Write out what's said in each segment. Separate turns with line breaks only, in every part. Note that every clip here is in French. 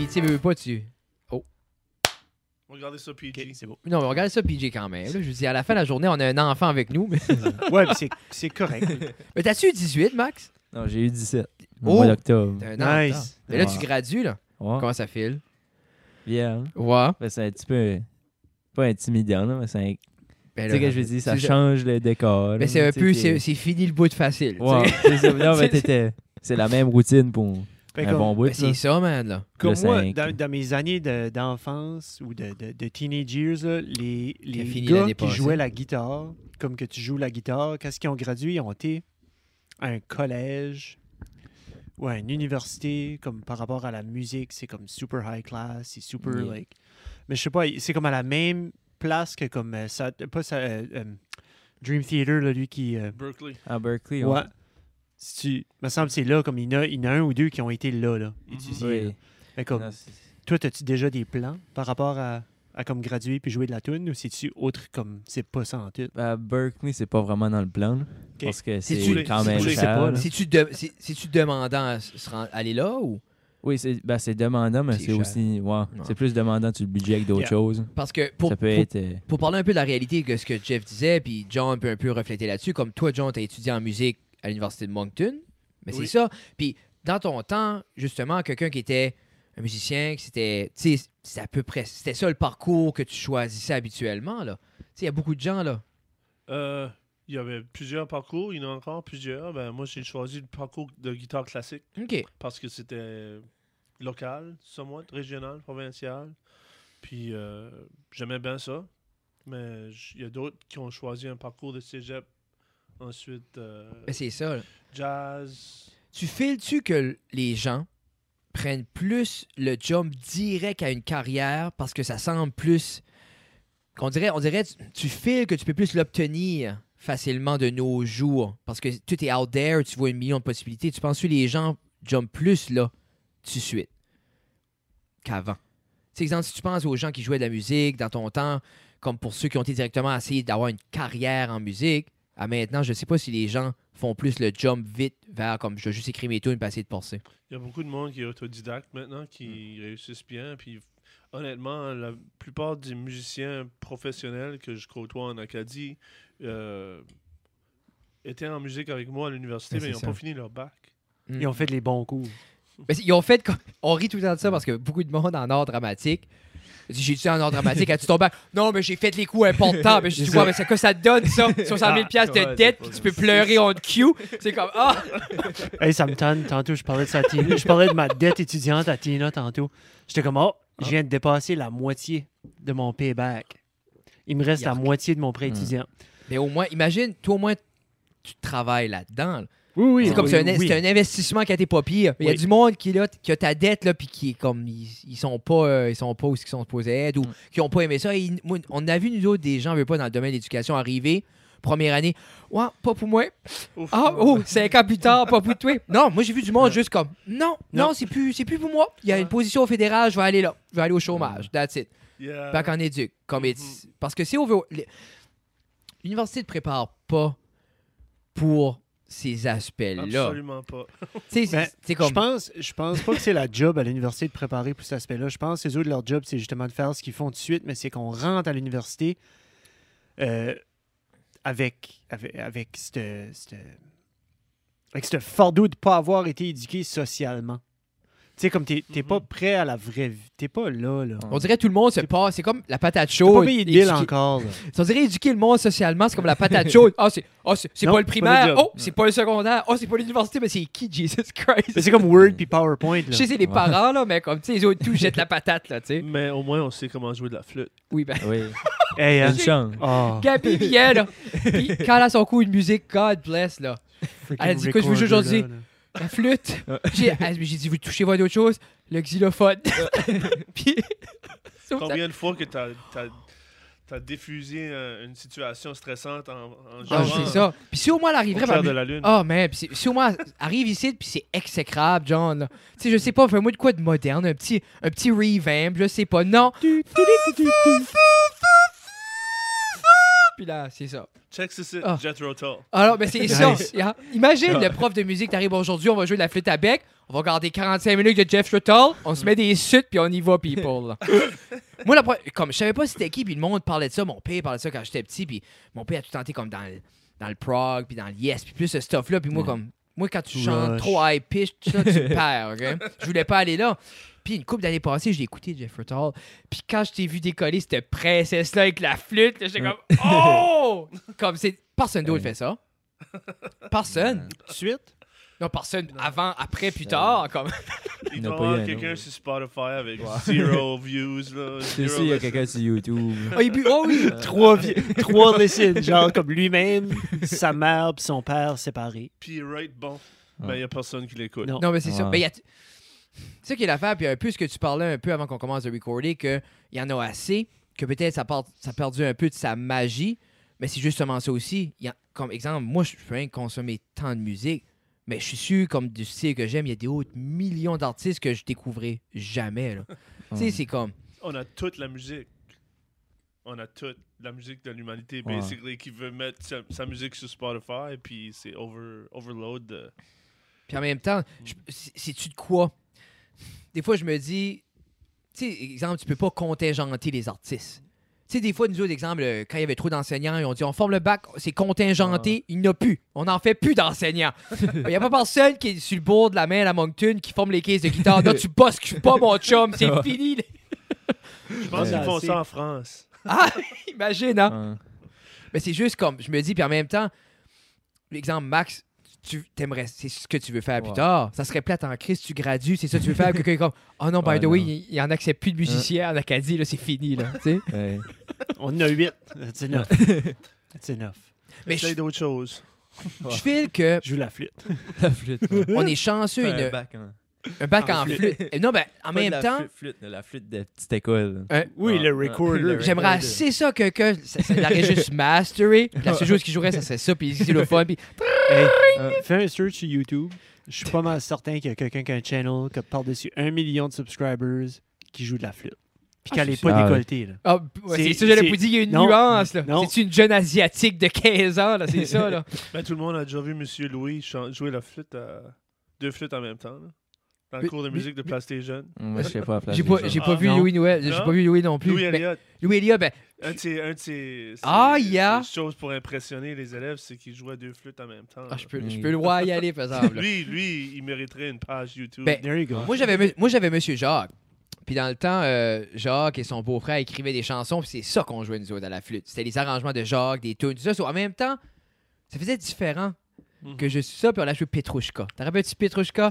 Puis tu sais, veux pas, tu...
Regardez ça, PG.
Okay, c'est beau.
Non, mais regardez ça, PJ, quand même. Là, je veux dire, à la fin de la journée, on a un enfant avec nous. Mais,
Ouais, puis c'est correct.
mais t'as-tu eu 18, Max?
Non, j'ai eu 17. Au
Oh!
mois d'octobre.
T'as un an de
Nice.
temps. Mais là, tu
Ouais.
gradues, là.
Ouais.
Comment ça file?
Bien. Hein?
Ouais.
Ben, c'est un petit peu... Pas intimidant, là, mais c'est un...
Ben
Tu sais
là,
que je veux dire, ça
c'est-
change le décor.
Mais
là,
c'est un
tu sais,
peu...
t'es-
C'est fini le bout de facile. tu
Ouais,
sais.
c'est ça. Non, mais c'est la même routine pour
Fait
un
comme-
bon bout.
Ben, c'est ça, man, là.
Comme
Le
moi,
cinq.
dans mes années d'enfance ou de teenage years, là, les
fini
gars
l'année
qui
passée.
jouaient la guitare, comme que tu joues la guitare, quand ils ont gradué, ils ont été à un collège ou à une université, comme par rapport à la musique, c'est comme super high class, c'est super,
Yeah.
like... Mais je sais pas, c'est comme à la même place que comme... Dream Theater, là, lui qui...
Berkeley.
À Berkeley,
ouais. Si tu... me semble que c'est là, comme il y en a un ou deux qui ont été là, étudiés. là.
Oui.
Fait comme...
Non,
Toi, as-tu déjà des plans par rapport à comme graduer puis jouer de la tune ou c'est-tu autre comme c'est pas ça en tout?
à Berkeley, c'est pas vraiment dans le plan. Là, parce que c'est
C'est-tu-
quand même
c'est-tu- je sais
cher.
pas,
là.
là.
C'est-tu demandant à aller là ou...
Oui, c'est demandant, mais
C'est
c'est
cher.
aussi... Ouais,
Ouais.
c'est plus demandant sur le budget que d'autres
Yeah.
choses.
Parce que
Ça peut être...
pour parler un peu de la réalité de ce que Jeff disait, puis John peut un peu refléter là-dessus, comme toi, John, tu as étudié en musique à l'Université de Moncton, mais
Oui.
c'est ça. Puis dans ton temps, justement, quelqu'un qui était un musicien, qui c'était, tu sais, c'est à peu près, c'était ça le parcours que tu choisissais habituellement, là. Tu sais, il y a beaucoup de gens, là.
Il y avait plusieurs parcours, il y en a encore plusieurs. Ben, moi, j'ai choisi le parcours de guitare classique
OK.
parce que c'était local, somewhat, régional, provincial. Puis j'aimais bien ça. Mais il y a d'autres qui ont choisi un parcours de cégep. Ensuite,
Ben, c'est ça, là.
jazz.
Tu files-tu que les gens prennent plus le jump direct à une carrière parce que ça semble plus... On dirait tu files que tu peux plus l'obtenir facilement de nos jours parce que tout est out there, tu vois 1 million de possibilités. Tu penses que les gens jump plus là, tout de suite, qu'avant? Tu sais, exemple, si tu penses aux gens qui jouaient de la musique dans ton temps, comme pour ceux qui ont été directement essayé d'avoir une carrière en musique, à maintenant, je sais pas si les gens font plus le jump vite vers comme je vais juste écrire mes tunes et passer de passer.
Il y a beaucoup de monde qui est autodidacte maintenant, qui réussissent bien. Puis honnêtement, la plupart des musiciens professionnels que je côtoie en Acadie étaient en musique avec moi à l'université,
Ben,
mais ils n'ont
c'est
pas
ça.
fini leur bac.
Ils ont fait les bons coups.
Mais ils ont fait comme... On rit tout le temps de ça parce que beaucoup de monde en art dramatique. J'ai étudié en art dramatique, as-tu ton bac? Non, mais j'ai fait les coups importants. Mais je dis, ouais, mais c'est quoi ça te donne, ça? 60 000 piastres de dette, puis tu peux pleurer on cue. C'est comme, ah!
Hey, ça me tente. Tantôt, je parlais de ça à Tina. Je parlais de ma dette étudiante à Tina tantôt. J'étais comme, je viens de dépasser la moitié de mon payback. Il me reste la
Yuck.
moitié de mon prêt étudiant.
Mais au moins, imagine, toi, au moins, tu travailles là-dedans. là.
Oui, oui.
C'est comme
oui,
c'est un,
oui.
c'est un investissement qui a été pas pire. Il y a
Oui.
du monde qui a ta dette, là, puis qui est comme, ils sont pas où ils sont supposés être, ou qui ont pas aimé ça. Et moi, on a vu, nous autres, des gens, on veut pas, dans le domaine de l'éducation, arriver, première année, ouais, pas pour moi.
Ouf.
Ah, oh, 5 ans plus tard, pas pour toi. Non, moi, j'ai vu du monde juste comme, non, c'est plus pour moi. Il y a une position fédérale, je vais aller là. Je vais aller au chômage. That's it.
Yeah.
Back en éduc. Comme parce que si on veut. L'université ne te prépare pas pour ces aspects-là.
Absolument pas.
Tu sais,
Ben,
c'est comme.
je pense pas que c'est la job à l'université de préparer pour cet aspect-là. Je pense que les autres, leur job, c'est justement de faire ce qu'ils font tout de suite, mais c'est qu'on rentre à l'université avec ce fardeau de ne pas avoir été éduqué socialement. Tu sais, comme t'es pas prêt à la vraie vie. T'es pas là.
On dirait que tout le monde se passe. C'est comme la patate
T'as
chaude.
pas payé de bill encore. là.
On dirait éduquer le monde socialement, c'est comme la patate chaude. C'est
Non,
pas le
pas le
primaire.
job.
C'est pas le secondaire. C'est pas l'université, mais c'est qui, Jesus Christ?
Mais c'est comme Word puis PowerPoint.
Je
Là.
sais, c'est les parents, là, mais comme, tu sais, ils ont tout jettent la patate, là, tu sais.
Mais au moins, on sait comment jouer de la flûte.
Oui, ben.
Oui,
Hey,
une chance.
oh,
Gabi vient, là. Puis quand elle a son coup de musique, God bless, là. Elle a dit, quoi, je veux juste
recorder,
aujourd'hui? La flûte. J'ai dit, vous touchez voir d'autres choses? Le xylophone. Puis.
Combien de fois que t'as diffusé une situation stressante en
Ah,
jouant
c'est ça. Puis si au moins elle
au
arriverait.
clair de la lune?
Mais puis si au moins elle arrive ici, puis c'est exécrable, John. là. Tu sais, je sais pas, fais-moi de quoi de moderne, un petit revamp, je sais pas. Non. Puis là, c'est ça.
Check c'est
Ah.
Jethro Tull.
Alors, mais c'est ça.
Nice.
Imagine le prof de musique, t'arrives aujourd'hui, on va jouer de la flûte à bec. on va garder 45 minutes de Jeff Rutal, on se met des suites, puis on y va, people. Là. Moi, comme je savais pas c'était qui, puis le monde parlait de ça, mon père parlait de ça quand j'étais petit, puis mon père a tout tenté comme dans le prog, puis dans le yes, puis plus ce stuff-là, puis moi, quand tu chantes trop high pitch, ça, tu me perds, OK? Je voulais pas aller là. Puis une couple d'années passées, je l'ai écouté, Jeff Rutal. Puis quand je t'ai vu décoller cette princesse-là avec la flûte, j'étais comme « Oh! » Comme c'est... Personne d'autre fait ça. Personne.
Tout de suite?
Non, personne avant, après, plus tard. Comme...
Il
n'a
doit y
pas eu
avoir
un
quelqu'un
autre.
sur Spotify avec 0 views. Là,
C'est
zero
sûr, il y a
listens.
quelqu'un sur YouTube.
Oh oui!
Trois listens, genre comme lui-même, sa mère et son père séparés.
Puis il rate bon.
Ouais.
Ben, il n'y a personne qui l'écoute.
Non.
Non, mais c'est ça.
Ouais.
Ben, c'est ça qui est l'affaire, puis un peu ce que tu parlais un peu avant qu'on commence à recorder, qu'il y en a assez, que peut-être ça a perdu un peu de sa magie, mais c'est justement ça aussi. Comme exemple, moi, je peux rien consommer tant de musique, mais je suis sûr, comme du style que j'aime, il y a des autres millions d'artistes que je découvrais jamais. Là. Tu sais, c'est comme...
On a toute la musique. On a toute la musique de l'humanité,
Ouais.
basically, qui veut mettre sa musique sur Spotify, puis c'est overload.
Puis en même temps, c'est-tu de quoi? Des fois, je me dis, tu sais, exemple, tu peux pas contingenter les artistes. Tu sais, des fois, nous autres, exemple, quand il y avait trop d'enseignants, ils ont dit, on forme le bac, c'est contingenté, il n'y en a plus. On n'en fait plus d'enseignants. Il n'y a pas personne qui est sur le bord de la main à la Moncton qui forme les caisses de guitare. Là, tu bosses pas, mon chum, c'est fini.
Je pense qu'ils font ça en France.
Ah, imagine, hein?
Ouais.
Mais c'est juste comme, je me dis, puis en même temps, l'exemple, Max, tu t'aimerais, c'est ce que tu veux faire plus
Ouais.
tard. Ça serait plate en crise, tu gradues, c'est ça que tu veux faire. Quelqu'un est comme, oh non, by
Ouais,
the way,
non.
il en accepte plus de musiciens en Acadie, là, c'est fini, là, tu sais.
Ouais.
On en a 8. That's enough. That's enough.
Mais
Essaye
je
d'autres choses.
file que
Je joue la flûte.
La flûte. ouais.
on est chanceux,
Un bac, hein.
un bac
En
en flûte. Et non, ben, en
Pas
même
de la
temps,
la flûte de petite école.
Oui,
Ah,
le
ouais.
recorder.
Le
j'aimerais assez ça que ça l'aurait juste mastery. La seule chose qui jouerait, ça serait ça, puis c'est le fun, puis
Hey, fais un search sur YouTube. Je suis pas mal certain qu'il y a quelqu'un qui a un channel qui a par-dessus 1 million de subscribers qui joue de la flûte. Puis
Ah,
qu'elle n'est
c'est
pas
ça.
décolletée. Là.
ah, ouais,
C'est-
c'est ça, j'allais
c'est-
vous dire, il y a une
non,
nuance, là.
non.
C'est une jeune asiatique de 15 ans, là, c'est ça, là.
Ben, tout le monde a déjà vu Monsieur Louis jouer la flûte deux flûtes en même temps. Là. Dans le
Mais-
cours de musique de PlayStation.
Moi, je sais pas.
J'ai pas vu
non.
Louis Noël, j'ai
Non?
pas vu Louis non plus.
Louis
mais
Elliott,
Louis Elliott, ben,
un de ses
Ah, yeah.
choses pour impressionner les élèves, c'est qu'il jouait deux flûtes en même temps.
ah,
là.
je peux le voir y aller, par exemple. là.
Lui, il mériterait une page YouTube.
Ben,
There you go.
Moi, j'avais Monsieur Jacques. Puis dans le temps, Jacques et son beau-frère écrivaient des chansons, puis c'est ça qu'on jouait nous autres à la flûte. C'était les arrangements de Jacques, des tunes, tout ça. So, en même temps, ça faisait différent
Mhm.
que juste ça, puis on a joué Petrouchka. T'as rappelles-tu Petrouchka?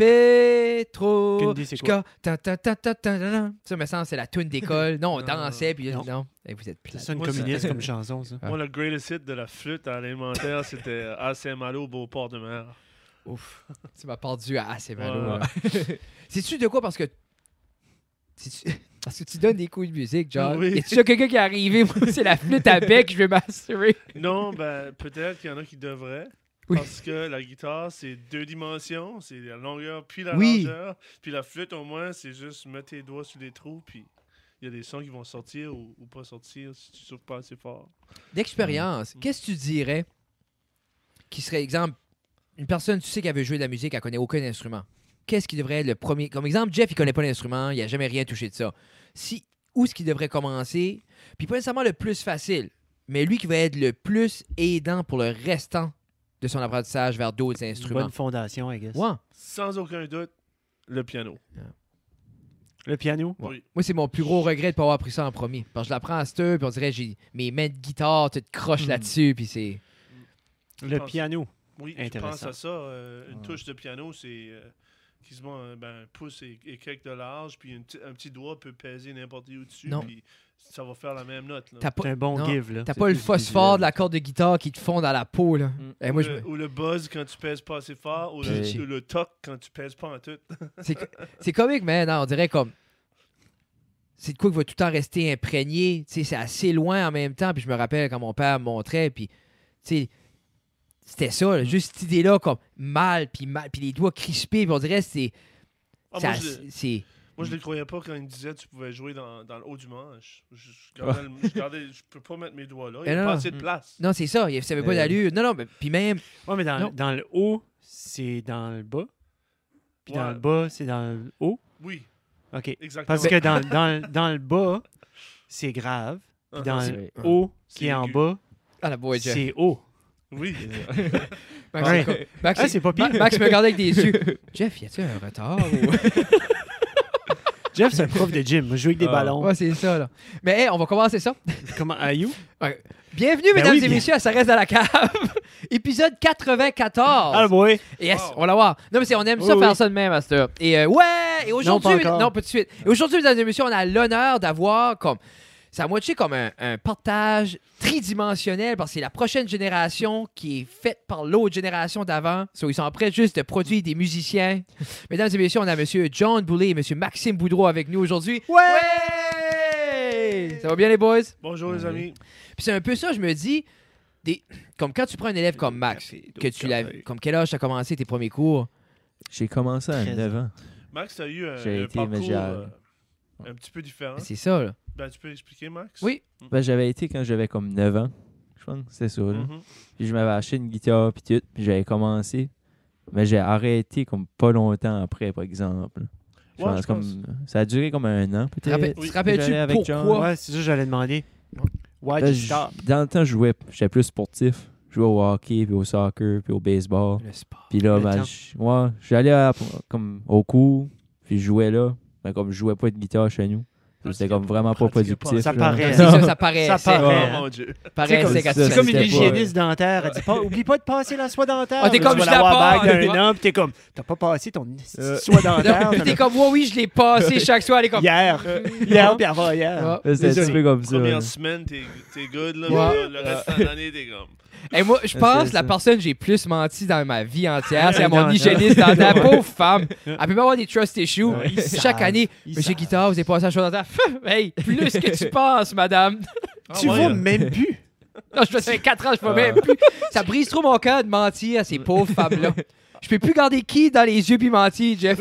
Aucune idée, c'est quoi?
Petrouchka. Ça, me semble, c'est la tune d'école. Non, on
Non,
dansait, puis
non.
non. Eh, vous êtes
C'est
plate.
ça une
Moi,
communiste comme chanson, ça.
Moi, le greatest hit de la flûte à l'élémentaire, c'était À Saint-Malo, au Beau-Port-de-Mer.
Ouf. Tu m'as perdu à assez mal.
Ouais.
C'est-tu de quoi? Parce que... Parce que tu donnes des coups de musique, genre.
Oui.
Y a-tu quelqu'un qui est arrivé? Moi, c'est la flûte à bec, je vais m'assurer.
Non, ben, peut-être qu'il y en a qui devraient.
Oui.
Parce que la guitare, c'est 2 dimensions. C'est la longueur puis la
Oui.
largeur. Puis la flûte, au moins, c'est juste mettre tes doigts sur les trous. Puis il y a des sons qui vont sortir ou pas sortir si tu souffles pas assez fort.
D'expérience, qu'est-ce que tu dirais qui serait, exemple, une personne, tu sais qu'elle veut jouer de la musique, elle connaît aucun instrument. Qu'est-ce qui devrait être le premier... Comme exemple, Jeff, il connaît pas l'instrument, il a jamais rien touché de ça. Où est-ce qu'il devrait commencer? Puis pas nécessairement le plus facile, mais lui qui va être le plus aidant pour le restant de son apprentissage vers d'autres
Une
instruments.
bonne fondation, I guess.
Ouais.
Sans aucun doute, le piano.
Le piano.
Ouais.
Oui.
Moi, c'est mon plus gros regret de pas avoir pris ça en premier. Parce que je l'apprends à cette heure, puis on dirait j'ai mes mains de guitare toutes croches là-dessus, puis c'est...
Le
pense-
piano.
Oui, je
Intéressant.
pense à ça. Une touche de piano, c'est quasiment un pouce et quelques de large, puis un petit doigt peut peser n'importe où dessus,
Non.
puis ça va faire la même note. Là.
T'as
C'est
pas,
un bon
non,
give, là.
t'as
C'est
pas le
plus
phosphore
visuel.
de la corde de guitare qui te fond dans la peau, là.
Mm.
Et moi,
Ou le buzz quand tu pèses pas assez fort, ou
Oui.
le toc quand tu pèses pas en tout.
c'est comique, mais non, on dirait comme... C'est de quoi qui va tout le temps rester imprégné. Tu sais, c'est assez loin en même temps. Puis je me rappelle quand mon père me montrait, puis... Tu sais, c'était ça, là, juste cette idée-là, comme mal, puis les doigts crispés, puis on dirait que c'est...
Ah,
c'est
moi,
assez-
je,
c'est...
moi, je le croyais pas quand il me disait que tu pouvais jouer dans le haut du manche. Je peux pas mettre mes doigts là. Il n'y
Eh
a
non.
pas assez de place.
Non, c'est ça, ça avait pas d'allure. Non, non, mais puis même...
Ouais, mais
Non.
dans le haut, c'est dans le bas. Puis
Ouais.
dans le bas, c'est dans le haut?
Oui,
OK.
exactement.
Parce que dans le bas, c'est grave. Puis dans
Uh-huh.
le
C'est-
haut,
C'est
qui est en
aigu.
bas,
Ah, la boy, Jeff.
c'est haut.
Oui.
Max,
Ouais.
Max,
Ah, c'est pas pire.
Max me regardait avec des yeux. Jeff, y a-tu un retard? Ou...
Jeff, c'est un prof de gym. Moi, je joue avec des
Ah.
ballons.
Ouais, c'est ça, là. Mais hey, on va commencer ça.
Comment, are you?
Bienvenue,
Ben
mesdames
oui,
et
bien.
messieurs, à Ça reste dans la cave. Épisode 94.
Ah, boy.
Yes,
Wow.
on va la voir. Non, mais on aime ça
Oui,
faire
oui.
ça de même à cette heure. Et ouais, et aujourd'hui,
Non, pas encore.
non, pas tout de suite. Et aujourd'hui, mesdames et messieurs, on a l'honneur d'avoir comme, c'est à moitié comme un partage tridimensionnel parce que c'est la prochaine génération qui est faite par l'autre génération d'avant. So, ils sont prêts juste de produire des musiciens. Mesdames et messieurs, on a monsieur John Boulay et monsieur Maxime Boudreau avec nous aujourd'hui. Ouais! Ça va bien les boys?
Bonjour les
Ouais.
amis.
Puis c'est un peu ça, je me dis, comme quand tu prends un élève comme Max, que tu l'as, comme quel âge tu as commencé tes premiers cours?
J'ai commencé à
13
9 ans.
Max, tu as eu
J'ai
un
été
parcours
médial.
un petit peu différent.
C'est ça, là.
Ben, tu peux expliquer, Max?
Oui.
Ben, j'avais été quand j'avais comme 9 ans. Je pense que c'est ça. Là.
Mhm.
Puis je m'avais acheté une guitare puis tout. Puis j'avais commencé. Mais j'ai arrêté comme pas longtemps après, par exemple. Je
Ouais,
pense
je
comme ça a duré comme un an peut-être.
Tu
Oui.
te rappelles-tu
J'allais avec
pourquoi?
John.
Ouais, c'est ça que j'allais demander. Why
Ben,
you stop?
dans le temps, j'étais plus sportif. Je jouais au hockey, puis au soccer, puis au baseball.
Le sport.
Puis là,
Le
ben,
temps.
j'allais comme au cours, puis je jouais là. Mais comme je jouais pas de guitare chez nous, c'était comme vraiment pas
pratiquais pas.
productif.
Ça
là.
paraît.
C'est ça, ça paraît.
Ça
c'est-
paraît.
Oh mon Dieu.
paraît,
comme-
c'est quand
c'est
C'est comme une
c'était pas-
hygiéniste dentaire. Elle dit pas, oublie pas de passer la soie dentaire.
Ah, t'es
Là,
comme,
tu
je
vas
la
l'avoir
passe,
bague
ouais.
d'un an, puis t'es comme, t'as pas passé ton soie dentaire.
Puis t'es comme, ouais, oui, je l'ai passé chaque soir. Elle est comme,
Hier. Hier, puis avant hier.
Ouais.
C'était un
Désolé.
petit peu comme ça. là.
Première semaine, t'es good, là.
Ouais.
mais là, le reste de l'année, t'es comme.
Et moi, je pense
C'est
la
ça.
personne que j'ai plus menti dans ma vie entière, c'est à mon
Non,
hygiéniste dans la pauvre femme. Elle peut m'avoir des trust issues.
Ouais, ils
Chaque
savent.
année,
Ils
Monsieur
savent.
Guitare, vous avez passé la chose dentaire. Hey, plus que tu penses, madame.
Tu
ouais,
vas
hein.
même plus.
Non, je fais 4 ans, je peux même plus. Ça brise trop mon cœur de mentir à ces pauvres femmes-là. Je peux plus garder qui dans les yeux puis mentir, Jeff.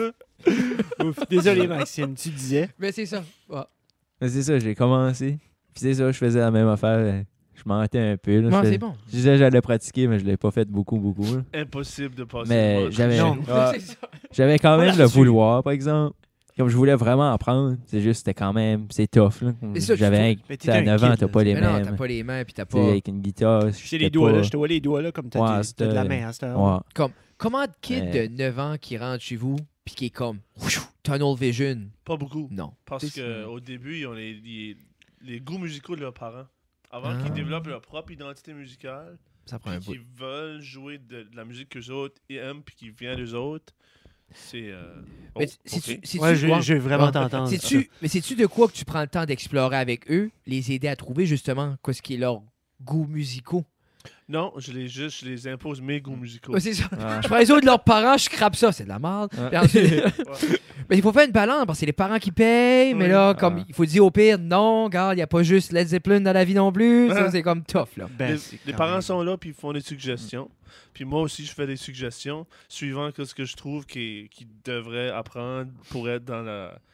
Ouf. Désolé, Maxime, tu disais.
Mais c'est ça. Ouais.
Mais c'est ça, j'ai commencé. Puis c'est ça, je faisais la même affaire. Je mentais un peu. Là.
Non,
Je
c'est
fais-
bon.
Je disais que j'allais pratiquer, mais je l'ai pas fait beaucoup. Là.
Impossible de passer.
Mais
le mois.
j'avais
Non.
C'est ça.
j'avais quand même le
là-dessus.
vouloir, par exemple. Comme je voulais vraiment apprendre, c'est juste, c'était quand même, c'est tough. Là.
Mais ça,
J'avais,
Mais
tu sais, à
t'étais un
9 ans,
kid,
t'as
là,
pas les
Mais non,
mêmes.
t'as pas les mains puis t'as
Tu sais,
pas.
avec une guitare,
J'ai les doigts là, je te vois les doigts là comme t'as
Ouais,
t'as de la
c'était-
main à cette heure.
Ouais.
Comment de kid
Mais-
de 9 ans qui rentre chez vous puis qui est comme tunnel vision?
Pas beaucoup.
Non.
Parce
C'est-
qu'au début, ils ont les goûts musicaux de leurs parents. Avant
Ah.
qu'ils développent leur propre identité musicale,
Ça prend
puis
un bout.
qu'ils veulent jouer de la musique qu'eux autres aiment, puis qui vient d'eux autres, c'est.
Mais
oh,
c'est-tu-
ok.
c'est-tu-
Ouais, je
ouais.
veux vraiment
Ouais.
t'entendre.
Mais c'est-tu de quoi que tu prends le temps d'explorer avec eux, les aider à trouver justement quoi ce qui est leur goûts musicaux?
Non, je les impose mes goûts musicaux.
Ouais, c'est ça.
Ouais.
Je prends les autres de leurs parents, je scrape ça, c'est de la merde.
Ouais.
Puis ensuite- mais il faut faire une balance parce que c'est les parents qui payent, mais
Oui.
là, comme
Ah.
il faut dire au pire, non, regarde, il n'y a pas juste Led Zeppelin dans la vie non plus. Ça,
Ah.
c'est comme tough, là.
Ben,
les
c'est
les
quand
parents
même-
sont là, puis ils font des suggestions. Puis moi aussi, je fais des suggestions suivant ce que je trouve qu'ils devraient apprendre pour être dans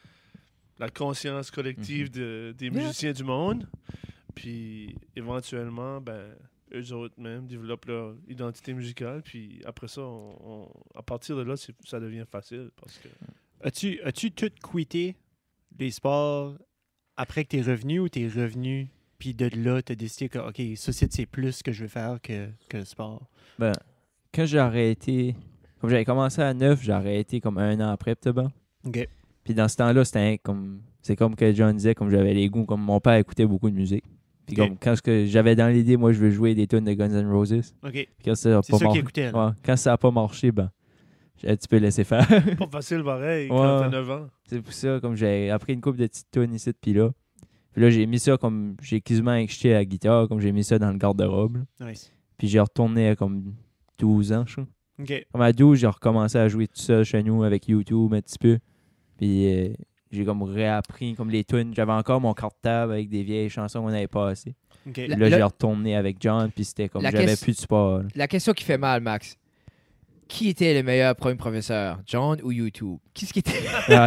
la conscience collective des musiciens du monde. Puis éventuellement, ben, eux autres même développent leur identité musicale. Puis après ça, à partir de là, ça devient facile. Parce que
As-tu tout quitté les sports après que t'es revenu ou t'es revenu puis de là t'as décidé que ok, ça c'est plus ce que je veux faire que le sport?
Ben, quand j'ai arrêté, comme j'avais commencé à 9, j'ai arrêté comme un an après, peut-être.
Ok.
Puis dans ce temps-là, c'est comme que John disait, comme j'avais les goûts, comme mon père écoutait beaucoup de musique. Puis
Ok.
comme quand j'avais dans l'idée, moi, je veux jouer des tunes de Guns N' Roses.
Ok.
Puis quand ça a
C'est
pas
ça
mar-
qu'il écoutait. là.
Ouais, quand ça n'a pas marché, ben, j'ai un petit peu laissé faire.
pas facile pareil
Ouais.
quand t'as 9 ans.
C'est pour ça, comme j'ai appris une couple de petites tunes ici, puis là. Puis là, j'ai mis ça comme, j'ai quasiment acheté la guitare, comme j'ai mis ça dans le garde-robe. là.
Nice.
Puis j'ai retourné à comme 12 ans, je crois.
Ok.
Comme à 12, j'ai recommencé à jouer tout seul chez nous avec YouTube un petit peu. Puis j'ai comme réappris comme les tunes. J'avais encore mon cartable avec des vieilles chansons qu'on avait passées.
Ok.
Puis
La-
là,
la-
j'ai retourné avec John, puis c'était comme
La
j'avais
question-
plus de support. là.
La question qui fait mal, Max. Qui était le meilleur premier professeur, John ou YouTube? Qui ce qui était?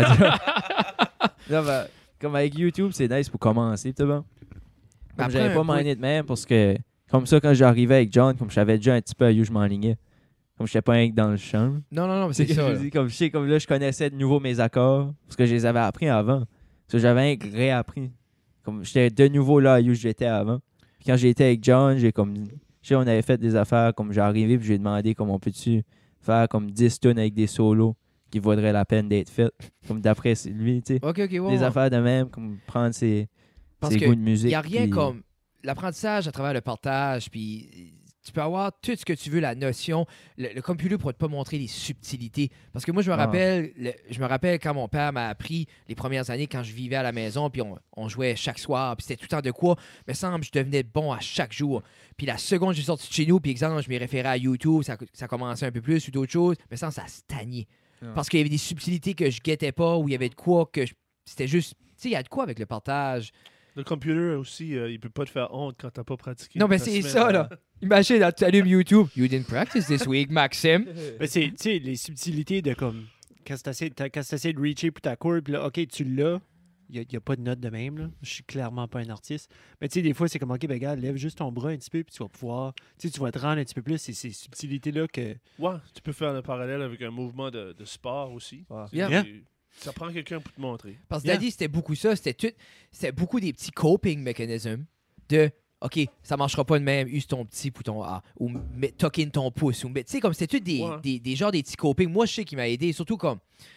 Là, ben, comme avec YouTube, c'est nice pour commencer, tu vois. Comme
Après
j'avais
un
pas
point-
miné de même parce que comme ça, quand j'arrivais avec John, comme je savais déjà un petit peu à où je m'enlignais. Comme j'étais pas un que dans le chant.
Non, mais c'est ça. là.
Comme je sais, comme là, je connaissais de nouveau mes accords. Parce que je les avais appris avant. Parce que j'avais un que réappris. Comme j'étais de nouveau là où j'étais avant. Puis quand j'étais avec John, j'ai comme. Je sais, on avait fait des affaires comme j'ai arrivé, puis j'ai demandé comment on peut-tu faire comme 10 tunes avec des solos qui vaudraient la peine d'être faites. Comme d'après lui, tu sais.
OK, ouais.
Des
ouais.
affaires de même, comme prendre ses
Parce que
goûts de musique.
il n'y a rien
puis-
comme l'apprentissage à travers le partage, puis tu peux avoir tout ce que tu veux, la notion. Le computer pourra pas montrer les subtilités. Parce que moi, je me
Ah.
rappelle quand mon père m'a appris les premières années quand je vivais à la maison, puis on jouait chaque soir, puis c'était tout le temps de quoi. Mais semble je devenais bon à chaque jour. Puis la seconde que j'ai sorti de chez nous, puis exemple, je m'y référais à YouTube, ça commençait un peu plus ou d'autres choses, mais ça stagnait.
Ah.
Parce qu'il y avait des subtilités que je guettais pas, ou il y avait de quoi que c'était juste. Tu sais, il y a de quoi avec le partage.
Le computer aussi, il peut pas te faire honte quand t'as pas pratiqué.
Non, mais
Ta
c'est
semaine
ça, là.
avant.
Imagine, là, tu allumes YouTube. You didn't practice this week, Maxime.
Mais c'est, tu sais, les subtilités de comme. Quand tu essaies de reacher pour ta courbe, puis là, OK, tu l'as. Il n'y a pas de note de même, là. Je suis clairement pas un artiste. Mais tu sais, des fois, c'est comme, OK, ben, regarde, lève juste ton bras un petit peu, puis tu vas pouvoir. Tu sais, tu vas te rendre un petit peu plus. C'est ces subtilités-là que.
Ouais, tu peux faire le parallèle avec un mouvement de sport aussi.
Ouais.
C'est-
Yeah.
Ça prend quelqu'un pour te montrer.
Parce que
Yeah.
Daddy, c'était beaucoup ça. C'était beaucoup des petits coping mechanisms de OK, ça marchera pas de même, use ton petit bouton A. Ou tuck in ton pouce. Tu sais, comme c'était tout
Ouais.
des genres des petits coping. Moi, je sais qui m'a aidé. Surtout comme.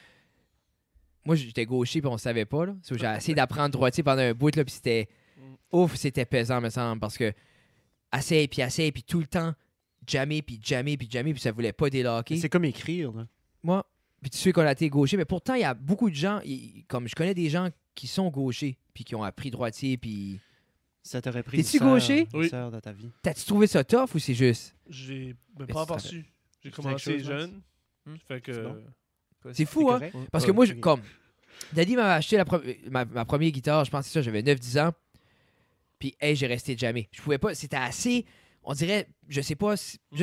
Moi, j'étais gaucher puis on savait pas. Là. So, j'ai essayé d'apprendre droitier pendant un bout. Là, puis c'était. Ouf, c'était pesant, me semble. Parce que. Assez, puis tout le temps, jammer, puis ça voulait pas délocker.
C'est comme écrire, là.
Moi, puis tu sais qu'on a été gaucher, mais pourtant, il y a beaucoup de gens, comme je connais des gens qui sont gauchers, puis qui ont appris droitier, puis...
Ça t'aurait pris
T'es-tu gaucher?
Oui.
sœur dans ta vie.
T'as-tu trouvé ça tough ou c'est juste?
J'ai
Mais
pas
ça
aperçu. J'ai
quelque
commencé
chose,
jeune. Fait que.
C'est bon.
C'est fou, hein?
correct?
Parce que
Ouais,
moi,
ok.
comme... Daddy m'avait acheté ma première guitare, je pense que c'est ça, j'avais 9-10 ans, puis hey, j'ai resté jamais. Je pouvais pas, c'était assez... On dirait, je sais pas s'il y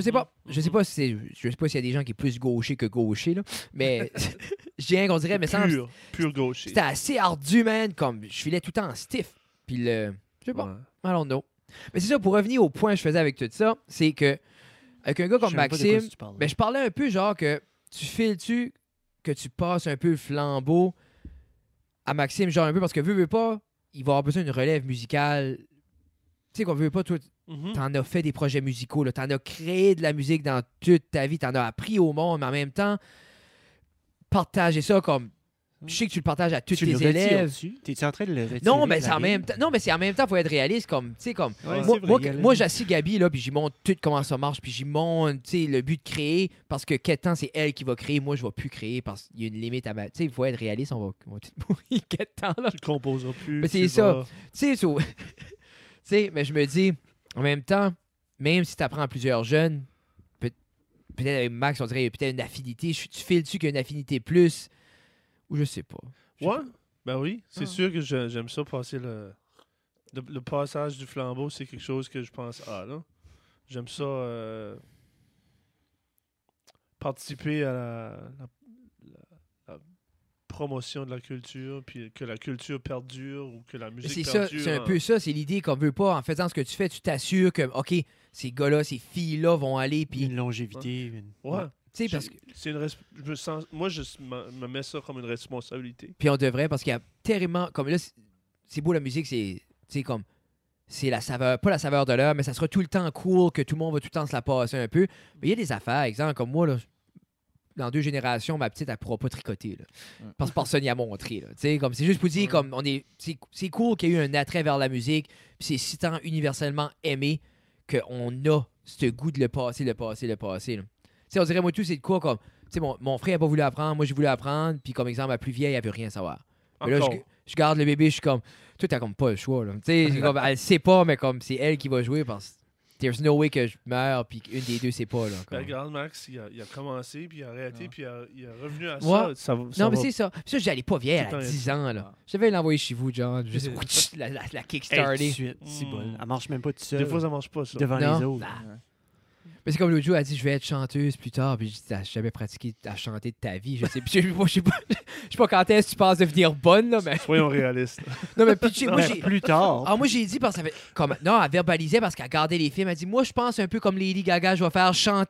a des gens qui sont plus gauchers que gauchers, là, mais je dirais qu'on dirait, mais ça,
Pur gaucher.
c'était assez ardu, man, comme je filais tout le temps en stiff. Puis je sais pas,
Ouais.
I don't know. Mais c'est ça, pour revenir au point que je faisais avec tout ça, c'est que avec un gars
Je
comme
sais même pas de quoi
Maxime,
tu parles,
ben, je parlais un peu genre que tu files-tu que tu passes un peu le flambeau à Maxime, genre un peu, parce que veux pas, il va avoir besoin d'une relève musicale. Tu sais qu'on veut pas, toi,
Mhm.
t'en as fait des projets musicaux, là, t'en as créé de la musique dans toute ta vie, t'en as appris au monde, mais en même temps, partager ça comme. Je sais que tu le partages à tous
Tu
tes
le
élèves.
retires-tu? T'es-tu en train de le retirer?
Non, mais
de
c'est
la
en même
ligne?
temps. Non, mais c'est en même temps, faut être réaliste, comme, tu sais, comme.
Ouais,
Moi,
c'est vrai, Galen.
moi j'assis Gabi, là, puis j'y montre tout comment ça marche, puis j'y montre, tu sais, le but de créer, parce que quel temps c'est elle qui va créer, moi, je vais plus créer, parce qu'il y a une limite à ma. Tu sais, il faut être réaliste, on va tout mourir quel temps, là.
Tu composeras plus.
Mais c'est
tu
ça.
vas-
Tu sais, tu sais, mais je me dis, en même temps, même si tu apprends plusieurs jeunes, peut-être avec Max, on dirait qu'il y a peut-être une affinité. Tu files-tu qu'il y a une affinité plus, ou je sais pas. Je sais
Ouais,
pas.
ben oui. C'est
Ah.
sûr que j'aime ça passer le passage du flambeau, c'est quelque chose que je pense là. J'aime ça participer à la promotion de la culture, puis que la culture perdure ou que la
Mais
musique
c'est ça,
perdure.
c'est un peu ça, c'est l'idée qu'on veut pas. En faisant ce que tu fais, tu t'assures que, OK, ces gars-là, ces filles-là vont aller, puis,
Une longévité.
Ouais.
tu sais, parce que.
C'est une je me sens, moi, je me mets ça comme une responsabilité.
Puis on devrait, parce qu'il y a tellement. Comme là, c'est beau la musique, c'est. Tu sais, comme. C'est la saveur, pas la saveur de l'heure, mais ça sera tout le temps cool, que tout le monde va tout le temps se la passer un peu. Mais il y a des affaires, exemple, comme moi, là, dans 2 générations, ma petite, elle pourra pas tricoter. Là, parce que personne n'y a montré. Là. Tu sais, comme, c'est juste pour dire, comme, c'est cool qu'il y ait eu un attrait vers la musique, puis c'est si tant universellement aimé qu'on a ce goût de le passer. Là. Tu sais, on dirait, moi, tout, c'est de quoi, comme. Tu sais, mon frère n'a pas voulu apprendre, moi, j'ai voulu apprendre, puis comme exemple, la plus vieille, elle veut rien savoir. Mais là,
Encore.
je garde le bébé, je suis comme, toi, t'as comme pas le choix, là. Tu sais, c'est comme, elle sait pas, mais comme, c'est elle qui va jouer parce que there's no way que je meure, puis qu'une des deux sait pas, là.
Ben,
comme.
regarde, Max, il a commencé, puis il a arrêté,
Ouais.
puis il est revenu à
Ouais.
ça.
Non, mais c'est ça. Puis ça, j'allais pas vieille, elle
Tout
a
le temps
10 ans, là.
Ouais.
Je devais l'envoyer chez vous, John, juste la
Hey, tout de
kickstarter.
suite, c'est
Mm.
bon. Elle marche même pas tout seul.
Des fois, ça marche pas, ça.
devant
Non.
les autres.
Mais c'est comme l'autre jour, elle a dit, je vais être chanteuse plus tard, puis j'ai dit, t'as jamais pratiqué à chanter de ta vie, je sais. Puis je sais pas quand est-ce que tu penses devenir bonne, là, mais.
Soyons réalistes.
Non, mais puis, moi,
Ouais,
j'ai.
plus tard.
Ah, moi, j'ai dit parce que ça fait. Comme, non, elle verbalisait parce qu'elle regardait les films. Elle dit, moi, je pense un peu comme Lady Gaga, je vais faire chanter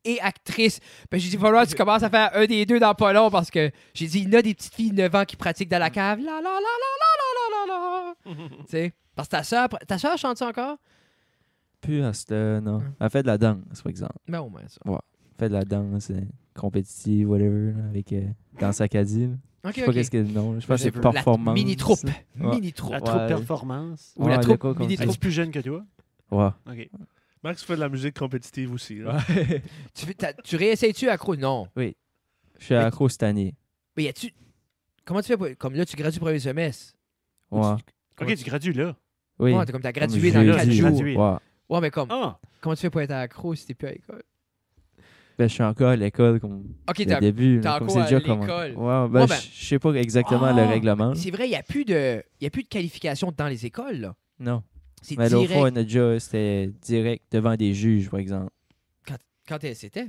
et actrice. Ben, j'ai dit, il va falloir que tu commences à faire un des deux dans pas long parce que j'ai dit, il y a des petites filles de 9 ans qui pratiquent dans la cave. La la la la la la la la la. Tu sais, parce que ta soeur chante encore?
Plus à cette. Non. Elle fait de la danse, par exemple.
Ben, au moins ça.
Elle fait de la danse compétitive, whatever, là, avec Danse Acadie. Là.
Ok,
Je sais pas qu'est-ce que le nom. Je pense que c'est
La
performance.
mini-troupe.
là. Ouais.
Mini-troupe.
La
Ouais.
troupe performance.
Ou la
de
troupe
quoi comme
mini-troupe.
Elle est plus jeune que toi?
Ouais.
OK.
Max fait de la musique compétitive aussi. Là.
Tu réessayes-tu accro? Non.
Je suis accro cette année.
Mais y a-tu. Comment tu fais? Comme là, tu gradues premier semestre.
Ouais.
OK, tu gradues là.
Oui.
Ouais, t'as comme t'as
Comme
gradué dans 4
jeudi.
jours.
Gradué.
Ouais.
Ouais, mais comme.
Ah!
Comment tu fais pour être accro si t'es plus à l'école?
Ben, je suis encore à l'école comme
Ok,
le début.
t'es
là, comme
encore
c'est
à
déjà comme.
l'école.
Ouais, ben,
Ouais, ben-
je sais pas exactement le
Ah!
règlement.
C'est vrai, il n'y a plus de qualification dans les écoles. Là.
Non.
C'est
Mais l'autre fois,
direct.
on a déjà, c'était direct devant des juges, par exemple.
Quand c'était?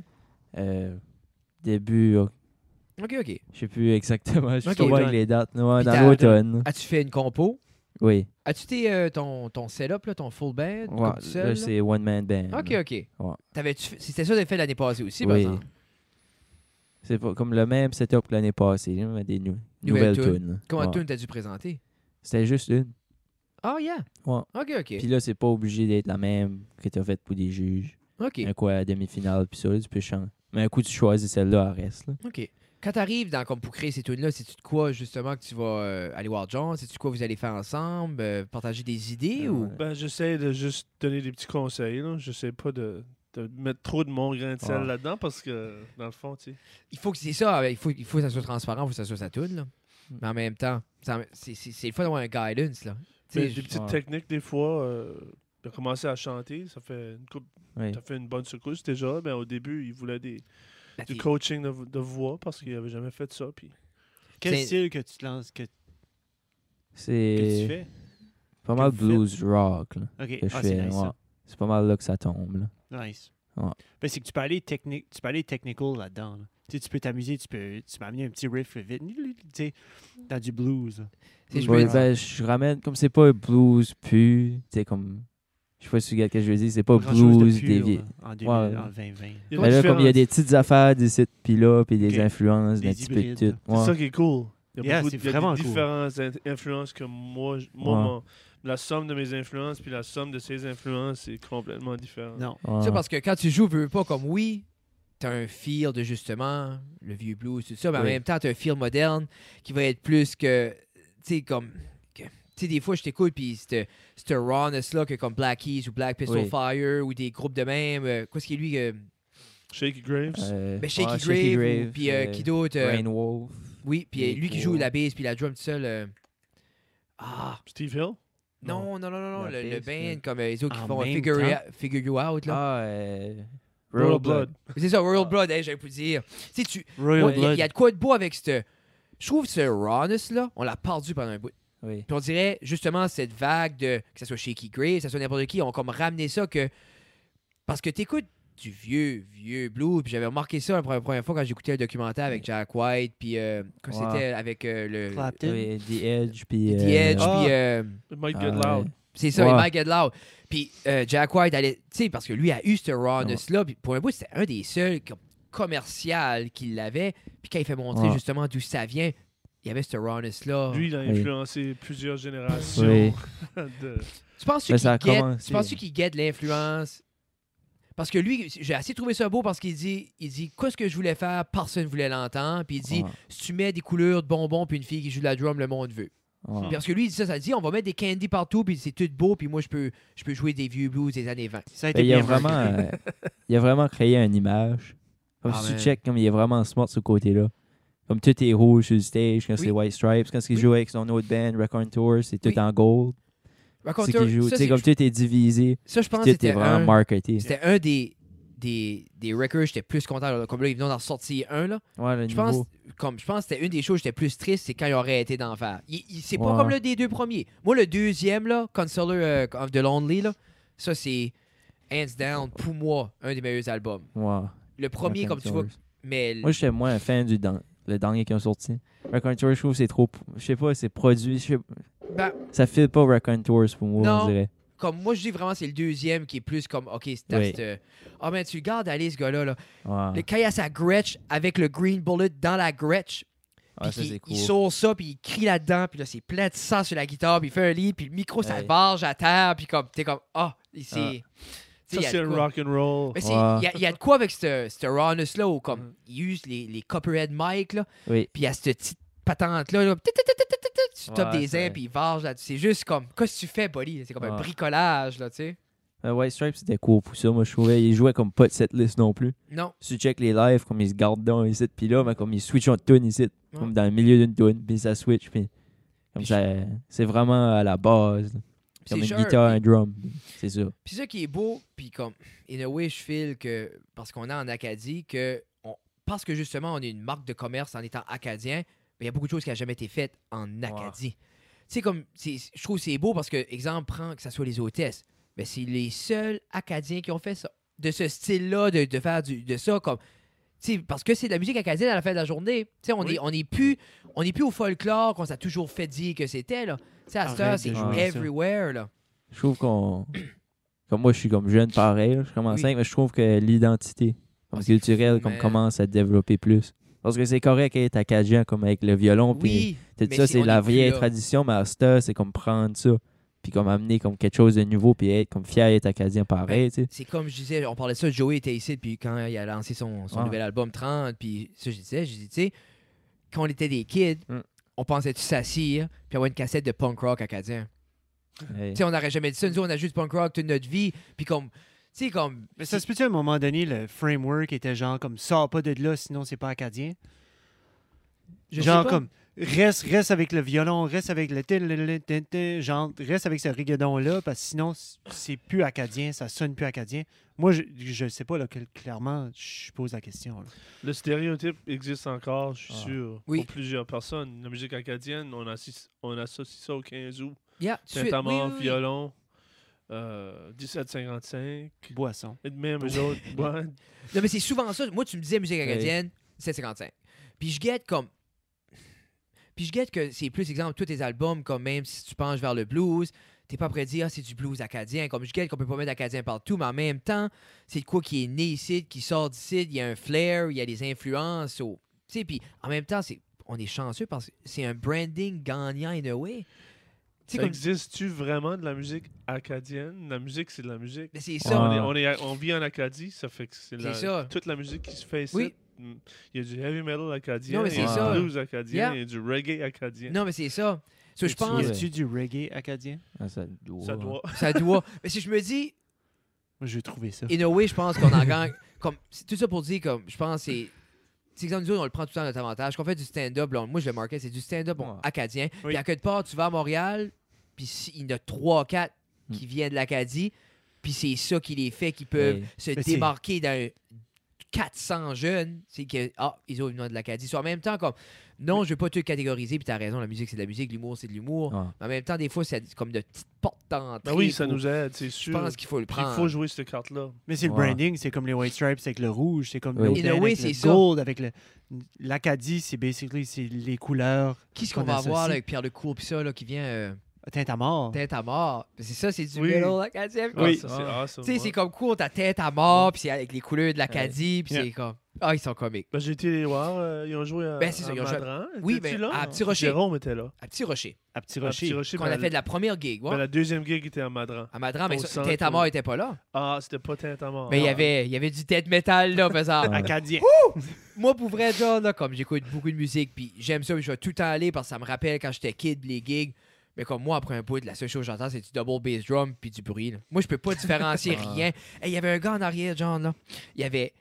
Début,
Ok.
je sais plus exactement, je suis
Ok,
pas bon avec
automne.
les dates. Ouais,
Puis
dans
t'as-
l'automne.
As-tu fait une compo?
Oui.
As-tu ton setup, là, ton full band?
Ouais,
comme tout seul,
là,
là?
c'est one man band.
Ok.
là.
C'était ça que t'avais fait l'année passée aussi, par
Oui.
exemple.
C'est pas comme le même setup que l'année passée, là, mais des
Nouvelles
nouvelles
tunes.
tunes.
Comment
Ouais.
tune t'as dû présenter?
C'était juste une.
Ah, yeah.
Ouais.
Ok.
Puis là, c'est pas obligé d'être la même que tu as faite pour des juges.
Ok.
Un coup à la demi-finale, puis ça, là, tu peux changer. Mais un coup, tu choisis celle-là, elle reste. Là.
OK. Quand t'arrives comme pour créer ces tunes-là, c'est-tu de quoi, justement, que tu vas aller voir John? C'est-tu de quoi vous allez faire ensemble? Partager des idées ou...
Ben, j'essaie de juste donner des petits conseils. Là. J'essaie pas de mettre trop de mon grain de sel
Ouais.
là-dedans parce que, dans le fond, tu sais.
Il faut que c'est ça, il faut que ça soit transparent, il faut que ça soit sa tune, là. Mais en même temps, c'est le fun d'avoir un guidance, là. Tu
Mais
sais,
des petites
ouais.
techniques, des fois, de commencer à chanter, ça fait
Oui.
ça fait une bonne secousse déjà. Ben, au début, il voulait du
t'es-
coaching de voix parce qu'il avait jamais fait ça. Puis
Quel
C'est-
style que tu te lances, que tu
C'est
fais?
pas mal
que vous
blues rock là,
OK.
que je
Ah,
fais.
c'est nice,
ouais.
ça.
C'est pas mal là que ça tombe. Là.
Nice.
Ouais.
Ben, c'est que tu peux aller technical là-dedans. Là. Tu sais, tu peux t'amuser, tu peux amener un petit riff vite, tu sais, dans du blues. là.
C'est- je
Ouais,
me dis-
ben, je ramène, comme c'est pas blues pu, tu sais, comme. Je sais pas si tu regardes ce que je veux dire, c'est pas
Grand-chose de
blues
pur,
des
là,
vieilles.
en, 2000,
Ouais.
en 2020.
Il y a
Mais
une
là, comme il y a
différence.
des petites affaires d'ici puis là, puis des
Ok.
influences,
Des
un petit peu de
hybrides.
tout.
C'est
Ouais.
ça qui est cool. Il y a,
Yeah,
beaucoup,
c'est
il y a
vraiment
des
cool.
différentes influences que moi,
Ouais.
la somme de mes influences puis la somme de ses influences, c'est complètement différent.
Non.
Tu sais,
Ouais.
parce que quand tu joues, veux pas comme oui, t'as un feel de justement le vieux blues, tout ça, mais en
Oui.
même temps, t'as un feel moderne qui va être plus que, tu sais, comme, tu sais, des fois, je t'écoute, puis cette rawness-là, que comme Black Keys ou Black Pistol
Oui.
Fire ou des groupes de même, quoi ce qui est lui,
Shaky Graves.
ben, Shaky
ouais,
Grave, ou puis qui d'autre,
Rain Wolf.
oui, puis
les
lui qui
trois.
joue la bass puis la drum tout seul,
Steve Hill.
non,
La
le
bass,
band, comme les autres qui
En
font
même
Figure,
temps?
Figure You Out, là.
Ah,
Royal Blood.
C'est ça, Royal Blood, hey, j'allais vous dire. Tu sais,
Royal
moi, il
Blood.
y a de quoi de beau avec cette. Je trouve ce rawness-là, on l'a perdu pendant un bout.
Oui.
Puis on dirait, justement, cette vague de. Que ce soit Shaky Grave, que ce soit n'importe qui, on comme ramené ça que. Parce que t'écoutes du vieux blues, puis j'avais remarqué ça la première fois quand j'écoutais le documentaire avec Jack White, puis quand
Ouais.
c'était avec le.
Clapton.
Oui, The Edge, puis.
The Edge,
Ah.
puis.
It might get
ah,
loud.
ouais.
C'est ça,
Ouais.
il Mike Get Loud. Puis Jack White allait. Tu sais, parce que lui a eu ce rawness-là, puis pour un bout, c'était un des seuls commercial qu'il l'avait. Puis quand il fait montrer
Ouais.
justement d'où ça vient, il y avait ce rawness-là.
Lui, il a
Oui.
influencé plusieurs générations.
Oui.
de...
Tu penses-tu
Mais
qu'il
ça a
guette,
commencé.
tu penses-tu qu'il guette l'influence? Parce que lui, j'ai assez trouvé ça beau parce qu'il dit qu'est-ce que je voulais faire, personne ne voulait l'entendre. Puis il dit,
Ouais.
si tu mets des couleurs de bonbons puis une fille qui joue de la drum, le monde veut.
Ouais.
Parce que lui, il dit ça dit, on va mettre des candy partout puis c'est tout beau puis moi, je peux jouer des vieux blues des années 20.
Ça a été
Ben, il, a
bien
vraiment,
marqué.
il a vraiment créé une image. Comme
Ah,
si tu
man.
check, comme il est vraiment smart ce côté-là. Comme tout est rouge sur le stage, quand
Oui.
c'est White Stripes, quand il
Oui.
joue avec son autre band, Record Tour, c'est tout
Oui.
en gold.
Raconteur,
C'est qu'il joue,
ça,
tu sais,
c'est-
comme tout est divisé,
ça, je pense que
tout est
c'était
vraiment
un,
marketé.
c'était un des records, j'étais plus content. Là. Comme là, ils venaient d'en sortir un. Là.
Ouais, le
Je
niveau.
pense que c'était une des choses que j'étais plus triste, c'est quand ils auraient été d'en faire. C'est pas
Ouais.
comme le des deux premiers. Moi, le deuxième, là, Consoler of the Lonely, là, ça, c'est hands down, pour moi, un des meilleurs albums.
Ouais.
Le premier,
Record
comme tu vois,
Tours.
mais
Moi, j'étais moins un fan le dernier qui ont sorti. Record Tour, je trouve que c'est trop. Je sais pas, c'est produit.
ben,
Ça file pas Record Tours pour moi,
Non.
on dirait.
comme moi, je dis vraiment, c'est le deuxième qui est plus comme, OK, c'est
Oui.
ah, ben, tu le gardes aller, ce gars-là. Là.
Ouais.
Quand il a sa Gretsch avec le Green Bullet dans la Gretsch,
Ah,
puis
ça, c'est cool.
il sort ça, puis il crie là-dedans, puis là, c'est plein de sang sur la guitare, puis il fait un lit, puis le micro, ça
Ouais.
varge à terre, puis comme, t'es comme, c'est...
Ah.
tu sais,
Ça,
il y a
c'est
de
le
quoi.
rock and roll.
Mais
Ouais.
il y a de quoi avec ce rawness-là, où comme,
Mhm.
il use les Copperhead mic, là,
Oui.
puis il y a cette petite patente-là, là, tu tapes
Ouais,
des airs,
c'est-
puis il varge là-dessus. C'est juste comme, qu'est-ce que tu fais, buddy? C'est comme un
Ouais.
bricolage, là, tu sais.
White Stripes, c'était cool pour ça. Moi, je trouvais il jouait comme pas de setlist non plus.
Non.
Si tu check les lives, comme ils se gardent dans ici, puis là, mais comme ils switchent entre tunes ici, comme dans le milieu d'une tune, puis ça switch, puis comme
Puis
ça, c'est vraiment à la base. là.
C'est
Comme une
sure,
guitare,
puis-
un drum. C'est ça.
Puis ça qui est beau, puis comme, in a way, je feel que, parce qu'on est en Acadie, parce que justement, on est une marque de commerce en étant acadien, ben, il y a beaucoup de choses qui n'ont jamais été faites en Acadie. Tu sais, comme, je trouve que c'est beau parce que, exemple, prends que ce soit les hôtesses, ben, c'est les seuls Acadiens qui ont fait ça. De ce style-là, de faire de ça, comme, tu sais, parce que c'est de la musique acadienne à la fin de la journée. Tu sais,
Oui.
on est plus au folklore qu'on s'est toujours fait dire que c'était, là. Tu sais, à cette heure,
Arrête
c'est
de jouer ça.
everywhere, là.
Je trouve qu'on. Comme moi, je suis comme jeune pareil, là, je commence
Oui.
mais je trouve que l'identité comme
Ah, c'est
culturelle
fou,
comme
man.
commence à se développer plus. Parce que c'est correct d'être acadien comme avec le violon, puis
Oui,
tout
mais
ça,
si
c'est
on
la
est plus
vieille
là.
tradition, mais à cette heure, c'est comme prendre ça, puis comme amener comme quelque chose de nouveau, puis être comme fier d'être acadien pareil, tu sais.
C'est comme je disais, on parlait de ça, Joey était ici, puis quand il a lancé son
Ouais.
nouvel album 30, puis ça, je disais, tu sais, quand on était des kids, on pensait tous s'assire, puis avoir une cassette de punk rock acadien.
Hey.
Tu sais, on n'aurait jamais dit ça, nous autres, on a juste punk rock toute notre vie, puis comme, tu sais, comme...
Mais ça se peut-tu à un moment donné, le framework était genre comme sors pas de là, sinon c'est pas acadien?
je sais
Genre
pas.
comme reste avec le violon, reste avec genre reste avec ce rigodon-là, parce que sinon c'est plus acadien, ça sonne plus acadien. Moi, je sais pas, là, clairement, je pose la question. Là.
Le stéréotype existe encore, je suis
Ah.
sûr,
Oui.
pour plusieurs personnes. La musique acadienne, on associe ça au 15 août.
Yeah, tout de suite,
Tintamarre,
oui, oui, oui.
violon, 1755.
Boisson.
Et même eux autres, ouais,
Non, mais c'est souvent ça. Moi, tu me disais musique acadienne, 755. Puis je guette comme... Puis je guette que c'est plus, exemple, tous tes albums, comme même si tu penches vers le blues, t'es pas prêt à dire, c'est du blues acadien. Comme je guette qu'on peut pas mettre acadien partout, mais en même temps, c'est de quoi qui est né ici, qui sort d'ici, il y a un flair, il y a des influences. Tu sais, puis en même temps, on est chanceux parce que c'est un branding gagnant in a way. Tu sais,
ça
comme...
existe-tu vraiment de la musique acadienne? La musique, c'est de la musique.
Mais c'est ça.
On vit en Acadie, ça fait que c'est
ça.
toute la musique qui se fait ici.
Oui.
Il y a du heavy metal acadien,
Non, mais
il y a
c'est
du
ça.
blues acadien,
Yeah.
il y a du reggae acadien.
Non, mais c'est ça. So, je
Y
pense...
a-tu du reggae acadien?
Ah, ça doit.
Ça doit.
Ça doit... Mais si je me dis,
Moi, je vais trouver ça.
in a way, je pense qu'on en gagne. Comme, c'est tout ça pour dire, comme, je pense, c'est exemple, nous autres, on le prend tout le temps à notre avantage. Qu'on fait du stand-up, là, moi je le marquais, c'est du stand-up
Ouais.
acadien.
Oui.
Puis à quelque part, tu vas à Montréal, puis il y en a 3-4 qui viennent de l'Acadie, puis c'est ça qui les fait, qui peuvent
Hey.
se
Mais
démarquer d'un 400 jeunes. C'est que, ils ont venus de l'Acadie. Soit en même temps, comme, non, je veux pas tout catégoriser, puis t'as raison, la musique c'est de la musique, l'humour c'est de l'humour.
Ouais.
Mais en même temps, des fois, c'est comme de petites portes d'entrée.
Ben oui, ça
pour-
nous aide, c'est
Je
sûr.
pense qu'il faut le
Puis
prendre.
il faut jouer cette carte-là.
Mais c'est le
Ouais.
branding, c'est comme les White Stripes avec le rouge, c'est comme
Oui.
l'Open
In a way,
avec le
c'est ça.
gold, avec l'Acadie, c'est basically c'est les couleurs.
Qui est-ce qu'on
qu'on
va avoir
associe.
là, avec Pierre Lecourt, puis ça, là, qui vient
Tête à mort.
tête à mort. C'est ça, c'est du
Oui.
metal acadien.
Oui.
Ah, ça, c'est awesome.
Tu sais,
ouais.
c'est comme cool, ta tête à mort, puis c'est avec les couleurs de l'Acadie, puis
Yeah.
c'est comme... Ah, ils sont comiques.
Ben, j'ai été les voir, ils ont joué à,
Ben, c'est ça,
à
ils ont joué à-
Madran.
Oui,
Étais-tu
ben,
là?
à Petit Rocher.
Jérôme était là.
À Petit Rocher,
À Petit
À
Rocher.
Petit Rocher,
qu'on
ben,
a fait de la première gig, ouais.
ben, la deuxième gig était à Madran.
À Madran, mais
au
ça,
centre,
tête à mort était pas là.
Ah, c'était pas Tintamarre.
Mais il y avait du tête métal, là, faisant...
Ouais.
Acadien.
Moi, pour vrai, John, là, comme j'écoute beaucoup de musique, puis j'aime ça, puis je vais tout le temps aller, parce que ça me rappelle quand j'étais kid, les gigs. Mais comme moi, après un bout, la seule chose que j'entends, c'est du double bass drum puis du bruit. Là. Moi, je peux pas différencier
Ah.
rien. Et il y avait un gars en arrière, John, là. Il y avait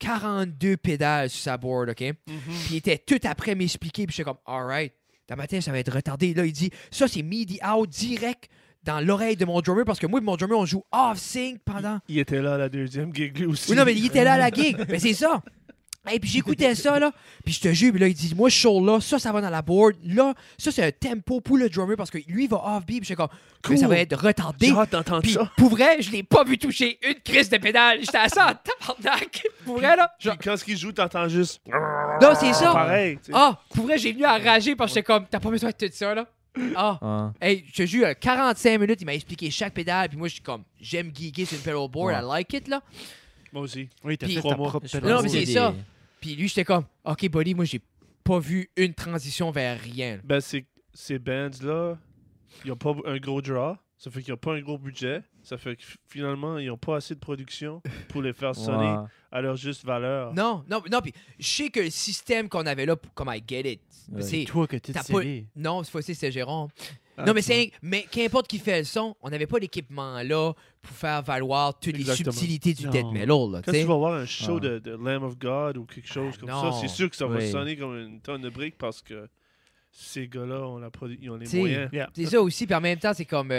42 pédales sur sa board, OK?
Mhm.
Puis il était tout après m'expliquer, puis j'étais comme, alright, dans ma tête, ça va être retardé. Là, il dit, ça, c'est MIDI out direct dans l'oreille de mon drummer, parce que moi et mon drummer, on joue off-sync pendant...
Il était là à la deuxième gig lui aussi.
Oui, non, mais il était là à la gig. Mais c'est ça. Et puis j'écoutais ça, là. Puis je te jure, puis là, il dit, moi, je suis là, ça va dans la board. Là, ça, c'est un tempo pour le drummer parce que lui, il va off-beat. Puis j'étais comme, mais ça va être retardé.
J'ai hâte d'entendre
Puis
ça.
pour vrai, je l'ai pas vu toucher une crise de pédale. J'étais à ça en tabarnak. Pour vrai, là.
Puis quand il joue, t'entends juste.
Non, c'est ça.
Pareil. tu sais.
Ah, pour vrai, j'ai venu enrager parce que j'étais comme, t'as pas besoin de tout ça, là. Ah!
Ah.
Hey, je te jure, 45 minutes, il m'a expliqué chaque pédale, puis moi, je suis comme, j'aime geeker sur une pedalboard,
Ouais.
I like it, là.
Moi aussi.
Oui, t'as
Puis-
fait ta
3 mois.
propre
Je
pédale.
Non, mais
pense que
c'est ça. Puis lui, j'étais comme, OK, buddy, moi, j'ai pas vu une transition vers rien.
Ben, ces bands-là, ils n'ont pas un gros draw. Ça fait qu'ils n'ont pas un gros budget. Ça fait que finalement, ils n'ont pas assez de production pour les faire sonner
Ouais.
à leur juste valeur.
Non, puis je sais que le système qu'on avait là, comme I get it,
Ouais.
c'est...
Toi que t'es
T'as pas...
scellé.
Non, cette fois-ci, c'était Jérôme.
Ah,
non, mais
tu vois.
mais qu'importe qui fait le son, on n'avait pas l'équipement là pour faire valoir toutes
Exactement.
les subtilités du
Non.
death metal. Là,
Quand
tu sais.
tu vas voir un show
Ah.
de Lamb of God ou quelque chose comme
non.
ça, c'est sûr que ça va
Oui.
sonner comme une tonne de briques parce que ces gars-là ont, ils ont les
T'sais,
moyens.
Yeah.
C'est ça aussi, puis en même temps, c'est comme.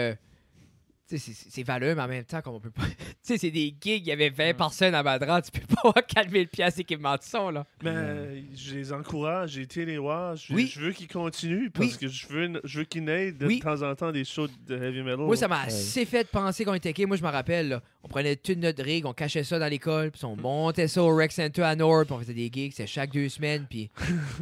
Tu sais, c'est valeureux, mais en même temps, comme on peut pas. Tu sais, c'est des gigs, il y avait 20 personnes à Madras, tu peux pas avoir 4000$ d'équipement de son, là.
Mais je les encourage, j'ai été les voir.
Oui.
Je veux qu'ils continuent parce
Oui.
que je veux qu'ils n'aient de
Oui.
temps en temps des shows de heavy metal.
Moi, ça m'a
Ouais.
assez fait penser qu'on était gay. Moi, je me rappelle, là, on prenait toute notre rig, on cachait ça dans l'école, puis on montait ça au Rec Center à Nord, puis on faisait des gigs, c'était chaque 2 semaines, puis.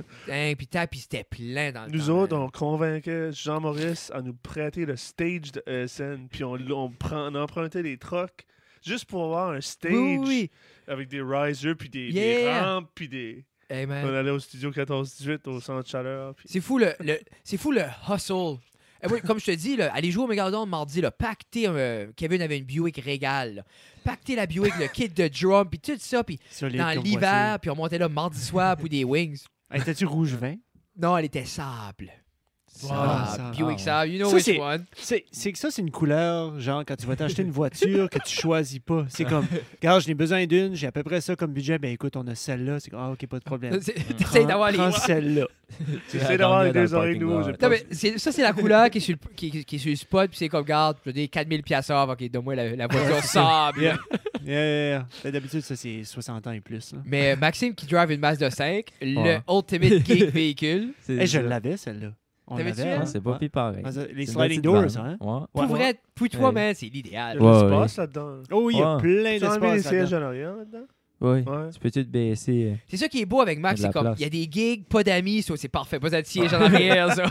Puis c'était plein dans le
Nous
temps,
autres,
man.
on convainquait Jean-Maurice à nous prêter le stage de ESN, puis on empruntait des trucks juste pour avoir un stage
Oui, oui,
avec des risers, puis des
Yeah.
rampes, puis des...
oui. Hey, man.
On allait au studio 14-18 au centre chaleur. Puis...
C'est fou c'est fou le hustle. Et moi, comme je te dis, là, aller jouer au Megalodon mardi, là, pacter, Kevin avait une Buick Régale. Là. Pacter la Buick, le kit de drum, puis tout ça, puis
Solide
dans
comme
l'hiver, puis on montait là mardi soir pour des wings.
voiture. Hey, t'as-tu rouge vin?
Non, elle était sable.
Ah,
Sable,
ça.
Buick sable, you know
Ça,
which
c'est-
one.
C'est que ça, c'est une couleur, genre, quand tu vas t'acheter une voiture que tu choisis pas. C'est comme, regarde, je n'ai besoin d'une, j'ai à peu près ça comme budget. Ben écoute, on a celle-là. C'est comme, ah, OK, pas de problème.
T'essayes d'avoir les...
Prends celle-là.
J'essaie d'avoir les
Dans le
deux oreilles
parking
nouveaux.
lot.
j'ai
Non,
pas-
mais ça, c'est la couleur qui est, sur le, qui est sur le spot, puis c'est comme, regarde, je veux dire 4000$ off, ok, donne-moi la voiture sable.
Yeah. Yeah. Ben, d'habitude, ça, c'est 60 ans et plus. Là.
Mais Maxime qui drive une Mazda 5, le
Ouais.
Ultimate Geek véhicule.
C'est
Hey, je
ça.
l'avais, celle-là. On
T'avais-tu,
l'avait.
hein?
Ah, c'est pas
Ouais.
pire pareil.
Les
C'est une
sliding
petite
doors,
van.
ça, hein?
Ouais.
Pour
Ouais.
vrai, pour toi,
Ouais.
man, c'est
Il y
l'idéal.
a de
Ouais,
l'espace là-dedans.
Oh, il y a
Ouais.
plein
Tu as enlevé les
d'espace
sièges
là-dedans.
en arrière là-dedans?
Oui.
Ouais.
Tu peux tout baisser.
C'est ça qui est beau avec Max,
Il y a
c'est
de la
comme,
place.
il y a des gigs, pas d'amis, ça, c'est parfait. Pas de siège en arrière, ça.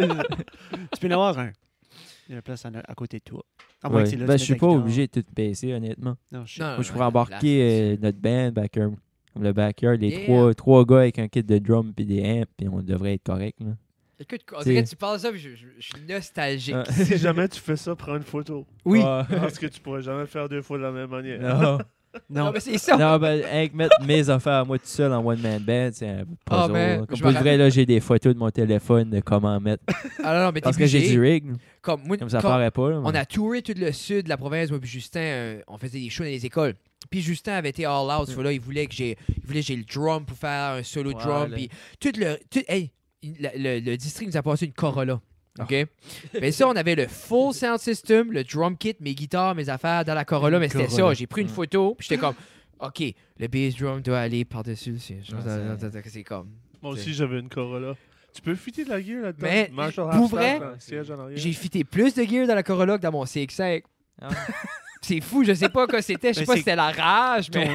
Tu peux en avoir un. Il y a la place à côté de toi. À moins
Ouais.
que c'est là,
Ben,
tu
je suis
mettes
pas
la guitare.
obligé de tout baisser, honnêtement.
Non, je sais.
Non,
Moi, je pourrais
la
embarquer
place,
notre band, backyard, comme le backyard, les
Yeah.
trois gars avec un kit de drum puis des amps, puis on devrait être correct. Là.
Écoute, on dirait que tu parles de ça, puis je suis nostalgique.
Ah.
Si jamais tu fais ça, prends une photo.
Oui.
Ah.
Parce que tu pourrais jamais le faire deux fois de la même manière.
Non.
Non,
Non.
mais c'est ça.
Non, ben, avec mettre mes affaires à moi tout seul en one-man band, c'est un peu
Ah,
puzzle.
man,
là. Comme
je
pour
me
le vrai, là, j'ai des photos de mon téléphone de comment mettre.
Ah non, non, mais t'es
Parce que j'ai
obligé.
du rig.
Comme, moi,
Comme ça
quand
paraît pas. Là,
on
mais-
a touré tout le sud de la province, moi puis Justin, on faisait des shows dans les écoles. Puis Justin avait été all out, ce fois-là, il voulait que j'ai le drum pour faire un solo
Ouais,
drum.
là.
Puis hey, le district nous a passé une Corolla.
Ah.
OK? Mais ça, on avait le full sound system, le drum kit, mes guitares, mes affaires dans la Corolla, mais c'était ça.
Corolla.
J'ai pris une photo, puis j'étais comme, OK, le bass drum doit aller par-dessus. C'est comme.
Moi aussi, j'avais une Corolla. Tu peux fitter de la gear là-dedans?
Mais,
Marshall
pour
Half-Staff
vrai,
dans le siège en arrière.
J'ai fité plus de gear dans la Corolla que dans mon CX5.
Ah.
C'est fou, je sais pas quoi c'était. Je sais
Mais
pas
c'est-
si c'était la rage, mais.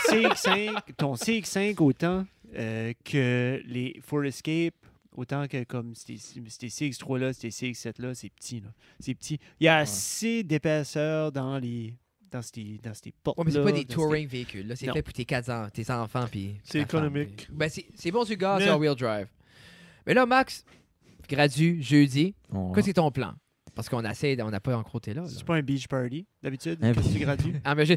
Ton CX5 autant que les Ford Escape, autant que comme ces CX3-là, ces CX7-là, c'est petit. Là. C'est petit. Il y a assez d'épaisseur dans ces portes.
Ouais, mais c'est pas des touring véhicules. Là. C'est
Non.
fait pour tes enfants. Puis
C'est
ta femme,
économique.
puis- Ben, c'est bon, tu gars, c'est
Mais-
en wheel drive. Mais là, Max, gradu, jeudi,
On-
qu'est-ce que c'est ton plan? Parce qu'on essaie, on n'a pas encore été là.
C'est pas un beach party, d'habitude,
Un
quand
beach-
tu gradues.
Ah, mais j'ai.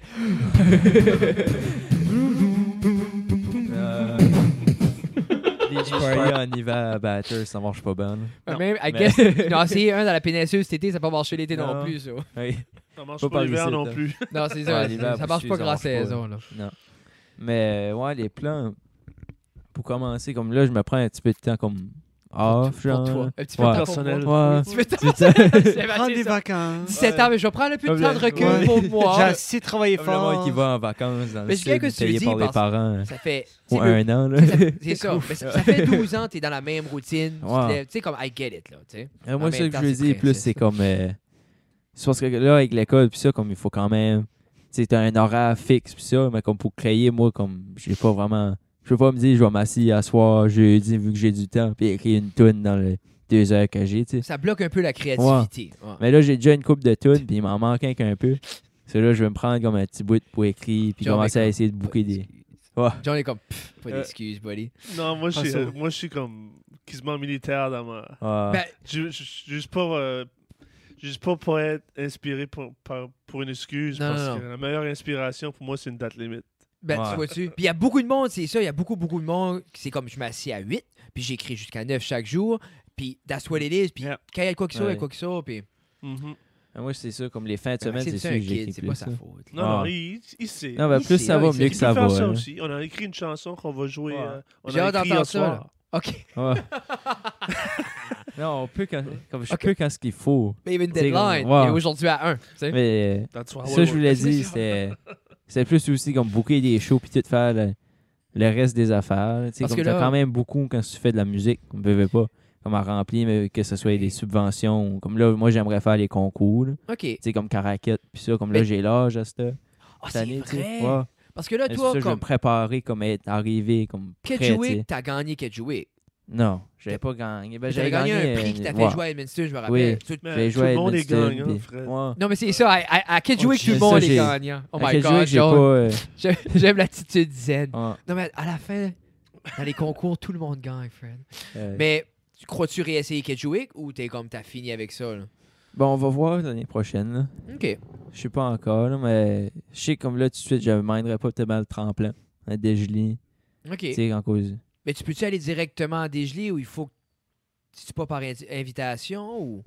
Beach party en hiver à Batters, ça marche pas bien. là.
Non,
Même, I
mais-
guess, j'en ai essayé un dans la péninsule cet été, ça n'a pas marché l'été non,
Non.
plus, ça.
Oui.
Ça marche
Pas
pas
par
l'hiver
ici,
non
là.
plus.
Non, c'est ça.
Ouais, l'hiver,
Ça marche pas
ça
grand
marche pas,
saison, là.
Non. Mais ouais, les plans, pour commencer, comme là, je me prends un petit peu de temps comme off,
Pour
genre.
toi. Un petit peu
Ouais.
de temps
Personnel.
pour moi.
Ouais.
Un petit peu de temps.
C'est ça.
C'est
Prends
facile,
des
ça.
vacances.
17 ans, mais je vais prendre un peu de temps de recul
Ouais.
pour moi.
J'ai assez travaillé
Comme le
fort.
monde qui va en vacances dans
Mais
le
je sais
sud,
que tu
payé
dis
par les
parce-
parents
Ça fait.
pour
tu sais,
un an. Là.
C'est ça. Mais ça fait 12 ans que tu es dans la même routine. Tu te
Ouais.
lèves, tu sais, comme I get it, là. Tu sais.
Moi,
En
ce
même
que
temps,
je veux
c'est
dire plus,
principe,
c'est
ça.
comme. C'est parce que là, avec l'école, puis ça, comme il faut quand même. Tu sais, t'as un horaire fixe, puis ça, mais comme pour créer, moi, comme j'ai pas vraiment Je peux pas me dire, je vais m'asseoir à soir, jeudi, vu que j'ai du temps, puis écrire une toune dans les 2 heures que j'ai, tu sais.
Ça bloque un peu la créativité. Ouais.
Mais là, j'ai déjà une coupe de tunes, puis il m'en manque un peu. C'est là, je vais me prendre comme un petit bout pour écrire, puis
Genre,
commencer à
mais
essayer de booker des. Ouais.
John est comme, pas d'excuses, buddy.
Non, moi,
ça.
je suis comme quasiment militaire dans ma.
Ouais.
Ben,
Juste pas pour être inspiré pour une excuse,
Non,
parce
non,
que la meilleure inspiration pour moi, c'est une date limite.
ben,
Ouais.
tu vois-tu? Puis il y a beaucoup de monde, c'est ça, il y a beaucoup de monde, c'est comme je m'assieds à 8, puis j'écris jusqu'à 9 chaque jour, puis that's what it is, puis
Yeah.
quand il y a quoi que ça, il y
Ouais.
a quoi que ça, puis...
Mhm.
Moi, c'est ça, comme les fins de semaine, c'est sûr
un
que
kid,
j'écris
c'est
plus.
pas sa
ça.
faute.
Non,
Ah.
non, il sait.
Non, ben,
Il
plus
sait,
ça va,
il sait.
mieux
Il
que
peut
ça
faire
va.
ça
hein.
aussi. On a écrit une chanson qu'on va jouer.
Ouais.
On
J'ai
a
hâte
écrit
d'entendre
hier
ça,
soir.
OK.
Ouais. Non, on peut quand, comme je
Ok.
peux quand ce qu'il faut.
Mais il y avait une
C'est comme-
deadline,
ouais.
et aujourd'hui à 1, tu sais.
Mais
That's why
ça,
I
je vous l'ai
work.
dit, c'était plus aussi comme booker des shows puis tout faire le reste des affaires. Tu sais,
Parce
comme
que
t'as
là-
quand même beaucoup quand tu fais de la musique, on ne veut pas, comme à remplir, mais que ce soit des subventions. Comme là, moi, j'aimerais faire les concours. là.
OK.
Tu sais, comme Caracat, puis ça, comme là,
Mais-
j'ai l'âge à cette
Ah,
cette
c'est
année. tu sais.
vrai.
Ouais.
Parce que là,
Mais
toi,
ça, je vais me
comme
préparer, comme être arrivé, comme prêt, tu sais.
Kedgewick, t'as gagné Kedgewick.
Non, j'avais pas gagné. Ben,
J'avais gagné un prix qui t'a fait
ouais.
jouer à Edmundston, je me rappelle.
Oui.
Tout-
Mais
J'ai
tout
joué à
le monde est
Edmundston,
gagnant,
puis-
Fred.
Ouais.
Non, mais c'est ça, à Kedgewick,
Oh,
tout le
ça,
monde est
j'ai-
gagnant. Oh
À
my
Kedgewick,
God,
j'ai
John.
pas...
J'aime l'attitude zen.
ouais.
Non, mais à la fin, dans les concours, tout le monde gagne, Fred.
Euh,
Mais crois-tu réessayer Kedgewick ou t'as fini avec ça, là?
Bon, on va voir l'année prochaine. Là.
OK.
Je sais pas encore, là, mais je sais comme là, tout de suite, je ne m'aiderais pas tellement le tremplin à Desjolies.
OK.
Tu sais, en cause.
Mais tu peux-tu aller directement à Desjolies ou il faut que c'est pas par invitation ou...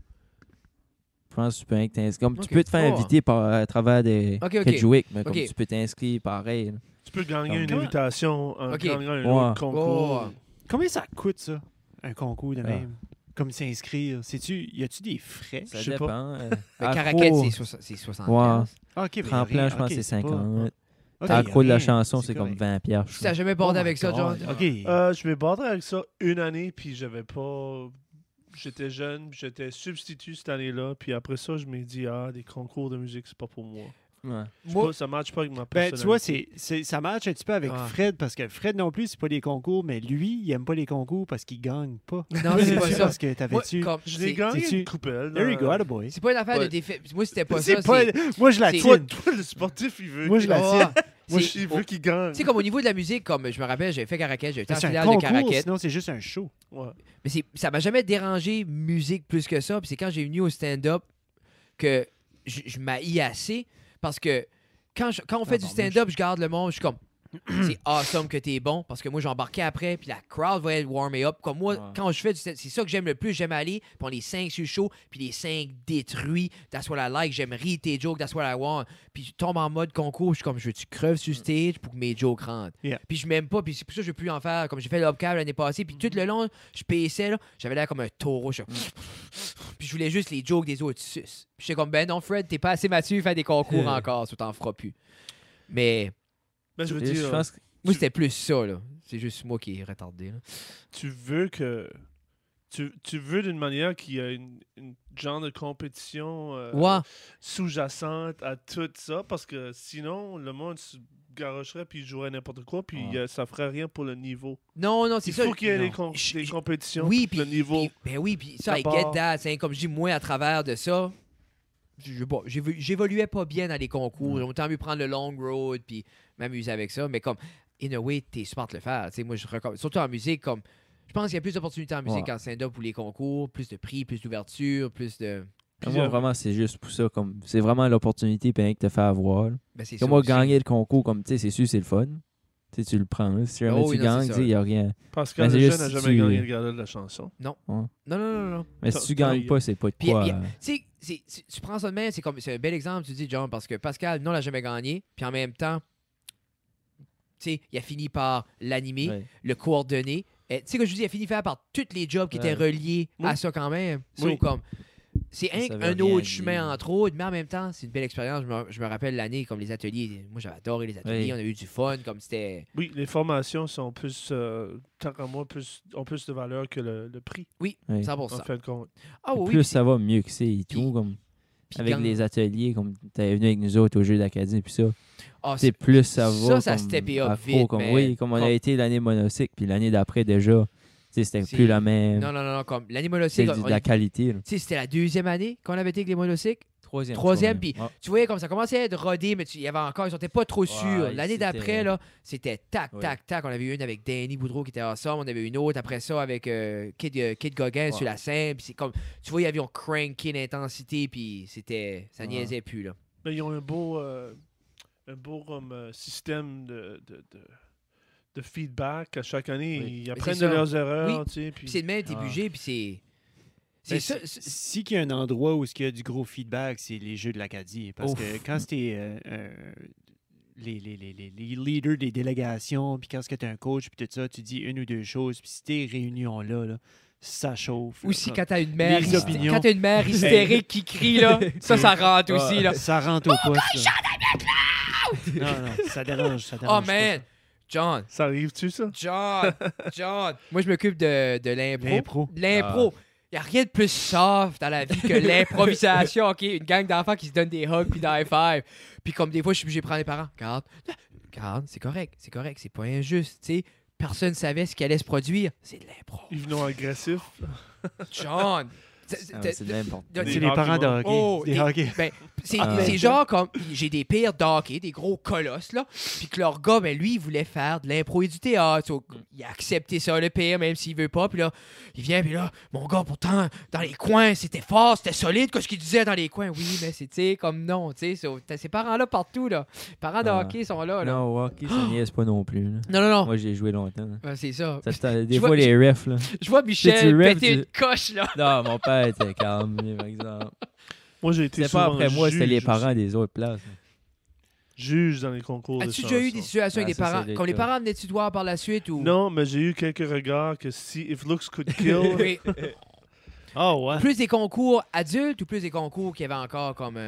Je pense que tu peux être t'inscrire. Comme
Ok.
tu peux te faire
Oh.
inviter à travers des
Ok, ok.
Kedgewick, mais comme
Ok.
tu peux t'inscrire pareil. là.
Tu peux gagner une
Comment-
invitation en
Ok.
gagnant un
Ouais.
autre concours.
Oh.
Combien ça coûte, ça, un concours de
Ah.
même? Comme s'inscrire. Y a-tu des frais?
Ça
Je sais
dépend.
pas.
Mais
Accro,
Caraquette, c'est 60
Ouais.
piastres.
Ah, OK, mais
Tremplin,
rien.
je pense
Ok,
que c'est
c'est pas-
50.
Ok,
T'as
y a
accro de la
rien.
chanson, c'est comme
correct.
20 piastres.
Tu t'as jamais bordé
Oh
avec
my
ça, John?
God. OK.
Je vais battre avec ça une année, puis j'avais pas. J'étais jeune, puis j'étais substitut cette année-là, puis après ça, je m'ai dit, des concours de musique, c'est pas pour moi.
Ouais.
Moi,
Ça matche pas avec ma
Ben,
personnalité.
tu vois, ça match un petit peu avec
Ah.
Fred, parce que Fred non plus, c'est pas des concours, mais lui, il aime pas les concours parce qu'il gagne pas.
non, c'est pas ça.
Parce que
Moi,
t'avais-tu...
comme,
Je l'ai
c'est-
gagné
c'est-tu-
une coupelle.
There you go, attaboy.
c'est pas une affaire de
Ouais.
défait. Moi, c'était pas
C'est
ça.
pas...
c'est-
Moi, je la
c'est-
Toi,
tienne.
le sportif, il veut.
Moi, je la
Oh,
tienne.
Moi,
c'est-
il veut qu'il gagne.
Tu sais, comme au niveau de la musique, comme je me rappelle, j'avais fait Caraquette, j'avais été en
C'est un
finale de
concours,
Caraquette.
sinon c'est juste un show.
Ouais.
Mais ça m'a jamais dérangé musique plus que ça. Puis c'est quand j'ai venu au stand-up que je m'haïs assez. Parce que quand on fait du stand-up, je garde le monde, je suis comme c'est awesome que t'es bon. Parce que moi, j'embarquais après, puis la crowd va être warmé up. Comme moi,
Ouais.
quand je fais du stand-up, c'est ça que j'aime le plus. J'aime aller, puis on les 5 sur le show, puis les 5 détruits. That's what I like. J'aime rire tes jokes, that's what I want. Puis je tombe en mode concours, je suis comme, tu creves sur stage pour que mes jokes rentrent.
Yeah.
Puis je m'aime pas, puis c'est pour ça que je veux plus en faire. Comme j'ai fait l'Hubcab l'année passée, puis tout le long, je paissais, là, j'avais l'air comme un taureau. Puis je voulais juste les jokes des autres sus. Puis j'étais comme, ben non, Fred, t'es pas assez mature, faire des concours encore, tu t'en feras plus. Mais
Ben, je veux
Et
dire,
je pense que
moi, c'était plus ça, là. C'est juste moi qui est retardé, là.
tu veux que. Tu veux d'une manière qu'il y ait une genre de compétition
Ouais.
sous-jacente à tout ça, parce que sinon, le monde se garocherait puis jouerait n'importe quoi, puis
Ouais.
ça ferait rien pour le niveau.
Non, non, c'est
Il
ça.
faut qu'il y ait
non.
des compétitions
Oui,
pour le
puis
niveau.
ben oui, puis ça, I
d'abord.
get that. C'est comme je dis, moi, à travers de ça, j'évoluais pas bien dans les concours. J'aurais autant mieux prendre le long road puis m'amuser avec ça. Mais comme, in a way, t'es smart de le faire. Tu sais, moi, je recommande. Surtout en musique, comme, je pense qu'il y a plus d'opportunités en musique
Ouais.
qu'en stand-up ou les concours, plus de prix, plus d'ouverture, plus de.
moi, vraiment, c'est juste pour ça. Comme, c'est vraiment l'opportunité puis rien que te fait avoir. là.
Ben, c'est
Comme
ça
moi,
aussi.
gagner le concours, comme tu sais, c'est sûr, c'est le fun. Tu sais, tu le prends. là. Si jamais
Oh oui,
tu
non,
gagnes,
c'est
tu sais, il n'y a rien.
Pascal
Ben, c'est
Lejeune
juste
n'a
si
jamais
tu-
gagné le gala de la chanson.
Non, non, non.
Mais
T'as-
si tu
t'as-
gagnes pas, c'est pas de
Puis,
quoi.
tu sais, tu prends ça de main, c'est un bel exemple, tu dis, John, parce que Pascal, non, l'a jamais gagné. Puis en même temps, tu sais, il a fini par l'animer,
Ouais.
le coordonner. Tu sais, que je vous dis, il a fini par faire par tous les jobs qui étaient
Ouais.
reliés à
Oui.
ça quand même.
Oui.
So, comme, c'est
Ça veut
un
rien
autre
dire.
chemin entre autres, mais en même temps, c'est une belle expérience. Je me rappelle l'année, comme les ateliers. Moi, j'avais adoré les ateliers.
Oui.
On a eu du fun, comme c'était.
Oui, les formations sont plus, tant qu'à moi, ont plus de valeur que le prix,
Oui,
Ouais.
100%.
en fin de compte.
Ah oui,
Plus
oui.
ça va, mieux que c'est et tout.
Puis-
Comme...
Puis
avec
quand-
les ateliers, comme t'avais venu avec nous autres au jeu d'Acadie, puis ça.
Ah,
C'est plus ça va.
ça
comme
steppé up
à fond,
vite,
comme,
mais
oui, comme on a
comme-
été l'année monocycle, puis l'année d'après déjà. C'était
C'est-
plus la même.
Non, comme l'année
C'est
monocycle,
de la qualité. Là.
c'était la deuxième année qu'on avait été avec les monocycles.
Troisième.
Troisième, puis
Ouais.
tu voyais comme ça commençait à être rodé, mais il y avait encore, ils n'étaient pas trop sûrs.
Ouais,
L'année
c'était-
d'après, là, c'était tac,
Ouais.
tac, tac. On avait eu une avec Danny Boudreau qui était ensemble. On avait une autre après ça avec Kid Gauguin sur
Ouais.
la scène. Puis c'est comme, tu vois, ils avaient cranké l'intensité, puis ça
Ouais.
niaisait plus, là.
Mais ils ont un beau comme, système de feedback à chaque année.
Oui.
Ils
Mais
apprennent
c'est
de
ça.
leurs erreurs.
Oui.
Tu sais,
Puis
puis
c'est le même, t'es
Ah.
bugé, puis c'est.
Ben,
C'est ça.
Si qu'il y a un endroit où il y a du gros feedback, c'est les jeux de l'Acadie. Parce
Ouf.
que quand c'était les leaders des délégations, puis quand tu es un coach, puis tout ça, tu dis une ou deux choses, puis ces réunions-là, ça chauffe. là.
Aussi,
Comme-
quand t'as une mère,
Les opinions.
quand t'as une mère hystérique qui crie, là, ça rentre aussi, là.
Ça rentre au poste. là. Non, ça dérange. Ça
Oh,
dérange
man! John,
ça arrive-tu, ça?
John. Moi, je m'occupe de l'impro.
L'impro.
L'impro. Il n'y a rien de plus soft dans la vie que l'improvisation. OK, une gang d'enfants qui se donnent des hugs puis des high-five. Puis comme des fois, je suis obligé de prendre les parents. Regarde, c'est correct, c'est pas injuste, tu sais. Personne ne savait ce qui allait se produire. C'est de l'impro.
Ils venaient agressifs.
John!
Ah, c'est de l'important.
C'est
Des
les parents de
arguments.
hockey.
Oh,
des
des-
hockey.
Ben, c'est
Ah,
c'est
ouais.
genre comme j'ai des pires d'hockey, des gros colosses, là. Puis que leur gars, ben lui, il voulait faire de l'impro et du théâtre. So, il a accepté ça, le pire, même s'il veut pas. Puis là, il vient, puis là, mon gars, pourtant, dans les coins, c'était fort, c'était solide, que ce qu'il disait dans les coins. Oui, mais c'est, tu sais, comme non, tu sais. T'as ces parents-là partout, là. Les parents de
Ah.
hockey sont là, là.
Non, au hockey, ça niaise pas non plus. là.
Non.
Moi, j'ai joué longtemps. là.
Ouais, c'est ça.
Des
Je
fois,
vois-
les refs, là.
Je vois Michel
Tu rêves
péter
du-
une coche, là.
Non, mon père était calme, lui, par exemple.
Moi, j'ai été
C'était pas
souvent
après moi, c'était les
juge
parents
aussi.
des autres places. là.
Juge dans les concours de
As-tu déjà eu des
chansons.
situations avec
Ah,
des
ça,
parents?
c'est le
Comme les
cas.
parents venaient-tu te voir par la suite ou.
Non, mais j'ai eu quelques regards que si If Looks Could Kill,
Oui.
Oh, ouais.
Plus des concours adultes ou plus des concours qu'il y avait encore comme.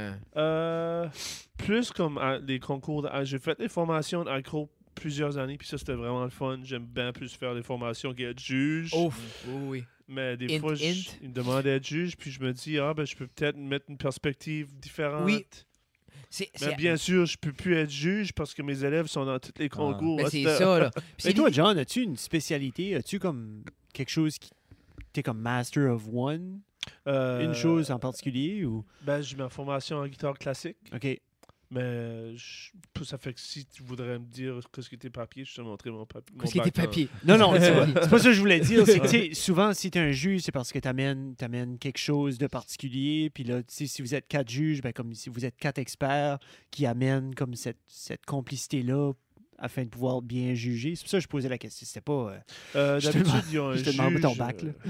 plus comme les concours. J'ai fait des formations d'accro plusieurs années, puis ça, c'était vraiment le fun. J'aime bien plus faire des formations qu'être juge.
Ouf. Oui.
Mais des
Hint,
fois,
hint.
ils me demandent d'être juge, puis je me dis, je peux peut-être mettre une perspective différente.
Oui.
Mais bien sûr, je peux plus être juge parce que mes élèves sont dans tous les concours.
Ben,
à
c'est
cette heure.
ça, là. Puis
Mais
c'est
toi,
li-
John, as-tu une spécialité? As-tu comme quelque chose qui. T'es comme Master of One? Une chose en particulier? Ou.
Ben, j'ai ma formation en guitare classique,
OK.
mais ça fait que si tu voudrais me dire qu'est-ce que tes papiers, je te montrer mon papier.
Qu'est-ce qui est tes papiers?
Non, non, c'est pas ça que je voulais dire. C'est que, tu sais, souvent, si tu es un juge, c'est parce que tu amènes quelque chose de particulier. Puis là, tu sais, si vous êtes 4 juges, ben, comme si vous êtes 4 experts qui amènent comme cette complicité-là afin de pouvoir bien juger. C'est pour ça que je posais la question. C'était pas... je te
D'habitude,
demande-
il y a un
je te demande
juge,
ton bac, là.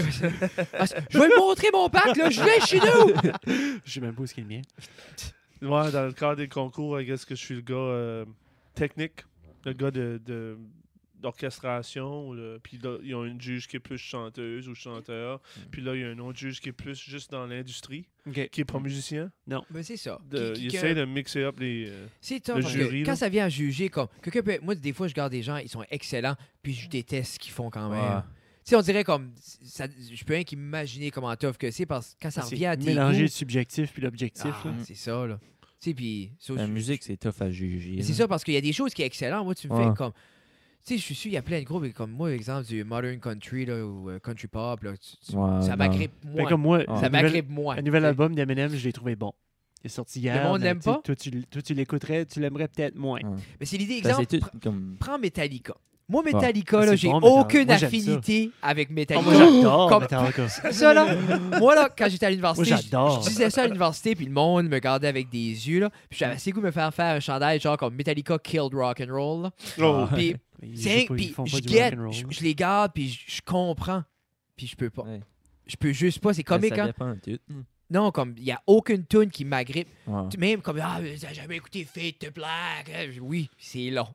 Ah, je vais le montrer, mon bac, là. Je l'ai chez nous.
Je sais même pas où est-ce qu'il est le mien.
Ouais, dans le cadre des concours, est-ce que je suis le gars technique, le gars d'orchestration. Puis là, ils ont une juge qui est plus chanteuse ou chanteur. Puis là, il y a un autre juge qui est plus juste dans l'industrie,
OK.
qui est pas musicien.
Ben, c'est ça.
Il essaie de mixer up les...
C'est top
le
parce
jury,
que
là.
quand ça vient à juger, comme quelqu'un peut... Moi, des fois, je regarde des gens, ils sont excellents, puis je déteste ce qu'ils font quand même.
Ouais.
Tu sais, on dirait comme... je peux rien qu'imaginer comment tough que c'est, parce que quand ça
C'est
revient à tes
mélanger le
goûts...
subjectif puis l'objectif.
Ah,
là.
c'est ça, là. Tu sais, puis... ça,
La
je-
musique, c'est tough à juger.
Mais c'est
là.
ça, parce qu'il y a des choses qui sont excellentes. Moi, tu me
Ouais.
fais comme... Tu sais, je suis sûr, il y a plein de groupes, comme moi, exemple, du Modern Country, là, ou country pop, là,
Ouais,
ça
non.
m'agrippe
Ben,
moins.
comme moi,
Ouais.
Ça
le nouvel-
m'agrippe moins.
le nouvel
tu sais.
album d'Eminem, je l'ai trouvé bon. Il est sorti hier.
monde
mais
l'aime
tu sais,
pas?
Toi, tu l'écouterais, tu l'aimerais peut-être moins.
Ouais.
Mais c'est l'idée,
Ben,
exemple,
c'est tout comme...
prends Metallica. Moi, Metallica,
Ah,
là,
c'est
j'ai
bon, Metallica.
aucune
Moi, j'aime
affinité avec
Ah,
Metallica.
moi, j'adore
Comme-
Metallica.
Ça, là, moi, là, quand j'étais à l'université,
Moi, j'adore.
je disais ça à l'université, puis le monde me regardait avec des yeux, là. Puis j'avais assez goût de me faire un chandail, genre comme Metallica killed rock and roll, là.
Oh.
Puis,
Ils
c'est
jouent pas- ils
puis
font
je
pas du
guette,
rock'n'roll.
je les garde, puis je comprends. Puis je peux pas.
Ouais.
Je peux juste pas. C'est
Ben,
comique,
ça
hein?
dépend de tout.
Non, comme, il y a aucune tune qui m'agrippe.
Ouais.
Même comme, j'ai jamais écouté Fade to Black. Oui, c'est long.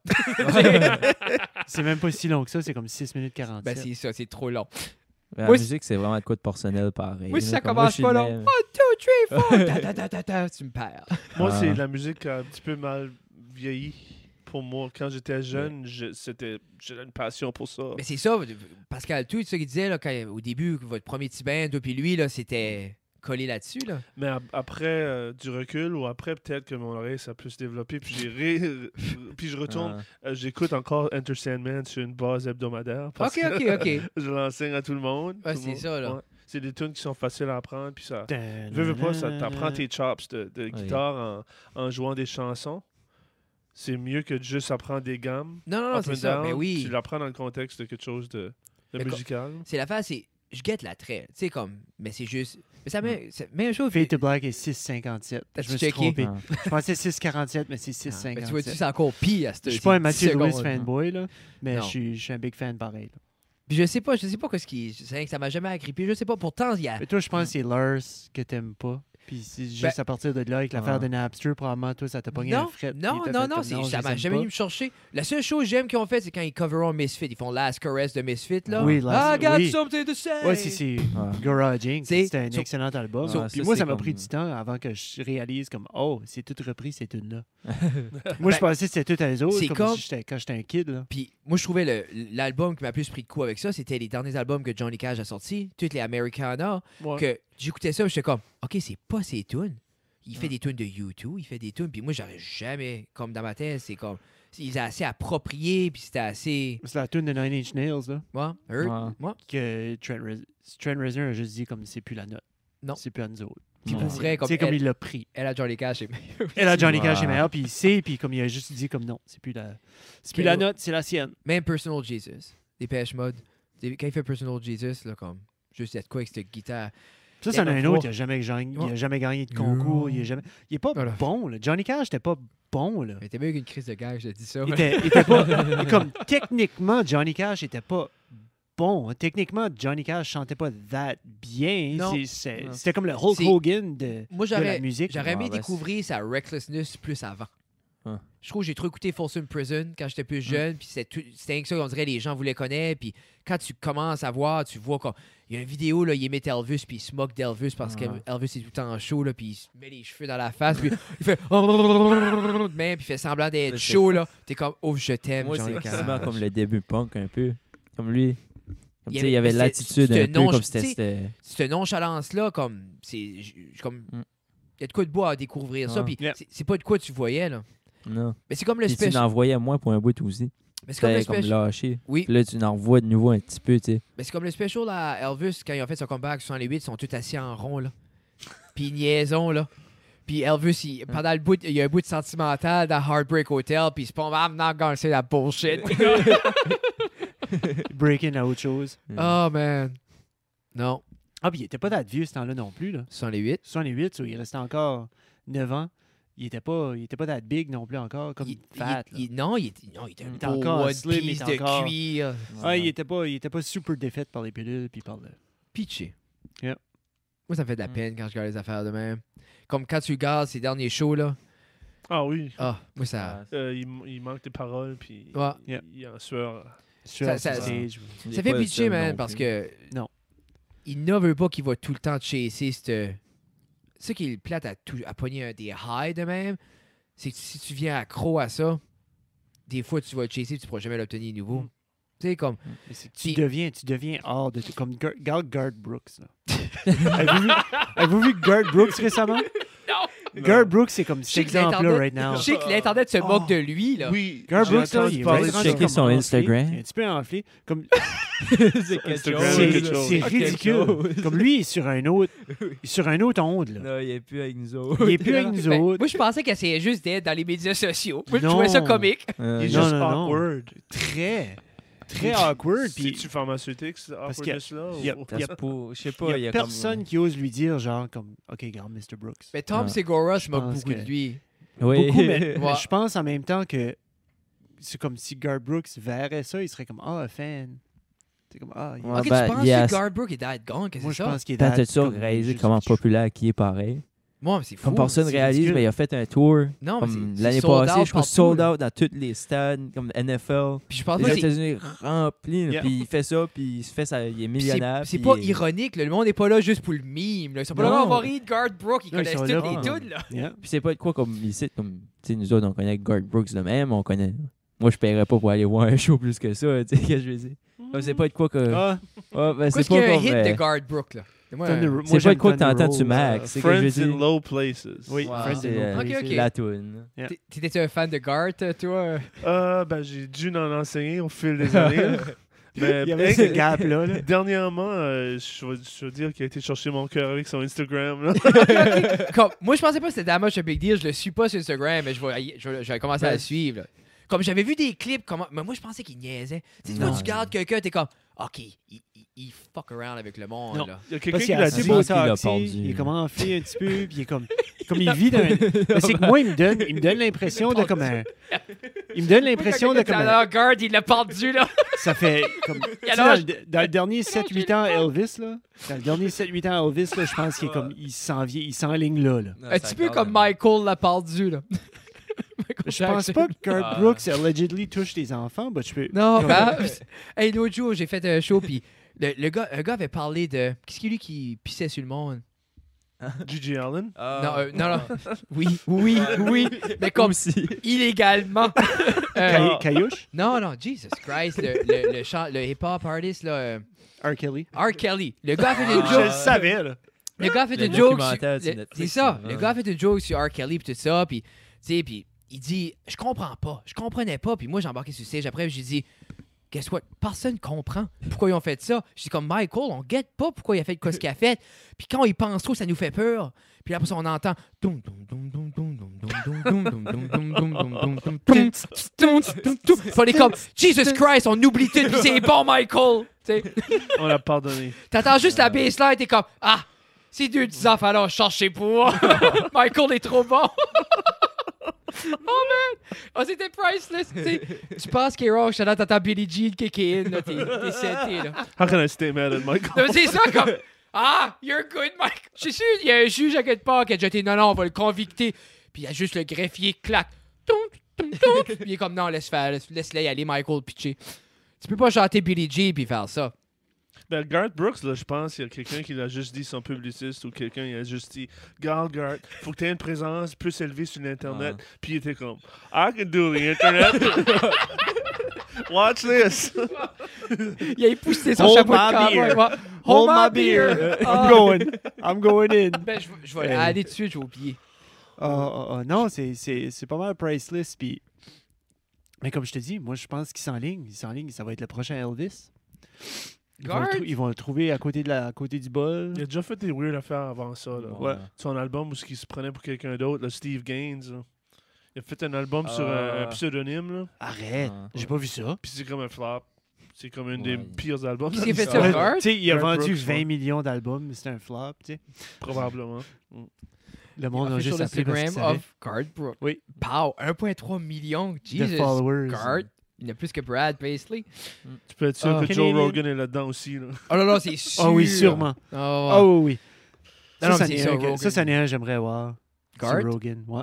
C'est même pas si long que ça, c'est comme 6 minutes 47.
Ben, c'est ça, c'est trop long.
Ben,
Moi,
la musique, c'est vraiment de quoi de personnel pareil.
Moi, si
là.
ça
Comme
commence
je
pas
suis
là,
le même.
1, 2, 3, 4, tu me perds.
Moi,
Ah.
c'est la musique qui a un petit peu mal vieilli pour moi. Quand j'étais jeune, j'avais une passion pour ça.
Mais c'est ça, Pascal, tout ce qu'il disait là, au début, votre premier petit bain, toi puis lui, là, c'était coller là-dessus. Là.
Mais après du recul ou après peut-être que mon oreille ça peut se développer puis puis je retourne, j'écoute encore Enter Sandman sur une base hebdomadaire parce
OK.
que je l'enseigne à tout le monde.
Ouais,
Tout le
c'est
monde-
ça, là.
ouais. C'est des tunes qui sont faciles à apprendre puis ça veux pas ça t'apprends tes chops de guitare en jouant des chansons. C'est mieux que de juste apprendre des gammes.
Non,
up
c'est
and
ça.
down,
Mais oui.
Tu l'apprends dans le contexte de quelque chose de
Mais
musical.
C'est l'affaire, c'est. Je guette l'attrait. Tu sais, comme. Mais c'est juste. Mais ça met. Même chose.
Fade to Black est 6,57.
T'as-tu
Je me suis
checké?
trompé.
Ah.
Je pensais 6,47, mais c'est
Mais tu vois,
6,57.
c'est encore pire à cette
Je suis pas un Mathieu Lewis
seconde.
fanboy, là, mais
Non.
je suis un big fan pareil. Là.
Puis je sais pas qu'est-ce qui. C'est vrai que ça m'a jamais agrippé. Je sais pas. Pourtant, il y a.
Mais toi, je pense que c'est Lars que t'aimes pas. Puis c'est juste à partir de là, avec l'affaire de Napster, probablement, toi, ça t'a pogné un
Non,
fret.
non,
puis t'as fait comme,
ça
je
m'a
les
jamais
aime
venu me chercher. La seule chose que j'aime qu'ils ont fait, c'est quand ils coveront Misfit. Ils font Last Caress de Misfit, là.
Oui,
I got
oui.
something to say.
pas. Ouais, c'est
Ouais.
Garage Inc.
C'est-
C'était un
so-
excellent album.
so-
Puis
ça,
moi,
c'est
ça m'a
comme-
pris du temps avant que je réalise comme, oh, c'est tout repris, ces tunes-là. Moi, je pensais que c'était tout à eux autres,
c'est
comme
comme-
si quand j'étais un kid, là.
Puis moi, je trouvais l'album qui m'a plus pris de coup avec ça, c'était les derniers albums que Johnny Cash a sortis, toutes les Americana,
Ouais.
que j'écoutais ça, j'étais comme, OK, c'est pas ces tunes. Il fait des tunes de U2, il fait des tunes, puis moi, j'aurais jamais, comme dans ma tête, c'est comme, il est assez approprié, puis c'était assez,
C'est la tune de Nine Inch Nails, là,
moi,
Ouais.
moi.
que Trent Reznor a juste dit comme, c'est plus la note.
Non.
C'est plus à nous autres.
Puis
Ouais.
pour vrai, comme
C'est comme
elle,
il l'a pris.
elle a Johnny Cash, et meilleur.
Et là, Johnny Cash
Ouais.
est meilleur, puis il sait, puis comme il a juste dit comme non, c'est plus la note, c'est la sienne.
Même Personal Jesus, Dépêche Mode, quand il fait Personal Jesus, là, comme, juste, il y a de quoi avec cette guitare.
Ça,
Il y
c'en
a
a un
pas
autre,
fort.
il a jamais gagné de concours, il est pas
Voilà.
bon, là. Johnny Cash n'était pas bon, là.
Mais t'es mieux qu'une crise de gag, je te dis ça.
Il était pas, comme, techniquement, Johnny Cash était pas bon. Techniquement, Johnny Cash chantait pas that bien.
Non.
C'était comme le Hulk
C'est-
Hogan de
Moi,
la musique.
j'aurais aimé
Ah, ben,
découvrir sa recklessness plus avant.
Hein.
Je trouve que j'ai trop écouté Folsom Prison quand j'étais plus jeune, puis c'était rien que ça qu'on dirait les gens voulaient connaître, puis quand tu commences à voir, tu vois qu'il y a une vidéo, là, il imite Elvis, puis il se moque d'Elvis parce
Ouais.
qu'Elvis est tout le temps chaud, là, puis il se met les cheveux dans la face, puis il fait même, puis il fait semblant d'être
C'est-
chaud, là. T'es comme, oh, je t'aime,
Moi,
Johnny
c'est
Cash.
quasiment comme le début punk, un peu. Comme lui. Comme,
Il y
tu sais, il y avait
avait-
l'attitude
c'était
un peu
non-
comme
tu sais,
c'était.
Cette nonchalance-là, comme, c'est comme, il y a de quoi de bois à découvrir ça,
Ouais.
puis
Yeah.
c'est pas de quoi tu voyais, là.
Non.
Mais c'est comme le
Puis tu
special.
n'en voyais moins pour un bout aussi.
Mais c'est comme le
C'était comme
special.
lâché.
Oui.
Puis là, tu en revois de nouveau un petit peu, tu sais.
Mais c'est comme le special à Elvis, quand ils ont fait son comeback sur les 8, ils sont tous assis en rond, là. Puis ils niaisons, là. Puis Elvis, pendant le bout, il y a un bout de sentimental dans Heartbreak Hotel, puis il se pond, I'm not gonna say that bullshit.
Breaking à autre chose.
Oh, man. Non.
Ah, puis il était pas that vieux ce temps-là non plus, là.
Sur les 8.
68, il restait encore 9 ans. Il était pas that big non plus encore, comme fat. là.
Non, il était un
était
beau
encore
one
slim, il
piece
était
de
encore-
cuir.
Ah, il était pas super défait par les pilules puis par le.
Pitché.
Yeah.
Moi, ça me fait de la peine quand je regarde les affaires de même. Comme quand tu regardes ces derniers shows, là.
Ah oui.
Ah, moi, ça...
Il manque des paroles, puis
Ouais.
Yeah.
il est en sueur.
Sur
Ça-
le
ça-
stage.
Ça fait pitcher, man, parce que...
Non.
Il ne veut pas qu'il va tout le temps chasser cette... Ce qui est plate à pogner des highs de même, c'est que si tu viens accro à ça, des fois, tu vas le chasser et tu ne pourras jamais l'obtenir nouveau. Tu sais, comme...
Mais c'est que
Puis-
tu deviens hors de tout. Comme Garth Brooks. Là. Avez-vous vu Garth Brooks récemment?
Non!
Garth Brooks, c'est comme
Je
cet
sais que
exemple-là
l'Internet-
right now.
Je sais que l'Internet se moque de lui, là.
Oui.
Garth
j'ai
Brooks, là,
entendu
il est
parler
vraiment
de
checker
comme
son
enflé.
Instagram.
Il est un petit peu enflé. Comme,
c'est
Instagram,
c'est
quelque chose.
c'est
Quelque
ridicule.
chose.
Comme lui, il est sur un autre onde. Là.
Non, il est plus avec nous autres.
Il est plus avec nous
Ben,
autres.
moi, je pensais qu'il essayait juste d'être dans les médias sociaux. Moi, je
Non.
trouvais ça comique.
Il est
Non,
juste
non, non.
awkward.
Très awkward. Puis
C'est-tu pharmaceutique, ce awkwardness-là?
qu'il y a-
ou-
il y a-
Je sais
il
pas,
n'y a,
il y a
personne qui ose lui dire, genre, comme, OK, regarde, Mr. Brooks.
Mais Tom
Ouais.
Segura se moque
pense
beaucoup
que-
de lui.
Oui.
Beaucoup, mais
Ouais.
je pense en même temps que c'est comme si Garth Brooks verrait ça, il serait comme, ah, un fan. C'est comme, ah, il-
Ouais,
Ok,
ben,
tu penses
il y a-
que Garth Brooks est dead gone? Qu'est-ce
moi,
que
je
c'est ça?
pense qu'il est
T'as
date
tu
comme
réalisé
juste-
comment populaire qui est pareil?
Moi, c'est fou.
Comme personne
c'est
réalise,
ridicule.
mais il a fait un tour.
Non, mais
Comme
c'est
l'année
sold
passée,
out
je crois
partout,
sold
là.
out dans tous les stades, comme NFL.
Puis je pense
Les
pas que c'est...
États-Unis remplis, là,
Yeah.
puis il fait ça, puis il se fait ça, il est
puis
millionnaire.
c'est
puis
pas
il est-
ironique, là. Le monde n'est pas là juste pour le mime. Là. Ils sont pas là,
Non.
on va rire de Garth Brooks. Ils
Non, ils
connaissent
sont
toutes
là,
les
hein.
tunes, là.
Yeah.
Puis c'est pas de quoi comme ici, comme tu sais, nous autres, on connaît Garth Brooks de même, on connaît. Moi, je paierais pas pour aller voir un show plus que ça, tu sais, qu'est-ce que je veux dire. Comme c'est pas de quoi que.
Ah,
Ah, ben,
Qu'est-ce
c'est
qu'il y
pas
a un
comme.
hit de Garth Brooks, là? Moi,
C'est pas de quoi que t'entends tu Mac. C'est que je
Friends
dis.
in Low Places.
Oui,
Wow,
Friends
c'est,
in Low
Ok,
Places.
ok.
La toune.
T'étais un fan de Garth, toi?
Ben, j'ai dû en enseigner au fil des années. là. Mais
Il y avait ce gap-là. Là.
dernièrement, je veux dire qu'il a été chercher mon cœur avec son Instagram. Là.
Comme, moi, je pensais pas que c'était that much a big deal. Je le suis pas sur Instagram, mais je vais commencer à le suivre. Là. Comme j'avais vu des clips, mais moi, je pensais qu'il niaisait. Tu sais, tu vois,
Non.
tu gardes quelqu'un, t'es comme, OK, il fuck around avec le monde.
Non.
Là.
Il y a quelqu'un
Parce
qui
qu'il est
l'a
assez
dit.
beau
beau
qu'il l'a
taxi,
pendu.
il est comme enflé un petit peu, puis il est comme il vit dans c'est que moi, il me donne l'impression de comme un... Il me donne l'impression de comme un...
Alors, Garth, il l'a pendu, là.
Ça fait comme... Tu sais,
alors,
dans le dernier
alors,
7-8 ans à Elvis, là, dans le dernier 7-8 ans à Elvis, là, je pense qu'il est comme... Il s'enligne là.
Un petit peu comme Michael l'a pendu, là.
Je pense pas que Garth Brooks allegedly touche des enfants, mais je peux...
Non, ben, hey, l'autre jour, j'ai fait un show, puis un gars avait parlé de... Qu'est-ce qu'il lui qui pissait sur le monde?
Gigi Allen.
Non. Oui. Mais comme
aussi.
illégalement.
Caillouche?
Non, Jesus Christ, le hip-hop artist, là,
R. Kelly?
R. Kelly. Le gars a fait une
Je
joke.
le savais, là.
Le gars a fait
Le
une joke.
documentaire sur
C'est
Netflix,
ça.
ouais.
Le gars a fait une joke sur R. Kelly, puis tout ça, puis, tu sais, puis il dit, je comprends pas. Je comprenais pas, puis moi, j'ai embarqué sur le stage. Après, j'ai dit, guess what? Personne comprend pourquoi ils ont fait ça. Je dis comme Michael, on guette pas pourquoi il a fait ce qu'il a fait. Puis quand il pense trop, ça nous fait peur. Puis après ça, on entend. Puis on est comme Jesus Christ, on oublie tout, puis c'est bon, Michael. Tu sais,
On l'a pardonné.
t'entends juste la baseline, t'es comme ah, c'est 2 enfants, alors chercher pour. Michael est trop bon. Oh man! Oh, c'était priceless! Tu penses qu'il est wrong, je t'entends Billie Jean kick in, là, t'es seté, là.
How can I stay mad at Michael?
Non, c'est ça, comme ah, you're good, Mike! Je suis sûr, il y a un juge à quelque part qui a jeté non, on va le convicter. Puis il y a juste le greffier clac. Puis il est comme non, laisse-le y aller, Michael, pitcher. Tu peux pas chanter Billie Jean puis faire ça.
Ben, Garth Brooks, là, je pense qu'il y a quelqu'un qui l'a juste dit, son publiciste, ou quelqu'un qui a juste dit Garth, faut que tu aies une présence plus élevée sur l'Internet. Puis il était comme I can do the Internet. Watch this.
Il a époussé son
Hold
chapeau
my
de cowboy.
beer.
Ouais.
Hold my beer.
Ah.
I'm going in.
Ben, je vais aller tout de suite, j'ai oublié.
Non, c'est pas mal priceless. Puis... Mais comme je te dis, moi, je pense qu'il s'enligne. Ça va être le prochain Elvis. Ils vont le trouver à côté du bol.
Il a déjà fait des weird affaires avant ça. Là.
Ouais.
Son album où il se prenait pour quelqu'un d'autre, là, Steve Gaines. Là. Il a fait un album sur un pseudonyme. Là.
Arrête, j'ai pas vu ça.
Puis c'est comme un flop. C'est comme un des
Ouais.
pires albums.
Qu'est-ce qu'il a fait
de
sur
l'histoire,
Garth?
Tu sais, il a
Garth
vendu
Brooks,
20
ouais.
millions d'albums, mais c'est un flop, tu sais.
Probablement.
Le monde a
Official
juste appelé parce qu'il
Instagram
savait.
of Garth Brooks.
Oui.
Pow, 1,3 million.
De
Jesus.
followers.
Garth. Il y en a plus que Brad Paisley.
Tu peux être sûr
Ah.
que Joe
Canadian.
Rogan est là-dedans aussi. Là.
Oh là là, c'est sûr.
Ah oui, sûrement.
Oh,
Ah oui, oui.
Non, non,
Ça,
mais
c'en
c'est
est
ça,
un que-
Rogan.
ça, c'en est un que j'aimerais voir.
Garth?
Sur Rogan, ouais.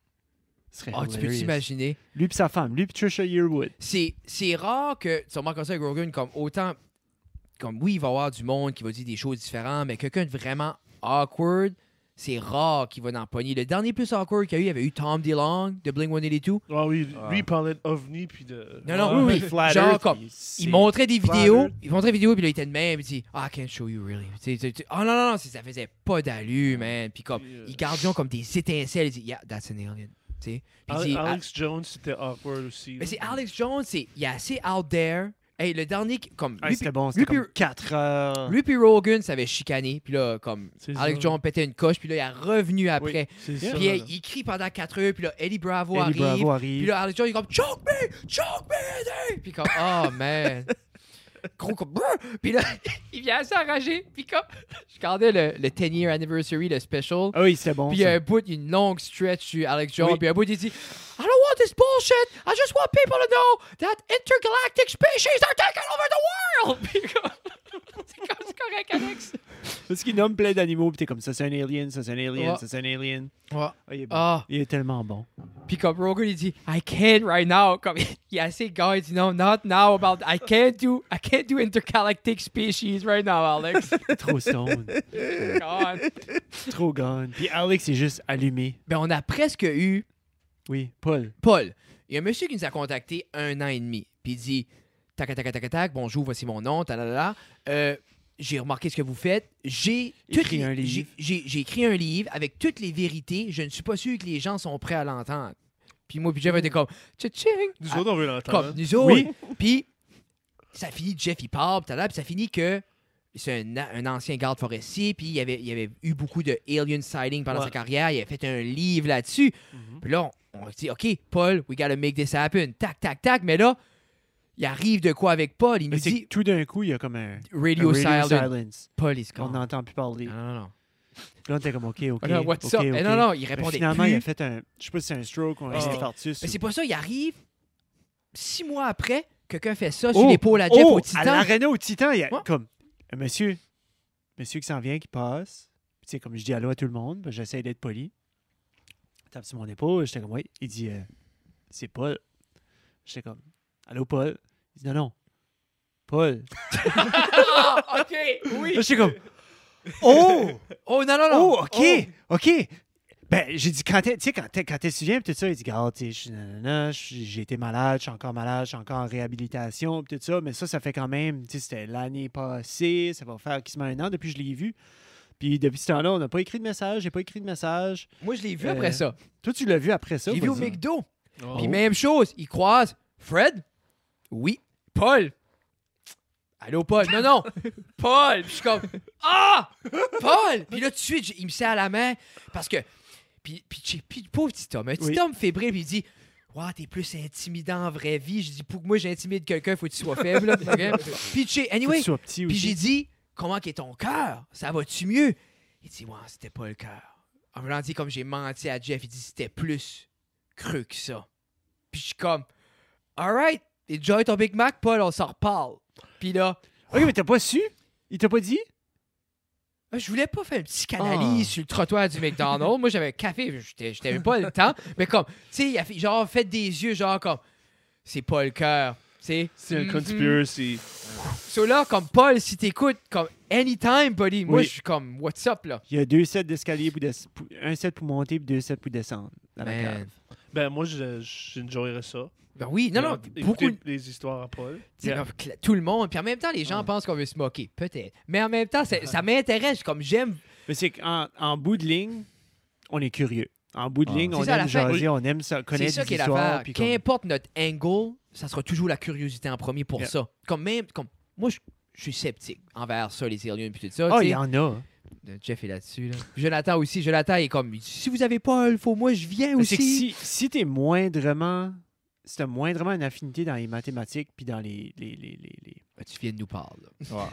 Ce serait
Oh, tu peux
hilarious.
t'imaginer.
Lui et sa femme, lui et Trisha Yearwood.
C'est rare que tu remarques ça avec Rogan, comme autant. Comme oui, il va y avoir du monde qui va dire des choses différentes, mais quelqu'un de vraiment awkward, c'est rare qu'il va en pogner. Le dernier plus awkward qu'il y a eu, il y avait eu Tom DeLonge de Blink-182.
Ah oui,
Ah.
lui il parlait d'OVNI puis de.
Non, non,
Oui,
mais
oui, Flat
genre
Earth,
comme,
puis c'est-
il montrait des
Flat
vidéos,
Earth.
puis là, il était de même, il dit, I can't show you really. Oh non, ça faisait pas d'allure, man. Puis comme,
Puis,
il gardait comme des étincelles, il dit, yeah, that's an alien. Tu sais. Puis il dit,
Alex Jones, c'était awkward aussi.
mais
là.
c'est Alex Jones, il est assez out there. Hey, le dernier, comme,
Ah,
lui,
c'était bon,
lui,
c'était
puis-
comme 4 heures.
Lui puis Rogan, ça avait chicané. Puis là, comme,
C'est
Alex
ça.
Jones pétait une coche. Puis là, il est revenu après.
C'est ça.
Puis
là.
il crie pendant 4 heures. Puis là, Eddie Bravo
Eddie
arrive.
Bravo
Puis
arrive.
là, Alex Jones, il est comme, choke me, Eddie. Puis comme, oh man. Gros comme, brr. Puis là, il vient assez enragé. Puis comme, je regardais le 10-year anniversary, le special.
Ah oui, c'était bon.
Puis il y a
ça.
un bout, il y a une longue stretch sur Alex Jones.
Oui.
Puis un bout, il dit, I don't want this bullshit. I just want people to know that intergalactic species are taking over the world. Puis comme, c'est correct, Alex.
Parce qu'il nomme plein d'animaux, puis t'es comme ça, c'est un alien, ça, c'est un alien,
Ouais.
ça, c'est un alien.
Ouais.
Ah, il est bon.
Ah.
Il est tellement bon.
Puis comme Rogan, il dit, I can't right now. Comme, il y a assez de gars, il dit, no, not now about, I can't do intergalactic species right now, Alex.
Trop stone.
God.
Trop gone. Puis Alex est juste allumé.
Ben, on a presque eu
Oui, Paul.
Paul. Il y a un monsieur qui nous a contacté 1 an et demi. Puis il dit, tac, bonjour, voici mon nom, talala. j'ai remarqué ce que vous faites. J'ai
Écrit
toutes
un
les-
livre.
j'ai écrit un livre avec toutes les vérités. Je ne suis pas sûr que les gens sont prêts à l'entendre. Puis moi, puis Jeff était comme, tching,
Nous autres, on veut l'entendre.
comme nous autres.
Oui.
Puis ça finit, Jeff, il parle, puis ça finit que c'est un ancien garde forestier, puis il avait eu beaucoup de alien sightings pendant
Ouais.
sa carrière. Il a fait un livre là-dessus. Puis là, on se dit, OK, Paul, we gotta make this happen. Tac, tac, tac. Mais là, il arrive de quoi avec Paul? Il
Mais
nous
c'est
dit
que tout d'un coup, il y a comme un
radio,
radio
silent.
silence.
Paul, il se
On n'entend plus parler.
Non, non, non.
Là, on était comme, OK.
Ah non, what's
OK,
up?
OK.
Eh non, non, il
Mais
répondait
finalement,
plus.
il a fait un... Je sais pas si c'est un stroke ou un
Oh.
infarctus.
Mais c'est
ou-
pas ça, il arrive 6 mois après, quelqu'un fait ça sur l'épaule à Jeff
oh,
au
à
Titan.
l'aréna au Titan, il y a
Ouais.
comme un monsieur qui s'en vient, qui passe. Puis, tu sais, comme je dis allô à tout le monde, ben, j'essaie d'être poli. Il tape sur mon épaule, j'étais comme, oui. Il dit, c'est Paul. J'étais comme, allô, Paul. Il dit, non, non. Paul.
Ah, OK, oui.
Là, j'étais comme, oh!
Oh, non, non, non.
Oh, OK, OK. Ben, j'ai dit, quand t'es étudiant, puis tout ça, il dit, regarde, tu sais, j'ai été malade, je suis encore malade, je suis encore en réhabilitation, puis tout ça, mais ça fait quand même, tu sais, c'était l'année passée, ça va faire quasiment un an depuis que je l'ai vu. Puis depuis ce temps-là, on n'a pas écrit de message, j'ai pas écrit de message.
Moi, je l'ai vu après ça.
Toi, tu l'as vu après ça?
J'ai vu au
vas-y.
McDo.
Oh.
Puis même chose, il croise Fred. Oui. Paul. Allô, Paul. Non, non. Paul. Puis je suis comme, ah! Paul. Puis là, tout de suite, il me serre la main parce que. Puis le pauvre petit homme, un petit
Oui.
homme fébrile, puis il dit, wow, t'es plus intimidant en vraie vie. Je dis, pour que moi, j'intimide quelqu'un, faut que tu sois faible. Là. OK? Puis
Faut que
anyway,
tu sois petit
puis
aussi.
j'ai dit, comment est ton cœur? Ça va-tu mieux? Il dit, ouais, c'était pas le cœur. En voulant dire, comme j'ai menti à Jeff, il dit, c'était plus creux que ça. Puis je suis comme, alright, enjoy ton Big Mac, Paul, on s'en reparle. Puis là,
OK, mais t'as pas su? Il t'a pas dit?
je voulais pas faire une psychanalyse sur le trottoir du McDonald's. Moi, j'avais un café, j'étais même pas le temps. Mais comme, tu sais, il a fait, genre, fait des yeux, genre, comme, c'est pas le cœur.
C'est un
Mhm.
conspiracy.
So là, comme Paul, si t'écoutes, comme, anytime, buddy, moi,
Oui.
je suis comme, what's up, là?
Il y a 2 sets d'escalier, un set pour monter, puis 2 sets pour descendre. Dans la
Man.
cave.
Ben, moi, j'enjoyerais ça.
Ben oui, non, non,
Écouter
beaucoup.
les histoires à Paul.
Tu sais, comme tout le monde. Puis en même temps, les gens pensent qu'on veut se moquer. Peut-être. Mais en même temps, ça m'intéresse. Comme j'aime.
Mais c'est qu'en bout de ligne, on est curieux. En bout de
Ah.
ligne,
C'est
on
ça, à la
aime
fin.
jaser, on aime ça,
C'est
connaître
ça
des
qui est
histoires.
l'affaire.
puis comme-
Qu'importe notre angle, ça sera toujours la curiosité en premier pour
Yeah.
ça. Comme moi, je suis sceptique envers ça, les aliens puis tout ça.
Ah,
tu
il
sais.
y en a.
Jeff est là-dessus. Là. Jonathan aussi. Jonathan est comme, si vous avez pas il faut moi, je viens
Mais c'est que
aussi.
si t'es moindrement... Si t'as moindrement une affinité dans les mathématiques puis dans les...
Ben, tu viens de nous parler. là.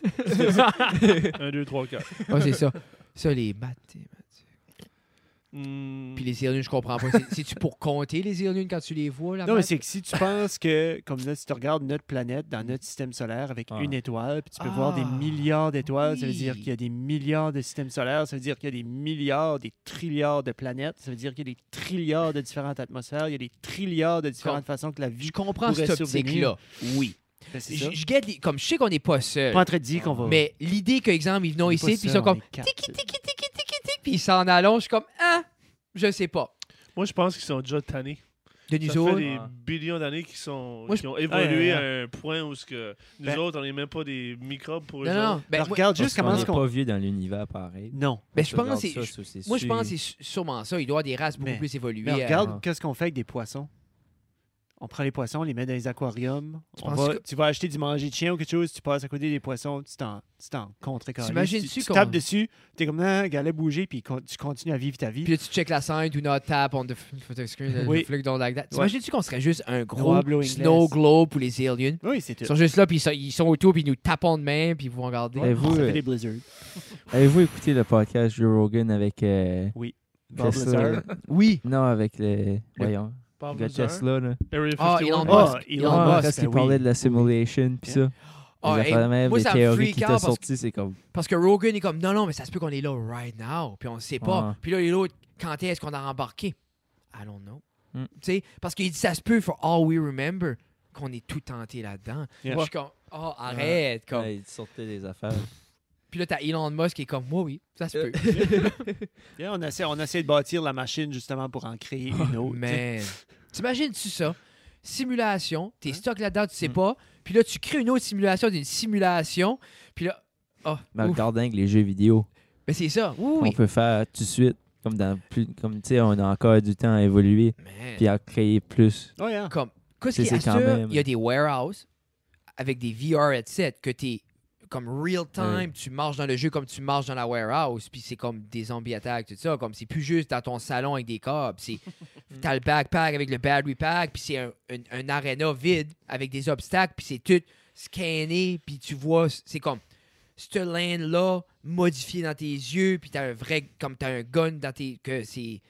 1, 2, 3, 4.
Ouais, c'est ça. Ça, les mathématiques.
Hmm.
Puis les aliens, je comprends pas. C'est-tu pour compter les aliens quand tu les vois, là?
Non, mais c'est que si tu penses que, comme là, si tu regardes notre planète dans notre système solaire avec
Ah.
une étoile, puis tu peux voir des
Ah,
milliards d'étoiles, ça veut
oui.
dire qu'il y a des milliards de systèmes solaires, ça veut dire qu'il y a des milliards, des trilliards de planètes, ça veut dire qu'il y a des trilliards de différentes atmosphères, il y a des trilliards de différentes façons que la vie...
Je comprends
pourrait
cette
survenir.
optique-là. Oui.
Ben, c'est ça.
Je guette comme je sais qu'on n'est pas seul.
Pas en train de dire qu'on va...
Mais l'idée que, exemple, ils
on
venons
est
ici,
pas
puis ils
seul,
sont comme
on est quatre.
tiki, tiki, tiki, tiki, tiki, puis ils s'en allongent. Je suis comme, ah, je sais pas.
Moi, je pense qu'ils sont déjà tannés.
De
Ça
nous
fait
autres.
des
Ah.
billions d'années qui ont
Ah,
évolué
ouais,
à un point où nous
Ben-
autres, on n'est même pas des microbes pour eux
Non, non, non.
autres.
Ben,
Alors,
moi,
regarde
Parce
juste comment
qu'on
est-ce
n'est
qu'on...
pas vieux dans l'univers pareil.
Non.
ben, je pense
Regarde
que c'est-
ça, c'est
moi, je pense
sûr.
que c'est sûrement ça. Il doit y avoir des races beaucoup
Mais-
plus évoluées.
Mais regarde
Ah.
qu'est-ce qu'on fait avec des poissons. On prend les poissons, on les met dans les aquariums.
Tu penses que-
Tu vas acheter du manger de chien ou quelque chose, tu passes à côté des poissons, tu t'en contre
T'imagines-tu
tu
qu'on-
tapes dessus, t'es comme, ah, galet bouger, puis tu continues à vivre ta vie.
Puis là, tu check la scène, do not tap on the photo screen,
Oui.
the flick don't like that. T'imagines-tu qu'on serait juste un gros
Noir, bleu,
snow
inglés.
globe pour les aliens?
Oui, c'est tout.
Ils sont juste là, puis ils sont autour, puis ils nous tapent de main, puis ils vont regarder.
Et vous,
Ça fait des blizzards.
avez-vous écouté le podcast Joe Rogan avec
Bob
Tesla?
Blizzard.
Oui.
Non, avec le... Voyons,
Bob
le gars de
Lazar,
Tesla, là.
Area
Ah,
51.
Elon
Ah,
Musk.
Elon
Ah,
Musk,
parce qu'il
oui.
parlait de la simulation, pis ça.
Ah,
Les
hey,
affaires de même,
moi,
les
ça me
théories
freak
qui
out
étaient
parce
sorties, c'est comme...
Parce que Rogan est comme, non, mais ça se peut qu'on est là right now, puis on ne sait pas.
Ouais.
Puis là, l'autre, quand est-ce qu'on a embarqué? I don't know.
Mm.
Tu sais, parce qu'il dit, ça se peut, for all we remember, qu'on est tout tenté là-dedans.
Yeah.
Moi, je suis comme, oh, arrête. Comme.
Ouais, il sortait des affaires.
Puis là, t'as Elon Musk qui est comme, moi, oui, ça se peut.
Yeah, on essaie de bâtir la machine justement pour en créer une autre.
Man. T'imagines-tu ça? Simulation, t'es stock là-dedans, tu sais
Mm.
pas. Puis là, tu crées une autre simulation d'une simulation. Puis là, Ah,
Mais
ouf.
regardez avec les jeux vidéo.
Ben, c'est ça. Oui,
On
oui.
peut faire tout de suite. Comme tu sais, on a encore du temps à évoluer.
Man.
Puis à créer plus.
Oh, yeah.
Comme, qu'est-ce
C'est-
qu'il y a
c'est
à
quand
ça?
même-
Il y a des warehouses avec des VR headsets que t'es comme real time,
Ouais.
tu marches dans le jeu comme tu marches dans la warehouse, puis c'est comme des zombies attaques, tout ça. Comme c'est plus juste dans ton salon avec des câbles. T'as le backpack avec le battery pack, puis c'est un arena vide avec des obstacles, puis c'est tout scanné, puis tu vois, c'est comme cette lane-là modifiée dans tes yeux, puis t'as un gun dans tes. Que c'est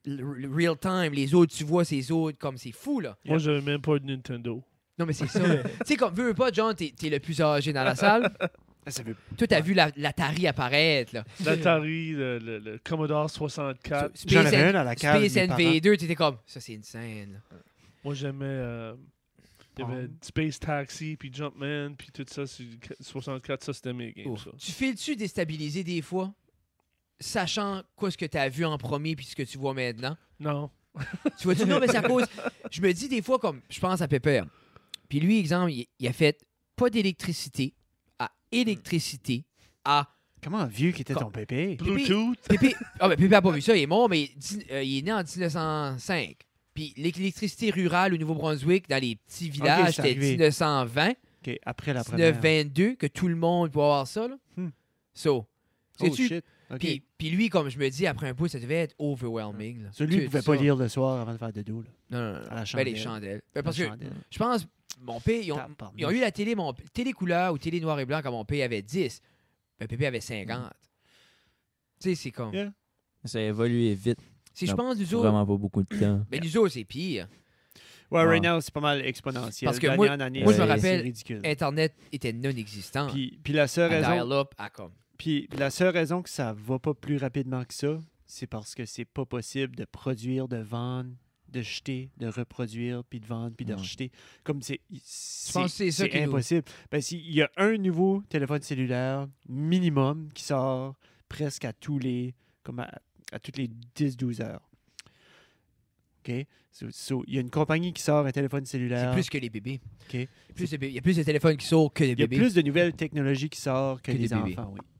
real time. Les autres, tu vois ces autres, comme c'est fou, là.
Moi, j'avais même pas de Nintendo.
Non, mais c'est ça. Tu sais, comme, veux pas, John, t'es le plus âgé dans la salle.
Ça veut...
Toi, t'as vu l'Atari apparaître, là.
L'Atari, le Commodore 64.
J'en
Space,
avais un dans la cave.
Space
mes parents.
NV2, t'étais comme, ça, c'est une scène. Là.
Moi, j'aimais... il y avait Space Taxi, puis Jumpman, puis tout ça. Sur 64, ça, c'était mes games,
Ouf.
ça.
Tu files-tu déstabiliser des fois, sachant quoi ce que t'as vu en premier puis ce que tu vois maintenant?
Non.
Tu vois-tu? Non, mais c'est à cause. Je me dis des fois, comme, je pense à Pépère. Puis lui, exemple, il a fait pas d'électricité à électricité à.
Comment vieux qu'était
Comme-
ton pépé?
Bluetooth.
Pépé. Ah, ben Pépé a pas vu ça, il est mort, mais il est né en 1905. Puis l'électricité rurale au Nouveau-Brunswick, dans les petits villages,
c'est
c'était
arrivé.
1920,
OK, après la première.
1922, que tout le monde peut avoir ça. Là. So,
Oh,
sais-tu?
shit. OK.
Puis lui, comme je me dis, après un bout, ça devait être overwhelming. Là.
Celui qui
Tout
pouvait
ça.
pas lire le soir avant de faire dodo. Là.
Non, non, non.
À la
Ben, les
chandelle.
chandelles. Ben, parce
La
que
chandelle.
je pense, mon père, ils ont eu la télé, télé couleur ou télé noir et blanc quand mon père avait 10. Ben, Pépé avait 50. Tu sais, c'est comme.
Yeah.
Ça a évolué vite.
Si je
Non,
pense, nous autres.
Vraiment pas beaucoup de temps.
Ben, nous autres, c'est pire.
Ouais,
Ouais.
right now, c'est pas mal exponentiel.
Parce que
D'année
moi-
en année,
moi, je me
c'est
rappelle,
ridicule.
Internet était non existant.
Puis la seule
À
raison...
dial-up, à comme.
Puis la seule raison que ça va pas plus rapidement que ça, c'est parce que c'est pas possible de produire, de vendre, de jeter, de reproduire, puis de vendre, puis de
Ouais.
rejeter. Comme c'est
pense que c'est ça qui nous-
impossible. Ben, il y a un nouveau téléphone cellulaire minimum qui sort presque à tous les comme à toutes les 10-12 heures. OK? Il y a une compagnie qui sort un téléphone
C'est
cellulaire.
plus que les bébés.
OK.
Il y a plus de téléphones qui sortent que les
Il y a
bébés.
plus de nouvelles technologies qui sortent que
Que des
les
bébés.
enfants, oui.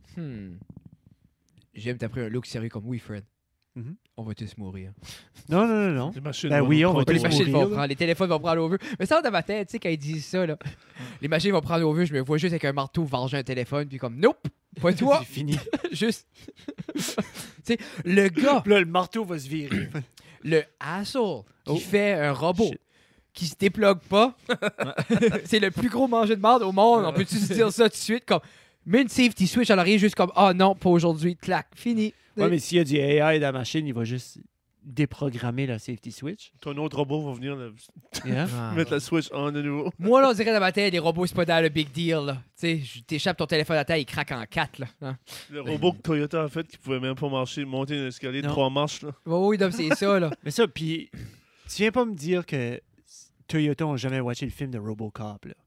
J'aime t'as pris un look sérieux comme oui, Fred.
Mhm.
On va tous mourir.
Non, non, non, non.
Les machines
Ben
vont
oui,
nous
on va
prendre
Les
tous
au
machines
vol.
mourir,
vont
là.
prendre, les téléphones vont prendre over. Mais ça, dans ma tête, tu sais, quand ils disent ça, là, les machines vont prendre over, je me vois juste avec un marteau venger un téléphone, puis comme, nope, pas toi,
C'est fini.
juste. Tu sais, le gars,
Puis là, le marteau va se virer.
le asshole, qui
Oh.
fait un robot,
Shit.
qui se déplogue pas, c'est le plus gros manger de marde au monde. On peut-tu se dire ça tout de suite? Comme, mets une safety switch à l'arrière, juste comme, ah non, pas aujourd'hui, clac, fini.
Ouais, mais s'il y a du AI dans la machine, il va juste déprogrammer la safety switch.
Ton autre robot va venir
Yeah.
Ah.
mettre la switch on de nouveau.
Moi, là, on dirait dans ma tête, les robots, c'est pas dans le big deal, là. Tu sais, t'échappes ton téléphone à terre, il craque en 4, là. Hein?
Le robot que Toyota a fait qui pouvait même pas marcher, monter un escalier de
Non.
3 marches. Là.
Oui, donc c'est ça, là.
Mais ça, puis tu viens pas me dire que Toyota ont jamais watché le film de Robocop, là.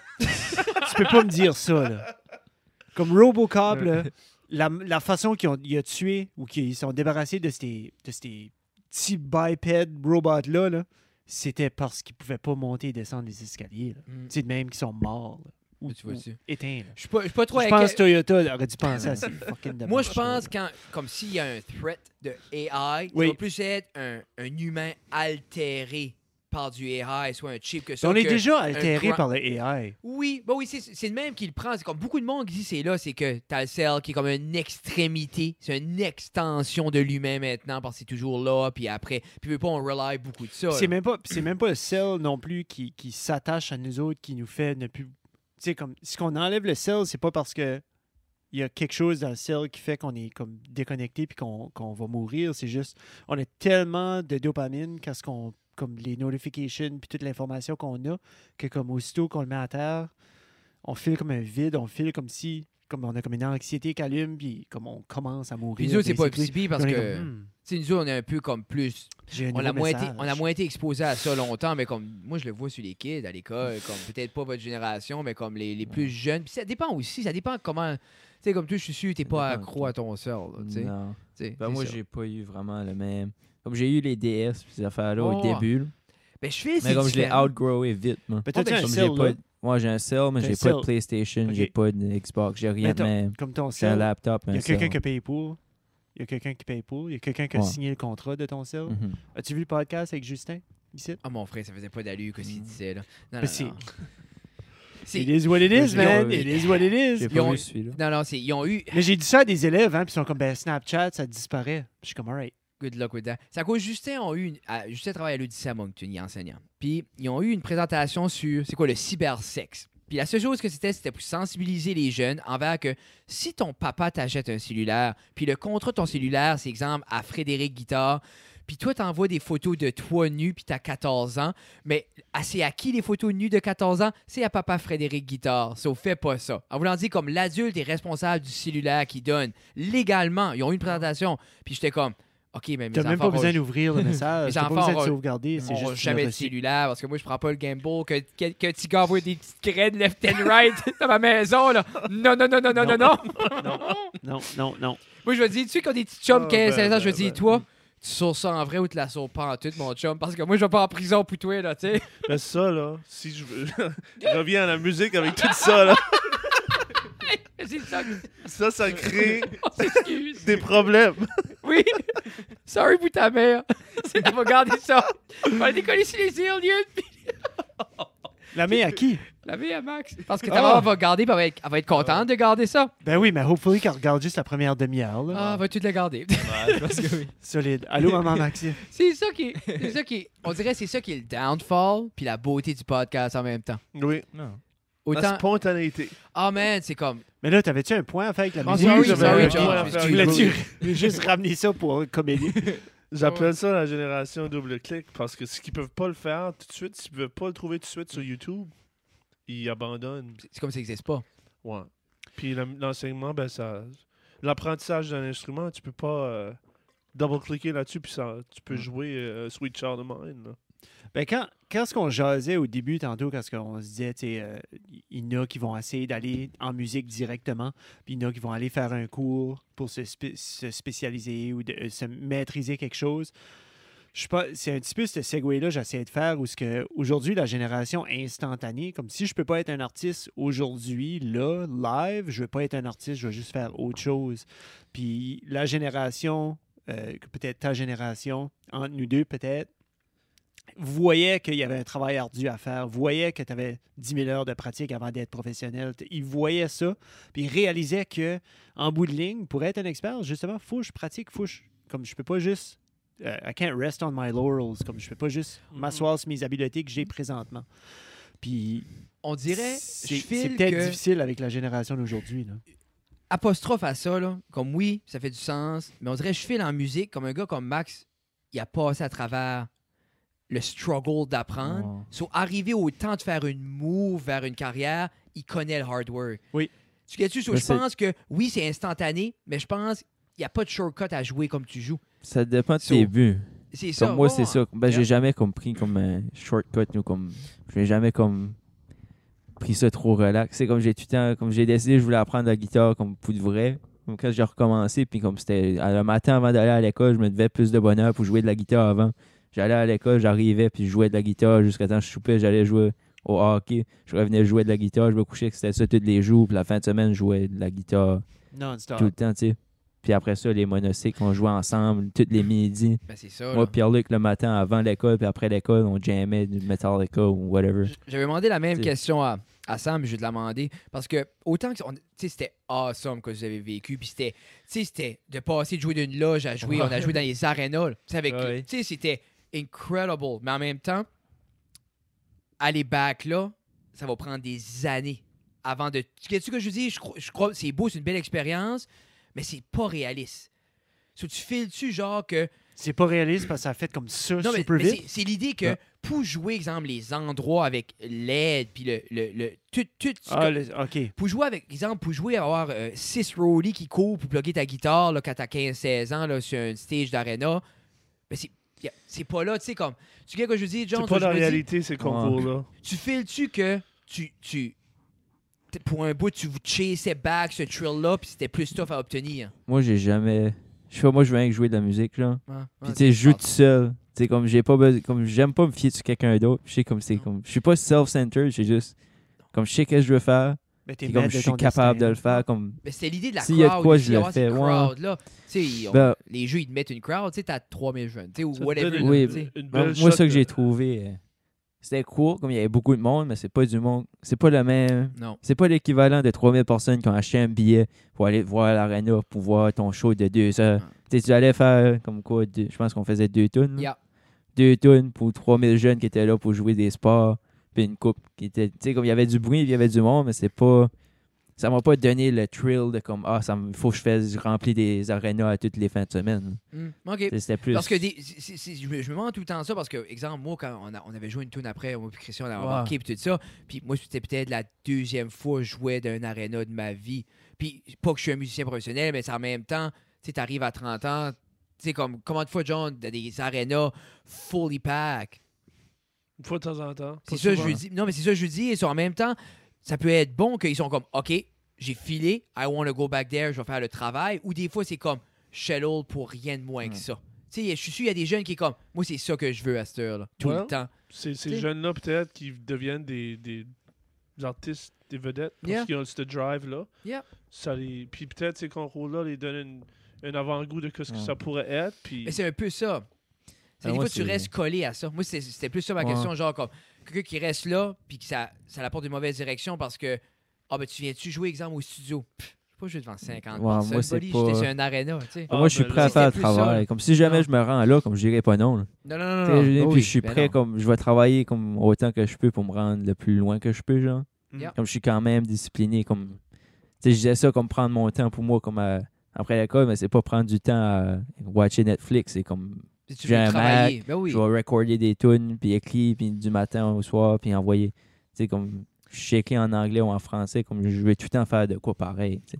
Tu peux pas me dire ça, là. Comme Robocop, là, la façon il a tué ou qu'ils sont débarrassés de ces petits biped robots-là, là, c'était parce qu'ils pouvaient pas monter et descendre les escaliers. C'est de même qu'ils sont morts. Là, ou,
Tu vois-tu?
ou éteints. Là.
Je suis pas trop
Je
inquiet.
pense que Toyota aurait dû penser à ces fucking
Moi, je
démarches-là,
pense
là.
quand, comme s'il y a un threat de AI,
Oui.
ça va plus être un humain altéré par du AI, soit un chip que ça.
On est
que
déjà altéré
grand-
par le AI.
Oui, bah oui, c'est le même qui le prend. C'est comme beaucoup de monde qui dit c'est là, c'est que t'as le cell qui est comme une extrémité, c'est une extension de l'humain maintenant parce que c'est toujours là, puis après, puis veut pas on rely beaucoup de ça.
C'est
là.
même pas le cell non plus qui s'attache à nous autres, qui nous fait ne plus. Tu sais, comme si on enlève le cell, c'est pas parce que il y a quelque chose dans le cell qui fait qu'on est comme déconnecté puis qu'on va mourir. C'est juste, on a tellement de dopamine qu'à ce qu'on comme les notifications puis toute l'information qu'on a que comme aussitôt qu'on le met à terre, on file comme un vide, on file comme si comme on a comme une anxiété qui allume puis comme on commence à mourir.
Puis nous autres, c'est pas
basically.
si pire parce
Puis on est
que,
comme,
tu sais, nous autres, on est un peu comme plus.
j'ai un
On a,
nouveau
moins été,
message.
on a moins été exposé à ça longtemps, mais comme moi, je le vois sur les kids à l'école, comme peut-être pas votre génération, mais comme les plus jeunes. Puis ça dépend aussi, ça dépend comment. Tu sais, comme toi, je suis sûr, t'es pas
dépend,
accro à ton sel. Tu sais.
Non.
Tu sais,
Ben,
c'est
moi,
ça.
j'ai pas eu vraiment le même. Comme j'ai eu les DS pis ces affaires-là
Oh.
au début, là.
Ben, je fais
Mais comme je l'ai outgrowé vite, moi.
Ben, t'as-tu
ben,
un
Comme
cell,
j'ai pas.
là?
Moi, j'ai un cell, mais
T'as
j'ai
un
pas de
cell.
PlayStation,
Ok.
j'ai pas de Xbox, j'ai rien
Mais
de même.
Comme ton
J'ai un
cell,
laptop,
il y
un
a quelqu'un
cell.
qui paye pour. Il y a quelqu'un qui paye pour. Il y a quelqu'un qui a
Ouais.
signé le contrat de ton cell.
Mhm.
As-tu vu le podcast avec Justin ici?
Ah, mon frère, ça faisait pas d'allure que ce qu'il disait, là. Non,
Mais
non,
c'est-
non. C'est-
It is what it is,
J'ai
man.
pas vu.
It is what it is.
J'ai
Ils
pas
ont-
vu celui-là.
Non, non, ils ont eu...
Mais j'ai dit ça à des élèves, hein, puis ils sont comme, ben, Snapchat, ça disparaît. Puis je suis comme, alright.
Good luck with that. C'est à cause Justin ont eu Justin travaille à l'Odyssée à Moncton, il est enseignant. Puis ils ont eu une présentation sur c'est quoi le cybersexe. Puis la seule chose que c'était pour sensibiliser les jeunes envers que si ton papa t'achète un cellulaire, puis le contrat de ton cellulaire, c'est exemple à Frédéric Guitard, puis toi t'envoies des photos de toi nu puis t'as 14 ans, mais c'est à qui les photos nues de 14 ans? C'est à papa Frédéric Guitard. Ça fait pas ça. En voulant dire comme l'adulte est responsable du cellulaire qu'il donne légalement. Ils ont eu une présentation. Puis j'étais comme OK, mais mes
T'as même
enfants
pas besoin
vont-
d'ouvrir le message.
Les
T'as pas
enfants
besoin de
auront-
sauvegarder. C'est
on
juste
n'a jamais de
reçu.
cellulaire parce que moi je prends pas le Game Boy que petit gars envoie des petites graines left and right dans ma maison là. Non non non non non non non.
Non, non, non.
Moi je me dis tu sais quand des petits chums
Oh,
15 16 ans
ben,
je me
ben,
dis
ben.
toi tu sors ça en vrai ou tu la sors pas en tout mon chum parce que moi je vais pas en prison pour toi là tu sais.
Mais ça, là, si je veux- je reviens à la musique avec tout ça, là,
C'est ça.
ça crée
On s'excuse.
des problèmes.
Oui. Sorry pour ta mère. C'est de pas garder ça. On va décoller sur les îles puis
La main à qui?
la vie à Max parce que ta maman va garder puis elle va être contente de garder ça.
Ben oui, mais hopefully qu'elle regarde juste la première demi-heure. là.
Ah, va-tu te la garder? Parce que oui.
Solide. Allô, maman Maxime.
C'est ça qui est. On dirait que c'est ça qui est le downfall puis la beauté du podcast en même temps.
Oui,
Non.
la
Autant.
spontanéité.
Ah, man, c'est comme.
Mais là, t'avais-tu un point à faire avec la
Ah,
musique?
sorry,
j'avais
sorry,
un
John.
point à
Je
faire.
Tu
m'excuse.
voulais-tu juste ramener ça pour comédie?
J'appelle ça la génération double-clic parce que ce qu'ils peuvent pas le faire tout de suite, s'ils peuvent pas le trouver tout de suite sur YouTube, ils abandonnent.
C'est comme ça n'existe pas.
Ouais. Puis l'enseignement, ben ça. L'apprentissage d'un instrument, tu peux pas double-cliquer là-dessus, puis ça, tu peux jouer Sweet Child of Mine. Là.
Ben quand ce qu'on jasait au début, tantôt, quand on se disait, tu sais, il y en a qui vont essayer d'aller en musique directement, puis il y en a qui vont aller faire un cours pour se spécialiser ou se maîtriser quelque chose. Je sais pas, c'est un petit peu ce segue-là que j'essaie de faire où aujourd'hui, la génération instantanée, comme si je peux pas être un artiste aujourd'hui, là, live, je veux pas être un artiste, je veux juste faire autre chose. Puis la génération, peut-être ta génération, entre nous deux peut-être, voyait qu'il y avait un travail ardu à faire, voyait que tu avais 10 000 heures de pratique avant d'être professionnel. Il voyait ça, puis il réalisait que en bout de ligne, pour être un expert, justement, faut que je pratique, comme je peux pas juste I can't rest on my laurels, comme je peux pas juste m'asseoir sur mes habiletés que j'ai présentement. Puis
On dirait.
c'est
Je file
peut-être
que.
difficile avec la génération d'aujourd'hui. Là.
Apostrophe à ça, là. Comme oui, ça fait du sens. Mais on dirait je file en musique comme un gars comme Max. Il a passé à travers le struggle d'apprendre.
Ouais.
So, arriver au temps de faire une move vers une carrière, il connaît le hard work.
Oui.
Tu sais, so,
Mais
je pense que oui, c'est instantané, mais je pense qu'il n'y a pas de shortcut à jouer comme tu joues.
Ça dépend de
So,
tes buts.
C'est ça.
Comme moi,
ouais.
c'est ça. Ben,
Yeah.
j'ai jamais compris comme un shortcut ou comme. Je n'ai jamais comme pris ça trop relax. C'est comme j'ai tout le temps, comme j'ai décidé, je voulais apprendre la guitare comme pour de vrai. Comme quand j'ai recommencé, puis comme c'était le matin avant d'aller à l'école, je me devais plus de bonheur pour jouer de la guitare avant. J'allais à l'école, j'arrivais, puis je jouais de la guitare jusqu'à temps que je soupais, j'allais jouer au hockey. Je revenais jouer de la guitare, je me couchais que c'était ça tous les jours, puis la fin de semaine, je jouais de la guitare
Non-stop.
tout le temps, tu sais. Puis après ça, les monocycles, on jouait ensemble tous les midis.
Ben, c'est ça.
Moi,
là.
Pierre-Luc, le matin avant l'école, puis après l'école, on jammait du Metallica ou whatever.
J'avais demandé la même
T'sais.
question à Sam, mais je vais te la demander. Parce que autant que c'était awesome que vous avez vécu, puis c'était de passer de jouer d'une loge à jouer, on a joué dans les arénas. là. T'sais, avec,
Ouais.
t'sais, c'était incredible. Mais en même temps, aller back là, ça va prendre des années avant de. Qu'est-ce que je dis? Je crois que c'est beau, c'est une belle expérience, mais c'est pas réaliste. So, tu files-tu genre que.
C'est pas réaliste parce que ça a fait comme ça
Non, mais,
super
mais
vite.
c'est l'idée que
Ouais.
pour jouer, exemple, les endroits avec l'aide, puis tout
Ah, OK.
pour jouer avec, exemple, pour jouer, avoir 6 rollies qui courent pour plugger ta guitare là, quand t'as 15-16 ans là, sur un stage d'arena, ben c'est pas là, tu sais, comme. Tu sais ce que je dis, John?
C'est pas la
je me dis,
réalité, ces concours-là.
tu files-tu que pour un bout, tu vous chassais back ce thrill-là, puis c'était plus tough à obtenir?
Moi, j'ai jamais. Je sais pas, moi, je veux rien que jouer de la musique, là.
Ouais,
Puis,
ouais,
tu sais, je joue
c'est
tout seul. Tu sais, comme j'ai pas besoin. Comme j'aime pas me fier sur quelqu'un d'autre. Je sais, comme c'est
Non.
comme. Je suis pas self-centered, c'est juste. Comme je sais que je veux faire,
Mais t'es
puis comme
maître
je
de
suis
ton
capable de
destin.
le faire. Comme...
Mais c'était l'idée de la
S'il y a de
crowd.
quoi,
aussi,
je le
avoir
fais,
cette
ouais.
crowd-là. Tu sais,
Ben,
les jeux, ils te mettent une crowd, tu sais, t'as 3000 jeunes, tu sais, ou
Ça te
whatever.
donne
là,
Oui,
tu sais.
une
moi,
belle
ça
shot
que j'ai
de-
trouvé, c'était cool. Comme il y avait beaucoup de monde, mais c'est pas du monde. C'est pas le même.
Non.
C'est pas l'équivalent de 3000 personnes qui ont acheté un billet pour aller voir l'arena pour voir ton show de 2 heures.
Ah.
Tu sais, tu allais faire comme quoi, je pense qu'on faisait 2 tunes.
Yeah.
2 tunes pour 3000 jeunes qui étaient là pour jouer des sports. Puis une coupe qui était. Tu sais, comme il y avait du bruit, il y avait du monde, mais c'est pas. Ça m'a pas donné le thrill de comme il faut que je remplis des arénas à toutes les fins de semaine.
OK.
C'était plus.
Parce que je me demande tout le temps ça parce que, exemple, moi, quand on avait joué une tune après, moi et Christian, on avait embarqué puis tout ça, puis moi, c'était peut-être la deuxième fois que je jouais d'un aréna de ma vie. Puis, pas que je suis un musicien professionnel, mais c'est en même temps, tu sais, t'arrives à 30 ans, tu sais, comme, combien de fois, John, dans des arénas fully pack?
Une fois de temps en temps.
C'est
Pas
ça, je
souvent.
lui dis. Non, mais c'est ça, je lui dis. Et en même temps, ça peut être bon qu'ils sont comme, OK, j'ai filé, I want to go back there, je vais faire le travail. Ou des fois, c'est comme, shallow pour rien de moins que ça. Tu sais, je suis sûr, il y a des jeunes qui sont comme, moi, c'est ça que je veux à cette heure-là, tout
Ouais.
le temps.
Ces
T'sais.
jeunes-là, peut-être, qui deviennent des artistes, des vedettes, parce
Yeah.
qu'ils ont ce drive-là.
Yeah.
Puis peut-être ces concours-là les donnent un avant-goût de ce que ça pourrait être. Puis
Mais c'est un peu ça. C'est
Ah,
des
moi,
fois, tu
c'est-
restes collé à ça. Moi, c'était plus ça ma
Ouais.
question, genre comme, quelqu'un qui reste là, puis que ça l'apporte une mauvaise direction parce que, ben, tu viens-tu jouer, exemple, au studio? Pff, je sais pas, je vais devant 50
Ouais,
personnes,
moi, c'est
buddy,
pas-
j'étais sur un aréna, tu sais.
Ah,
Moi, je suis
ben
prêt
là,
à faire le
c'était plus ça,
travail.
là.
Comme si jamais
Non.
je me rends là, comme je dirais pas non. Là.
Non, non, non,
Tu sais,
non.
puis
Oui,
je suis
ben
prêt,
non.
comme je vais travailler comme autant que je peux pour me rendre le plus loin que je peux, genre.
Yeah.
Comme je suis quand même discipliné, comme. Tu sais, je disais ça comme prendre mon temps pour moi, comme après l'école, mais c'est pas prendre du temps à watcher Netflix. C'est comme.
Si tu
j'ai
veux
un
travailler, ben oui.
Je vais recorder des tunes, puis écrire, puis du matin au soir, puis envoyer. Tu sais, comme. Je suis écrit en anglais ou en français, comme je vais tout le temps faire de quoi pareil, tu sais.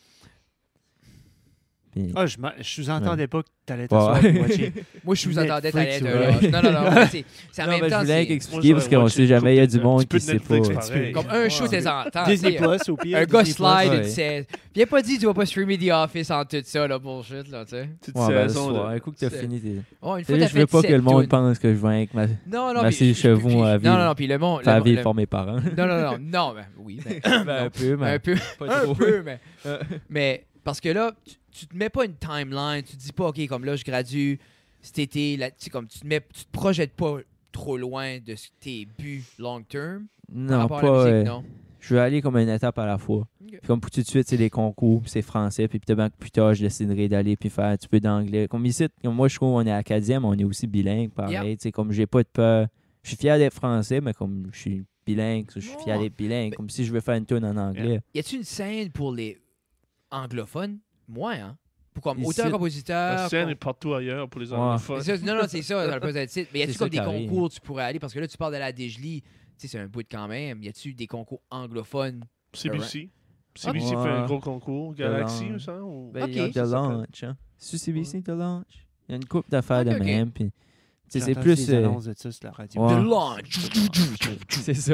Puis-
Ah, je sous-entendais pas que t'allais
Ouais.
t'asseoir et watcher.
Moi, je vous entendais
Netflix,
t'aller
ouais.
Non, non, non. mais c'est en
Non,
même
mais
temps,
je voulais
c'est
expliquer parce qu'on sait jamais, il y a du monde qui sait pas.
comme un show de temps en temps.
Disney
tu sais,
Plus, au pire.
un gars
Disney Plus.
slide
ouais.
une scène. Puis il a pas dit tu vas pas streamer The Office en tout ça, là, bullshit, là, tu sais.
petite
Ouais, ben, le
saison
soir,
de-
un coup que t'as
c'est-
fini tes.
Oh, une
Tu
fois
sais,
t'as
je veux
fait
pas que le
7
monde
tunes.
pense que je vais avec ma
Non, non,
Merci, chevaux à
Non,
vivre.
non, non, puis le monde.
faire vivre
le-
pour mes parents.
Non, non, non, non, ben oui. Ben,
Ben, un peu,
non.
mais
un peu,
pas
un
trop.
peu, mais. Mais parce que là, tu te mets pas une timeline, tu te dis pas, OK, comme là, je gradue cet été, là, tu sais, comme tu te projettes pas trop loin de tes buts long term. Par
Non,
rapport à la
pas.
musique, non.
Je veux aller comme une étape à la fois.
Ok.
Puis comme pour tout de suite, c'est les concours, puis c'est français, puis peut-être plus tard, je déciderai d'aller puis faire un petit peu d'anglais. Comme ici, comme moi, je trouve qu'on est acadien, mais on est aussi bilingue, pareil.
Yeah.
Tu sais, comme j'ai pas de peur. Je suis fier d'être français, mais comme je suis bilingue, je suis fier
Ouais.
d'être bilingue.
Mais-
Comme si je veux faire une tune en anglais.
Y a-tu une scène pour les anglophones? Moi, hein? Pour comme
Ici-
auteur-compositeur.
La scène
com-
est partout ailleurs pour les
Ouais.
anglophones.
C'est ça, non, non, c'est ça, ça peut être titre. Mais y a-tu
C'est
comme
ça
des
qui arrive.
concours tu pourrais aller? Parce que là, tu parles de la Dégely, tu sais, c'est un bout de quand même. Y a-tu des concours anglophones?
CBC. CBC
Ouais.
fait un gros concours. Galaxy,
Launch.
ou ça? Ou...
Ben,
Ok.
il y a
Ça
de
s'appelle.
launch. Hein. C'est CBC de launch. Il y a une couple d'affaires
Ok,
de
ok.
même. Puis, tu sais,
J'ai
c'est
entendu
plus.
des annonces de ça sur la radio.
Ouais.
The Launch!
C'est ça.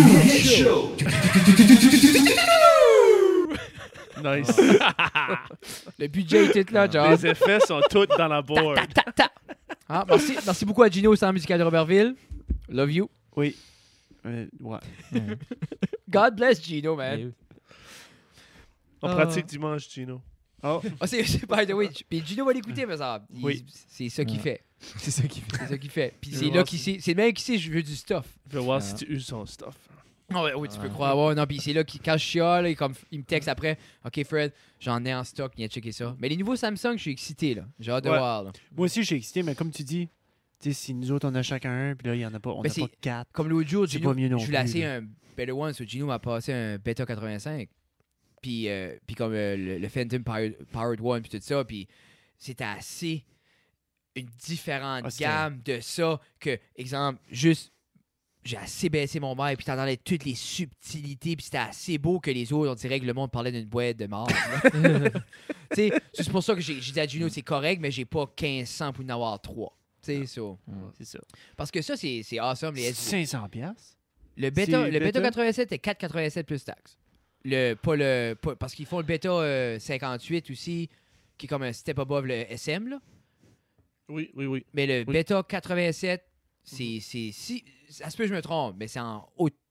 Nice.
Le budget est tout là, genre.
Les effets sont tous dans la board.
Ah, merci beaucoup à Gino, Centre musical de Robertville. Love you.
Oui. Ouais.
God bless Gino, man.
On
Ah.
pratique dimanche, Gino.
Oh,
Ah, c'est by the way. Puis Gino va l'écouter, mais ça.
Oui.
C'est ça qu'il
Ouais.
fait.
C'est ça qui fait.
C'est ça qu'il fait. Puis
Je
c'est
vais
là
voir
qu'il
si-
sait. C'est le même qui sait je veux du stuff.
Je vais voir
Ah.
si tu uses son stuff.
Ah ouais, oui, tu peux
Ouais.
croire. Ouais, non, puis c'est là qu'il, quand je chiale, il me texte après. OK, Fred, j'en ai en stock, viens checker ça. Mais les nouveaux Samsung, je suis excité, là. J'ai hâte de
Ouais.
voir, là.
moi aussi, je suis excité, mais comme tu dis, tu sais, si nous autres, on a chacun un, puis là, il y en a pas, on
Ben,
n'a
c'est-
pas quatre.
Comme l'autre jour,
C'est
Gino,
pas mieux non
je voulais
plus,
essayer
là.
un Better One, so Gino m'a passé un Beta 85. Puis comme le Phantom Powered One, puis tout ça. Puis c'était assez une différente
Ah, c'était-
gamme de ça que, exemple, juste, j'ai assez baissé mon mic, puis t'entendais toutes les subtilités, puis c'était assez beau que les autres, on dirait que le monde parlait d'une boîte de marde. là. Tu sais, c'est pour ça que j'ai dit à Gino, c'est correct, mais j'ai pas 1500 pour en avoir 3. Tu sais, so.
C'est ça.
Parce que ça, c'est awesome, les SVC.
500 piastres.
Le bêta,
C'est
le bêta
bêta?
87 est 4,87 plus taxes. Parce qu'ils font le bêta 58 aussi, qui est comme un step above le SM, là.
Oui, oui, oui.
Mais le
Oui.
bêta 87, c'est ça se peut que je me trompe, mais c'est en haut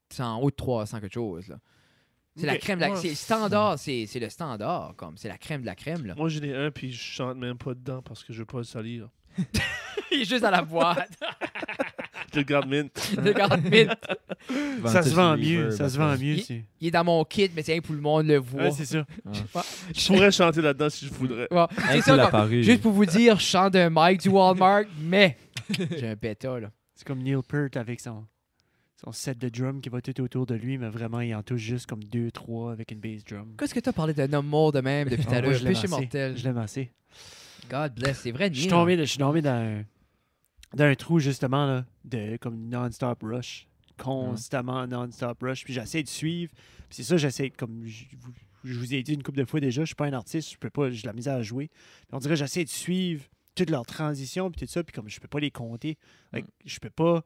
c'est en haut de 300 quelque chose. Là. C'est la
Ok,
crème,
moi,
c'est le standard, c'est le standard, comme c'est la crème de la crème. Là.
Moi, j'en ai un, puis je chante même pas dedans parce que je veux pas le salir.
Il est juste dans la boîte.
Je le garde mint.
Regarde, vite.
Ça se vend mieux.
Reverb,
Ça se vend
après.
mieux.
Il est dans mon kit, mais c'est rien pour le monde le voit.
Ouais, c'est ça.
Je pourrais chanter là-dedans si je voudrais.
Ouais,
Hey,
c'est
cool
ça, comme-
apparu.
juste pour vous dire, je chante un mic du Walmart, mais j'ai un bêta, là.
C'est comme Neil Peart avec son set de drum qui va tout autour de lui, mais vraiment, il en touche juste comme 2-3 avec une bass drum.
Qu'est-ce que t'as parlé d'un homme mort de même depuis tout à
Ah, moi,
l'heure?
je l'aime
Péché
assez.
mortel.
Je l'aime assez.
God bless, c'est vrai,
Je suis tombé dans un trou, justement, là, de comme non-stop rush. Constamment non-stop rush. Puis j'essaie de suivre. Puis c'est ça, j'essaie, comme je vous ai dit une couple de fois déjà, je suis pas un artiste, je peux pas, j'ai de la misère à jouer. Puis on dirait que j'essaie de suivre toutes leurs transitions, puis tout ça, puis comme je peux pas les compter, je peux pas...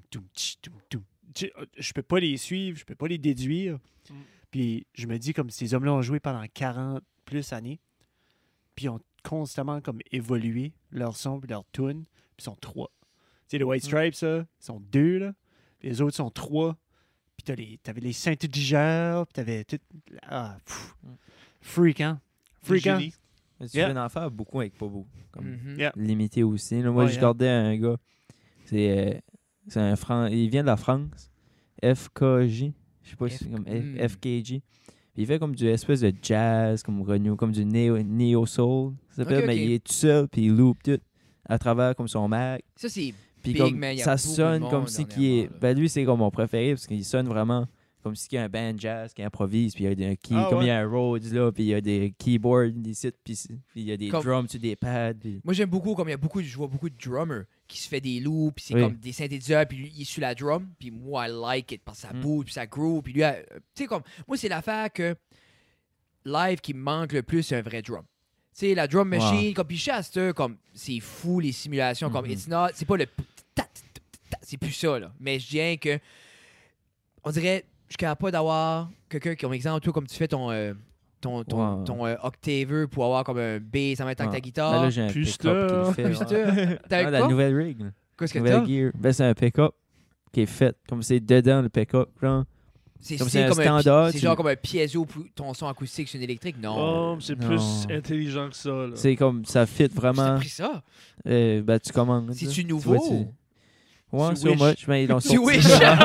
Je peux pas les suivre, je peux pas les déduire. Puis je me dis, comme ces hommes-là ont joué pendant 40 plus années, puis ils ont constamment comme évolué leur son, puis leur tune, puis ils sont 3. Tu sais, les White Stripes, ça, ils sont 2, là. Puis les autres sont 3. Puis t'avais les synthétiseurs, puis t'avais tout... Ah, pff. Freak, hein? Freak, hein?
Génie.
Mais tu
Yeah.
peux en faire beaucoup avec pas beaucoup. Comme
Mhm.
Yeah.
limité aussi. Là, moi,
Ouais,
je
yeah.
regardais un gars. C'est un il vient de la France. FKJ. Je sais pas si c'est comme FKJ. Puis il fait comme du espèce de jazz, comme renew, comme du neo soul. Ça s'appelle,
Ok,
mais
ok.
il est tout seul, puis il loop tout à travers comme son Mac.
Ça, c'est...
Puis
Big
comme
man, y a
ça
beaucoup de
sonne
monde
comme si qui est.
dernièrement, là.
Ben lui, c'est comme mon préféré parce qu'il sonne vraiment comme si il y a un band jazz qui improvise, puis il y a des
Ah,
comme
ouais.
il y a un Rhodes là, puis il y a des keyboards ici, puis il y a des
Comme-
drums sur des pads. Puis...
Moi, j'aime beaucoup, comme il y a beaucoup, je vois beaucoup de drummers qui se fait des loops, puis c'est
Oui.
comme des synthétiseurs, puis lui, il est sur la drum, puis moi, I like it, parce que ça bouge, puis ça groove, puis lui, tu sais, comme, moi, c'est l'affaire que live qui me manque le plus, c'est un vrai drum. Tu sais, la drum machine,
Wow.
comme, puis Shasta, comme, c'est fou, les simulations, comme,
Mhm.
it's not, c'est pas le c'est plus ça, là. Mais je dirais que, on dirait, je suis capable pas d'avoir quelqu'un, comme exemple, toi, comme tu fais ton octaveur pour avoir comme un bass en même temps que ta
Ben
guitare.
là, j'ai un
Plus
pick-up qui le
là.
fait.
Plus
ouais.
T'as
Ah, la
quoi?
nouvelle rig. là.
Qu'est-ce que
Nouvelle
t'as?
gear. Ben, c'est un pick-up qui est fait comme c'est dedans le pick-up. Genre.
C'est
Comme
c'est
c'est un
comme
standard,
c'est
tu-
genre comme un piezo pour ton son acoustique sur une électrique? Non.
Oh, c'est
Non.
plus intelligent que ça. Là.
C'est comme ça fit
T'as
vraiment.
pris ça?
Ben, tu commandes.
C'est-tu
là.
nouveau?
Tu vois, Ouais,
Tu
so
wish.
much. Mais ils l'ont
Tu
sorti.
wish!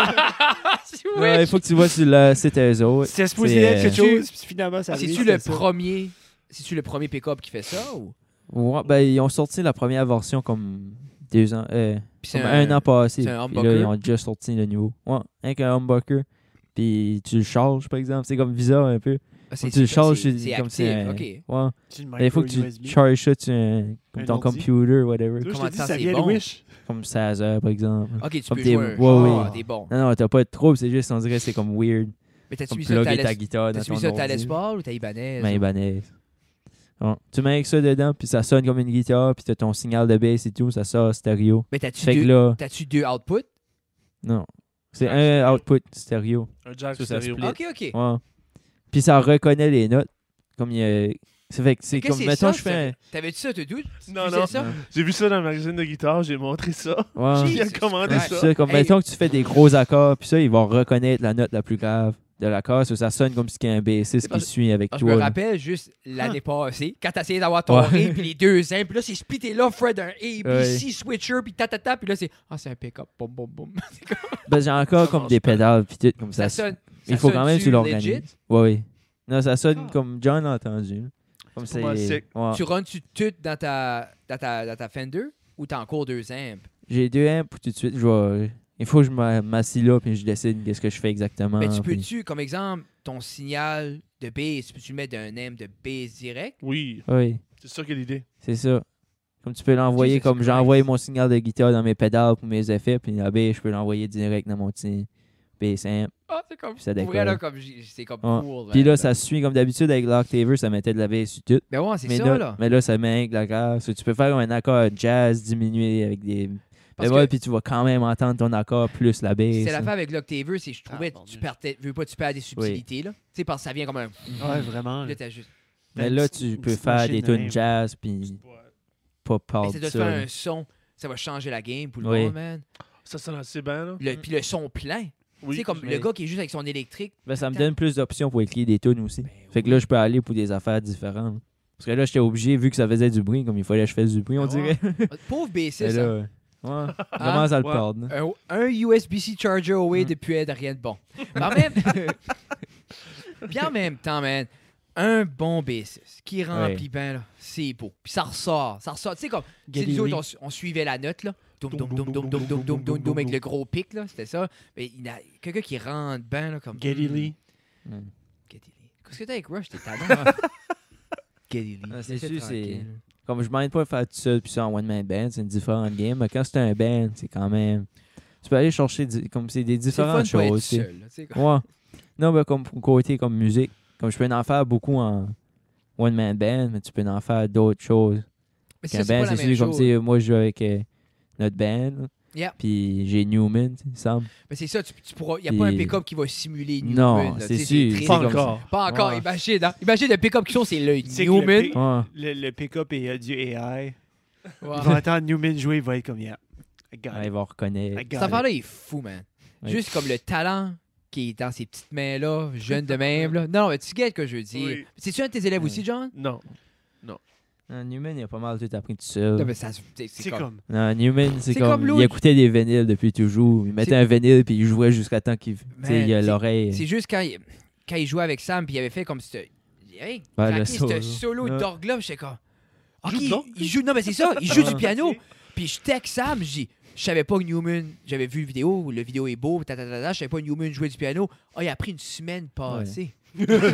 Tu
Ouais, il
wish!
faut que tu vois sur le site eux autres.
C'était supposé
C'est,
être quelque
tu-
chose, puis finalement, ça arrive.
C'est-tu le premier... C'est-tu le premier pick-up qui fait ça? Ou...
Ouais, ben, ils ont sorti la première version comme 2 ans.
Puis c'est
Comme un an passé.
c'est un
Puis là,
humbucker?
ils ont déjà sorti le nouveau. Ouais, avec un humbucker. Puis tu le charges, par exemple. C'est comme bizarre un peu.
Ah,
Comme tu le charges,
c'est
comme
actif,
c'est un...
OK.
Ouais. Il faut que tu
USB.
charges ça sur comme
Un
ton
ordi.
computer, whatever.
Je
Comment
te dis,
ça,
ça
c'est
vient de
bon?
Wish.
Comme 16 heures, par exemple.
OK, tu
Comme
peux
t'es-
jouer un...
ouais,
Ah,
oui.
t'es bon.
Non, non, t'as pas de trouble. C'est juste, on dirait que c'est comme weird.
Mais t'as-tu
Comme
mis ça
plugger ta
ta
guitare dans
T'as-tu
ton
mis ça ta
ordi.
Les Paul ou ta Ibanez?
Mais Ibanez. Bon, tu mets avec ça dedans, puis ça sonne comme une guitare, puis t'as ton signal de bass et tout, ça sort stéréo.
Mais
Fait que là,
t'as-tu deux outputs?
non. C'est un output stéréo.
Un jack
Ça
stéréo.
split.
OK, OK.
Ouais. Puis ça reconnaît les notes. Comme il y a... C'est fait que c'est
Qu'est-ce
comme,
que
mettons,
ça,
je fais
T'avais-tu ça, tu doutes?
Non, non.
Ça?
J'ai vu ça dans le magazine de guitare, j'ai montré ça.
un... Ouais.
Il a
Jesus
commandé
Christ.
ça.
C'est comme,
Hey.
mettons que tu fais des gros accords, puis ça, ils vont reconnaître la note la plus grave de l'accord. Ça sonne comme si il y a un bassiste qui suit avec
Je me
toi. là.
rappelle juste l'année passée, quand t'as essayé d'avoir ton
Ouais.
Ré, puis les deux simples, puis là, c'est splitté là, Fred, un A, B,
Ouais.
C, switcher, puis ta, puis là, c'est c'est un pick-up, boum, boum, boum.
Ben, j'ai encore
Ça
comme
marche
des
pas.
pédales, puis tout, comme
Ça
ça.
sonne.
Il faut quand même que tu l'organises.
legit?
Ouais, oui. Non, ça sonne
Ah.
comme John l'a entendu. là. Comme
C'est pas mal sick.
Ouais.
Tu runs-tu tout dans ta Fender ou t'as encore deux ampes?
J'ai 2 amps pour tout de suite. Il faut que je m'assis là, puis je décide qu'est-ce que je fais exactement.
Mais tu
puis-
peux-tu, comme exemple, ton signal de bass, peux-tu le mettre d'un amp de bass direct?
Oui,
Oui,
c'est ça qui est l'idée.
c'est ça. Comme tu peux l'envoyer,
Jesus
comme j'ai
Christ.
envoyé mon signal de guitare dans mes pédales pour mes effets, puis la bass, je peux l'envoyer direct dans mon petit bass amp.
Ah, c'est comme.
Ça
Pour vrai,
décolle.
là, comme c'est comme
Ouais.
cool.
Puis là,
man.
ça suit comme d'habitude avec l'Octaver, ça mettait de la bass sur tout.
Ben ouais, c'est
mais,
ça,
là,
là.
mais là, ça met avec la grave. So, tu peux faire un accord jazz diminué avec des.
Parce
Mais ouais,
que
puis tu vas quand même entendre ton accord plus la bass.
c'est
là.
l'affaire avec l'Octaver, c'est que je trouvais
Ah, mon
tu
Dieu.
perds des subtilités, là. Tu sais, parce que ça vient comme un.
Ouais, vraiment.
Là, t'as juste.
Mais
Une
là,
petite-
tu
une
peux
petite
faire
machine
des
de
tunes
même.
jazz, puis pas
Mais
parler
ça
de
doit te
ça.
faire
là.
un son. Ça va changer la game pour le
Oui.
monde, man.
Ça sonne assez bien, là.
Puis le son plein. Tu
Oui,
sais, comme
mais-
le gars qui est juste avec son électrique.
Ben, ça me donne plus d'options pour écrire des tunes aussi.
Ben
Fait que là, je peux aller pour des affaires différentes. Parce que là, j'étais obligé, vu que ça faisait du bruit, comme il fallait que je fasse du bruit, on
Ben ouais.
dirait.
Pauvre
Et
bassiste,
là,
hein.
ouais, commence à le
Ouais.
perdre.
Un USB-C charger away depuis de rien de bon. Mais en même... Puis en même temps, man, un bon bassiste qui remplit bien, là, c'est beau. Puis ça ressort. Tu sais, comme, tu sais,
Geddy
nous
Lee.
autres, on suivait la note, là. Doum, doum, doum, doum, doum, doum, doum, doum, doum, avec le gros pic, là. C'était ça. Mais il y a quelqu'un qui rentre bien, là, comme...
Geddy Lee.
Mm.
Geddy Lee. Qu'est-ce que t'as avec Rush? T'es talent. Geddy Lee.
Ah, c'est
Laissez
sûr, c'est.
tranquille.
Comme je m'aide pas de faire tout seul, puis ça en one-man band, c'est une différente game. Mais quand c'est un band, c'est quand même. Tu peux aller chercher comme c'est des
C'est fun
différentes
de pas être
choses. tu sais.
seul, là, tu sais, comme-
Ouais. Non, mais comme pour côté comme musique, comme je peux en faire beaucoup en one-man band, mais tu peux en faire d'autres choses.
Mais
Qu'un
ça, c'est
band,
pas la
c'est
même
sûr, comme
chose.
tu sais, moi je joue avec notre band, là.
Yeah.
Puis j'ai Newman, tu sais, il me semble.
Mais c'est ça, tu pourras... Il n'y a pas un
Puis-
pick-up qui va simuler Newman.
Non,
là,
c'est
tu sais,
sûr,
très-
c'est
Pas
comme
encore.
Pas encore,
Ouais.
imagine, hein? Imagine le pick-up qui sont, c'est le
C'est que
Newman.
le
Ouais.
Le pick-up est du AI.
Ouais.
Ils vont attendre Newman jouer, il va être comme, yeah, I got
Ouais,
it.
ils vont reconnaître.
I got
Cette
it.
affaire-là est fou, man.
Ouais.
Juste comme le talent qui est dans ces petites mains-là, jeune de même. Là. Non, mais tu sais ce que je veux dire.
Oui.
C'est-tu un de tes élèves
Ouais.
aussi, John?
Non.
Newman, il a pas mal tout appris tout seul.
Non, mais ça,
C'est comme.
Non, Newman, c'est
C'est
comme,
comme
il
l'autre.
écoutait des vinyles depuis toujours. Il mettait
C'est-
un vinyle puis il jouait jusqu'à temps qu'il, tu sais,
Man,
il a
c'est-
l'oreille.
C'est juste quand il jouait avec Sam, puis il avait fait comme ce... Hey,
Ouais,
craqué
le
ce
solo.
solo
Ouais.
d'orgue-là, j'étais comme... Ok,
Joue de l'orgue?
il joue... Non, mais c'est ça, il joue du
Ouais.
piano. Puis je texte Sam, je dis... Je savais pas que Newman... J'avais vu le vidéo est beau, je savais pas que Newman jouait du piano. Ah, il a pris une semaine passée. J'ai dit,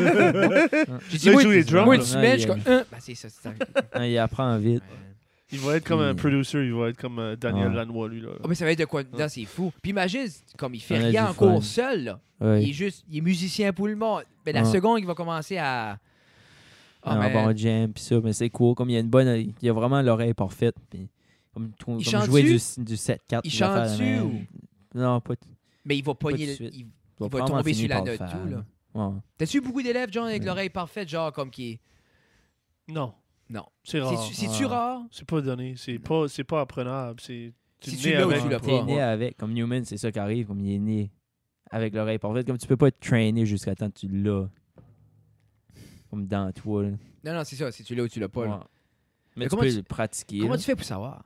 Là,
moi,
il joue les drums,
moi, une
là.
semaine, je suis
Ouais,
comme... Ben, c'est ça, c'est ça.
Hein, il apprend vite.
Il va être comme un
Puis-
producer, il va être comme Daniel
Ouais.
Lanois, lui. Là.
Ah, mais ça va être de quoi dedans, c'est fou. Puis imagine, comme il fait
On a
rien
du
en cours
fun.
seul, là.
Ouais.
Il est musicien pour le monde. Mais la
Ouais.
seconde, il va commencer à... Ah,
un
man.
bon jam pis ça, mais c'est cool. Comme il y a une bonne, il a vraiment l'oreille parfaite. Puis comme
Il
comme jouer
chante-tu?
du 7-4.
Il
des affaires de
chante-tu
même.
ou-
Non, pas.
Mais il va pogner...
tout de suite.
Il
va
va
probablement
tomber sur
finir
la
par le
note,
faire,
tout, là.
Ouais.
T'as-tu beaucoup d'élèves, John, avec
Ouais.
l'oreille parfaite, genre, comme qui est...
Non.
Non.
C'est rare.
C'est-tu
Ouais.
rare?
C'est pas donné. C'est pas apprenable. C'est
Si
es
tu
né
l'as ou
avec.
tu l'as
T'es
pas.
né avec. Comme Newman, c'est ça qui arrive. Comme il est né avec l'oreille parfaite. Comme tu peux pas te traîner jusqu'à temps que tu l'as. Comme dans toi. Là.
Non, non, c'est ça. Si tu l'as ou tu l'as pas. là.
Ouais. Mais tu
comment
peux
tu-
le pratiquer.
Comment
là.
tu fais pour savoir?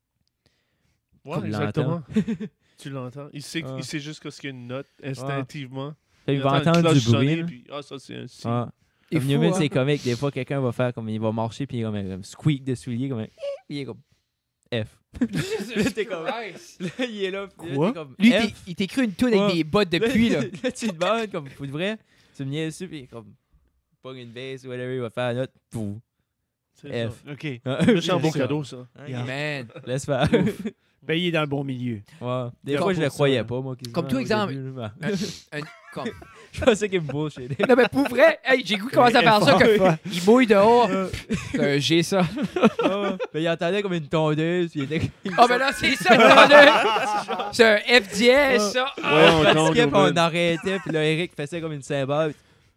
Ouais,
Comme
exactement. Tu l'entends. Il sait,
Ah.
il sait juste qu'il y a une note instinctivement.
Fait qu'il va
entend une
entendre
cloche
du bruit.
sonner,
là.
puis, ah, ça, c'est un si.
Ouais.
Il est
Comme
fou,
Newman,
hein?
c'est comique. Des fois, quelqu'un va faire comme il va marcher, puis il est comme un squeak de soulier, comme un. Il est comme F. Là, t'es comme. Là, il est là. Puis là,
Quoi?
t'es comme
Lui,
F.
il t'écrit une toune avec
Ouais.
des bottes de pluie, là.
Là, tu te demandes, comme, pour de vrai, tu me niaises dessus, puis il est comme. Pas une bass ou whatever, il va faire un autre. Pouf.
C'est
F.
OK.
Méchant beau
ça.
cadeau, ça.
Yeah.
Man.
Laisse faire.
Ben, il est dans le bon milieu.
Ouais. Des
Comme
fois, je le
pour ça,
croyais
là.
pas, moi. quasiment,
Comme toi,
au
exemple,
début, là.
Comme...
Je pensais qu'il me bullshit.
Non, mais pour vrai, hey, j'ai goût de commencer à faire ça. Que... Il mouille dehors. C'est un G, ça.
Mais il entendait comme une tondeuse, puis il était.
Ah, ben là, c'est ça, attendez. C'est un F dièse, ça.
Ouais,
on
on
pratiquait,
tombe,
puis on
Newman.
arrêtait, puis là, Eric faisait comme une cymbale.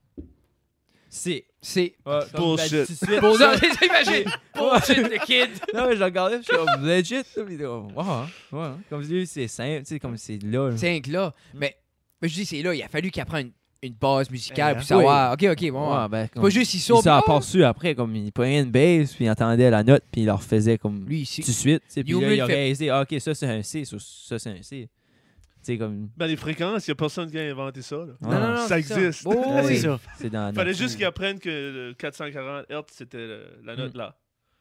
C'est.
C'est...
Ouais, comme
Bullshit.
il a dit tout de suite,
Bon,
ça.
non, c'est ça, imagine. Bullshit, le kid.
Non, mais je le regardais, je suis comme legit. Là, puis il était comme, ouais. Comme lui, c'est simple, tu sais, comme c'est là. là.
C'est que là. Mais je dis, c'est là. Il a fallu qu'il apprenne une base musicale
Eh,
pour savoir. OK, bon.
Ouais, ben,
C'est
comme,
pas juste il
il
saute.
s'en a
Ah!
aperçu après, comme il prenait une bass, puis il entendait la note, puis il leur faisait comme
Lui,
tout de
ici.
suite. tu sais, Puis là,
Newman
il a
fait-
réalisé, ah, ok, ça c'est un C, ça c'est un C. Tu sais, comme.
Ben, les fréquences, il n'y a personne qui a inventé ça. Là.
Non, non, non.
Ça
c'est
existe.
Oh,
Ouais,
oui.
C'est ça.
C'est dans la
Il fallait
note.
juste qu'ils apprennent que le 440 Hz, c'était la note là.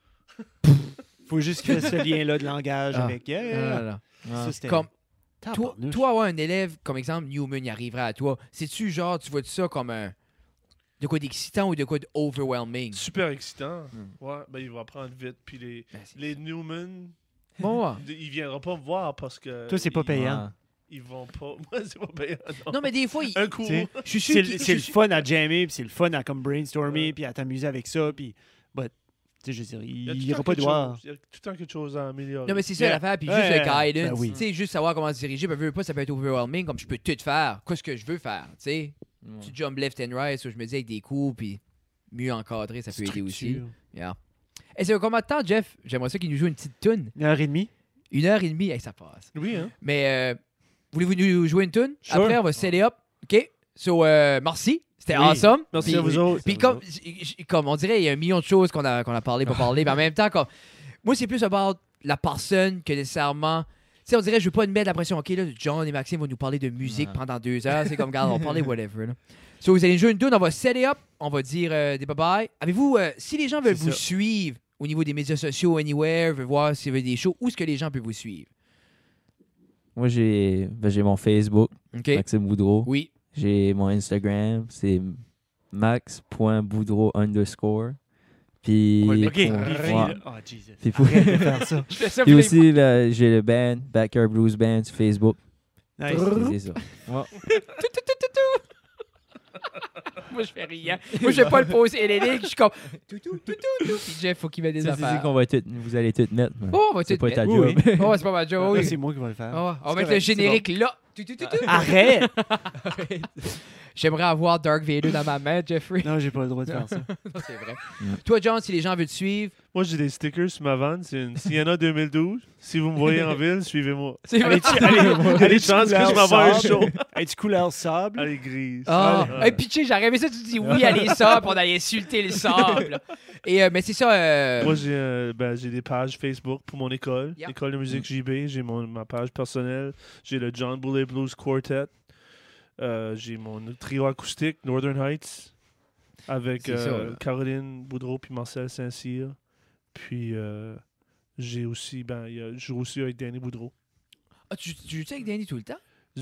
Faut juste qu'il fasse ce lien-là de langage
Ah.
avec. Yeah,
Non,
yeah.
non, non.
Ouais.
Ça, c'était.
Comme
Tabarnouche.
toi, avoir un élève, comme exemple, Newman, il arriverait à toi. C'est-tu genre, tu vois ça comme un. De quoi d'excitant ou de quoi d'overwhelming?
Super excitant. Ouais, ben, il va apprendre vite. Puis
Ben, c'est-
les Newman,
Bon, ouais.
ils viendront pas me voir parce que.
Toi, c'est pas
ils-
payant.
Ils vont pas. Moi, c'est pas payant. Non.
Non, mais des fois,
Un cours.
Tu sais,
je suis sûr
C'est
qu'il-
c'est le
je suis-
fun à jammer, puis c'est le fun à comme brainstormer,
Ouais.
puis à t'amuser avec ça, puis. But, tu sais, je veux dire,
Il y a tout
il
le
ira
temps
pas de
quelque
voir.
chose. Il y a tout le temps quelque chose à améliorer.
Non, mais c'est ça
Yeah.
l'affaire. Puis
Ouais,
juste le guidance.
ben oui.
Tu sais, juste savoir comment se diriger. Ben, veux pas, ça peut être overwhelming. Comme je peux tout faire. Qu'est-ce que je veux faire? Tu sais,
Ouais.
tu jump left and right. So je me dis avec des coups, puis mieux encadré, ça peut aider aussi.
Structure.
Yeah. Et c'est combien de temps, Jeff? J'aimerais ça qu'il nous joue une petite tune.
1h30.
1h30, hey, ça passe.
Oui, hein.
Mais voulez-vous nous jouer une tune?
Sure.
Après, on va set it up. OK? So, merci. C'était
Oui.
awesome.
Merci
Puis-
à vous autres.
Puis comme on dirait, il y a un million de choses qu'on a parlé, pas parlé, mais en même temps, comme, moi, c'est plus about la personne que nécessairement... Tu sais, on dirait, je veux pas mettre la pression. OK, là, John et Maxime vont nous parler de musique
Ouais.
pendant 2 heures. C'est comme, regarde, on va parler whatever. Là. So, vous allez jouer une tune, on va set it up, on va dire des bye-bye. Avez-vous... si les gens veulent
C'est
vous
ça.
suivre au niveau des médias sociaux, anywhere, veulent voir s'il y a des shows, où est-ce que les gens peuvent vous suivre?
Moi, j'ai mon Facebook,
OK?
Maxime Boudreau.
Oui.
J'ai mon Instagram, c'est max.boudreau_. Puis,
On va le
OK,
mettre.
arrête.
Ouais.
Oh, Jesus.
Puis pour-
Arrête de faire ça.
Je fais ça
Puis
pour les-
aussi, j'ai le band, Backyard Blues Band sur Facebook.
Nice.
C'est ça. Ouais.
Moi, je fais rien. Moi, je vais pas le poser Hellenic. Je suis comme... Tout. Puis Jeff, faut qu'il mette des
Ça, c'est
affaires.
qu'on va vous allez tout mettre. mais
Oh, on va
c'est
tout
pas ta
mettre.
job.
Oui,
Oh, c'est pas ma job,
Là,
oui.
c'est moi qui vais le faire.
Oh, on va
C'est
mettre le
correct, c'est
générique là. Tout.
Arrête!
J'aimerais avoir Dark Vader dans ma main, Jeffrey.
Non, j'ai pas le droit de faire ça.
Non, c'est vrai.
Mm.
Toi, John, si les gens veulent te suivre,
Moi, j'ai des stickers sur ma vanne. C'est une Sienna 2012. Si vous me voyez en ville, suivez-moi.
c'est vrai.
Allez, chance que je m'en vais à un show.
Es-tu couleur sable?
Elle est grise.
Ah,
Ouais.
hey, pitché, j'aurais aimé ça, tu dis oui, allez ça, puis on allait insulter le sable. Et, mais c'est ça.
Moi, j'ai des pages Facebook pour mon école.
Yep.
École de musique JB. J'ai ma page personnelle. J'ai le John Boulay Blues Quartet. J'ai mon trio acoustique, Northern Heights, avec
C'est ça, là.
Caroline Boudreau puis Marcel Saint-Cyr. Puis j'ai aussi, je joue aussi avec Danny Boudreau.
Ah, tu joues avec Danny tout le temps?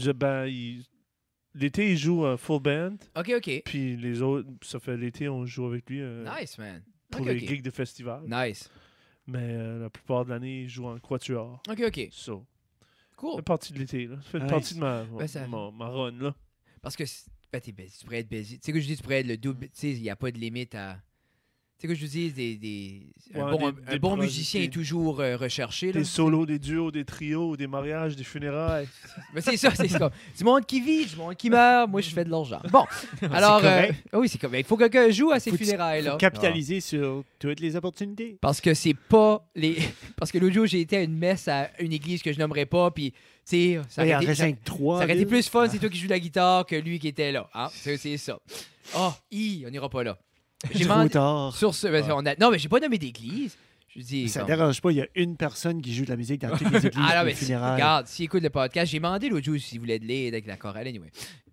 L'été, il joue full band.
OK.
Puis les autres, ça fait l'été, on joue avec lui
Nice, man.
pour
OK,
les
OK.
gigs de festival.
Nice.
Mais la plupart de l'année, il joue en quatuor.
OK.
So, ça
Cool.
fait partie de l'été. Là. Ça fait
Nice.
partie de ma run. Là.
Parce que t'es busy, tu pourrais être busy. Tu sais que je dis, tu pourrais être le double. Tu sais, il n'y a pas de limite à. Tu sais que je dis, un
des
bon
projets,
musicien est toujours recherché. Là.
Des solos, des duos, des trios, des mariages, des funérailles.
Mais c'est ça, c'est ça. Du monde qui vit, du monde qui meurt. Moi, je fais de l'argent. Bon, alors.
correct.
Oui, c'est comme. Il faut que quelqu'un joue à ces
Faut-tu-
funérailles-là.
Faut capitaliser sur toutes les opportunités.
Parce que c'est pas les. Parce que l'autre jour, j'ai été à une messe à une église que je nommerai pas, puis, tu sais, ça
Il y
aurait
en
été-
reste 5-3.
ça aurait été plus fun, c'est toi qui joues de la guitare que lui qui était là. Hein? C'est ça. Oh, on n'ira pas là. J'ai
Trop
demandé.
tard.
Sur ce, non, mais j'ai pas nommé d'église. Je dis.
Ça
comme-
dérange pas, il y a une personne qui joue de la musique dans toutes les églises
Ah non,
pour
mais
les funérailles.
regarde, s'il écoute le podcast, j'ai demandé l'autre jour s'il voulait de l'aide avec la chorale. Anyway.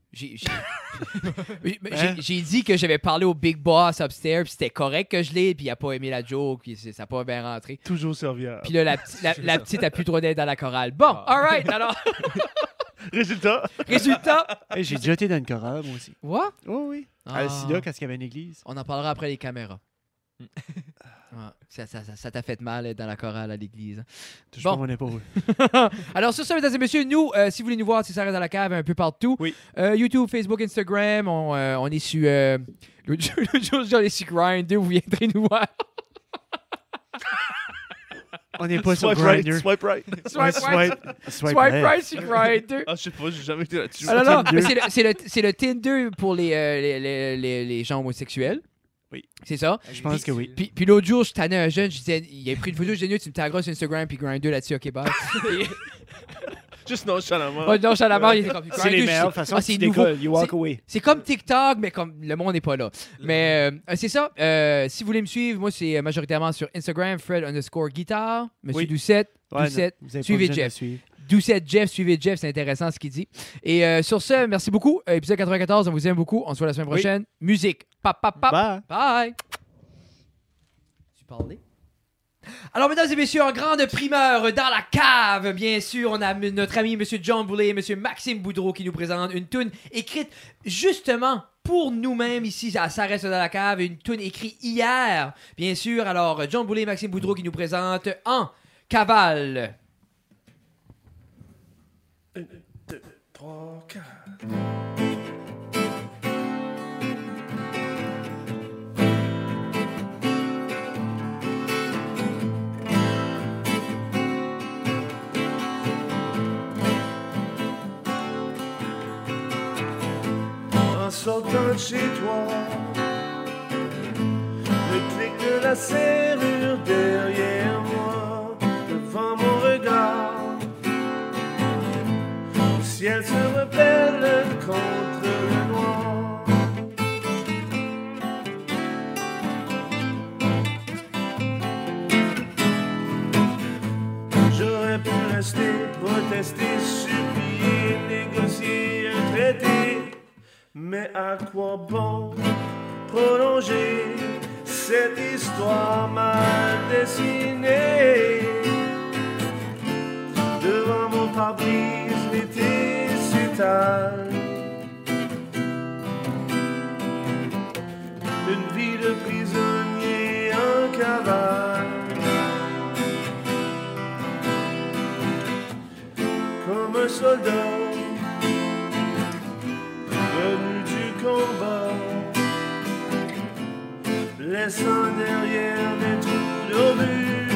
J'ai dit que j'avais parlé au Big Boss upstairs, puis c'était correct que je l'aide, puis il a pas aimé la joke, puis ça n'a pas bien rentré.
Toujours serviable.
Puis là, la petite a plus trop d'aide dans la chorale. Bon, alright, alors,
Résultat,
résultat.
Hey, j'ai déjà été dans une chorale, moi aussi.
What?
Oh oui. À
Ah.
Alcida, quand il y avait une église.
On en parlera après les caméras. Ouais, ça t'a fait mal être dans la chorale à l'église. hein.
Touche
Bon.
pas mon épaule.
Alors, sur ça, mesdames et messieurs, nous, si vous voulez nous voir, c'est ça reste dans la cave un peu partout.
Oui.
YouTube, Facebook, Instagram, on est sur. L'autre jour, on est sur Grindr, vous viendrez nous voir.
On n'est pas sur
swipe right,
Grindr.
swipe right.
Swipe right sur Grindr.
Ah, je sais pas, j'ai jamais été là-dessus.
Ah non, non,
Tinder.
mais c'est le Tinder pour les gens homosexuels.
Oui.
C'est ça.
Je pense que oui.
Puis l'autre jour, je tannais un jeune, je disais, il a pris une photo, je disais, tu me tagueras sur Instagram, puis Grindr là-dessus, ok, bye.
Juste nonchalamment.
Oh, non, chalamment, il était comme
C'est les
Grindr,
meilleures
je-
façons
ah,
que tu
c'est nouveau.
décolles. You walk away.
C'est comme TikTok, mais comme le monde n'est pas là. Mais c'est ça. Si vous voulez me suivre, moi, c'est majoritairement sur Instagram, Fred_guitar, Monsieur
Oui.
Doucette.
Ouais,
Doucette.
non, vous avez pas
Suivez
besoin de
Jeff.
suivre.
Doucette Jeff, suivez Jeff, c'est intéressant ce qu'il dit. Et sur ce, merci beaucoup. Épisode 94, on vous aime beaucoup. On se voit la semaine
Oui.
prochaine. Musique. Pap, pap, pap.
Bye.
Bye. Tu parlais? Alors, mesdames et messieurs, en grande primeur dans la cave, bien sûr, on a notre ami M. John Boulay et M. Maxime Boudreau qui nous présentent une toune écrite justement pour nous-mêmes ici à Ça reste dans la cave, une toune écrite hier, bien sûr. Alors, John Boulay et Maxime Boudreau qui nous présentent En cavale.
3, 4. En sortant de chez toi, le clic de la serrure derrière moi, devant mon regard. Le ciel rebelle contre le noir. J'aurais pu rester, protester, supplier, négocier un traité. Mais à quoi bon prolonger cette histoire mal dessinée? Devant mon pare-brise, l'été s'étale. Une vie de prisonnier en cavale. Comme un soldat revenu du combat, laissant derrière des trous d'obus.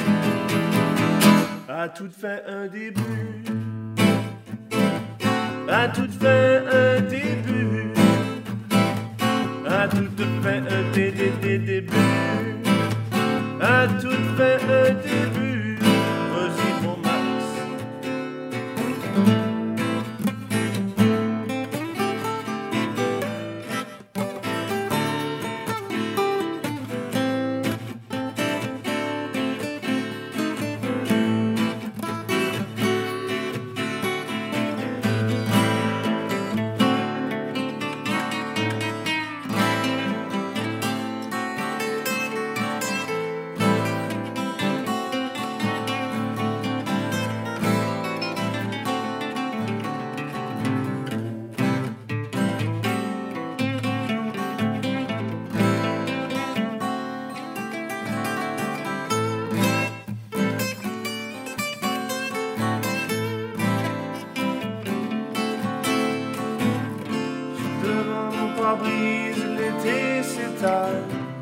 À toute fin un début, à toute fin un début, à toute fin un début, à toute fin un début. Vas-y mon Max. Brise, l'été s'étale.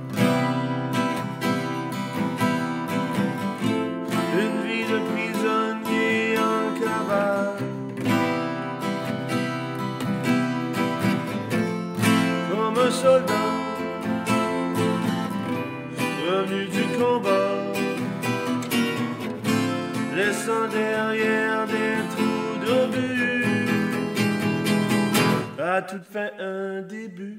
Une vie de prisonnier en cavale. Comme un soldat revenu du combat, laissant derrière des trous d'obus. À toute fin un début,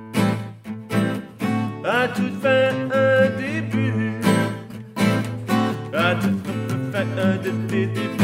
à toute fin un début, à toute fin un début.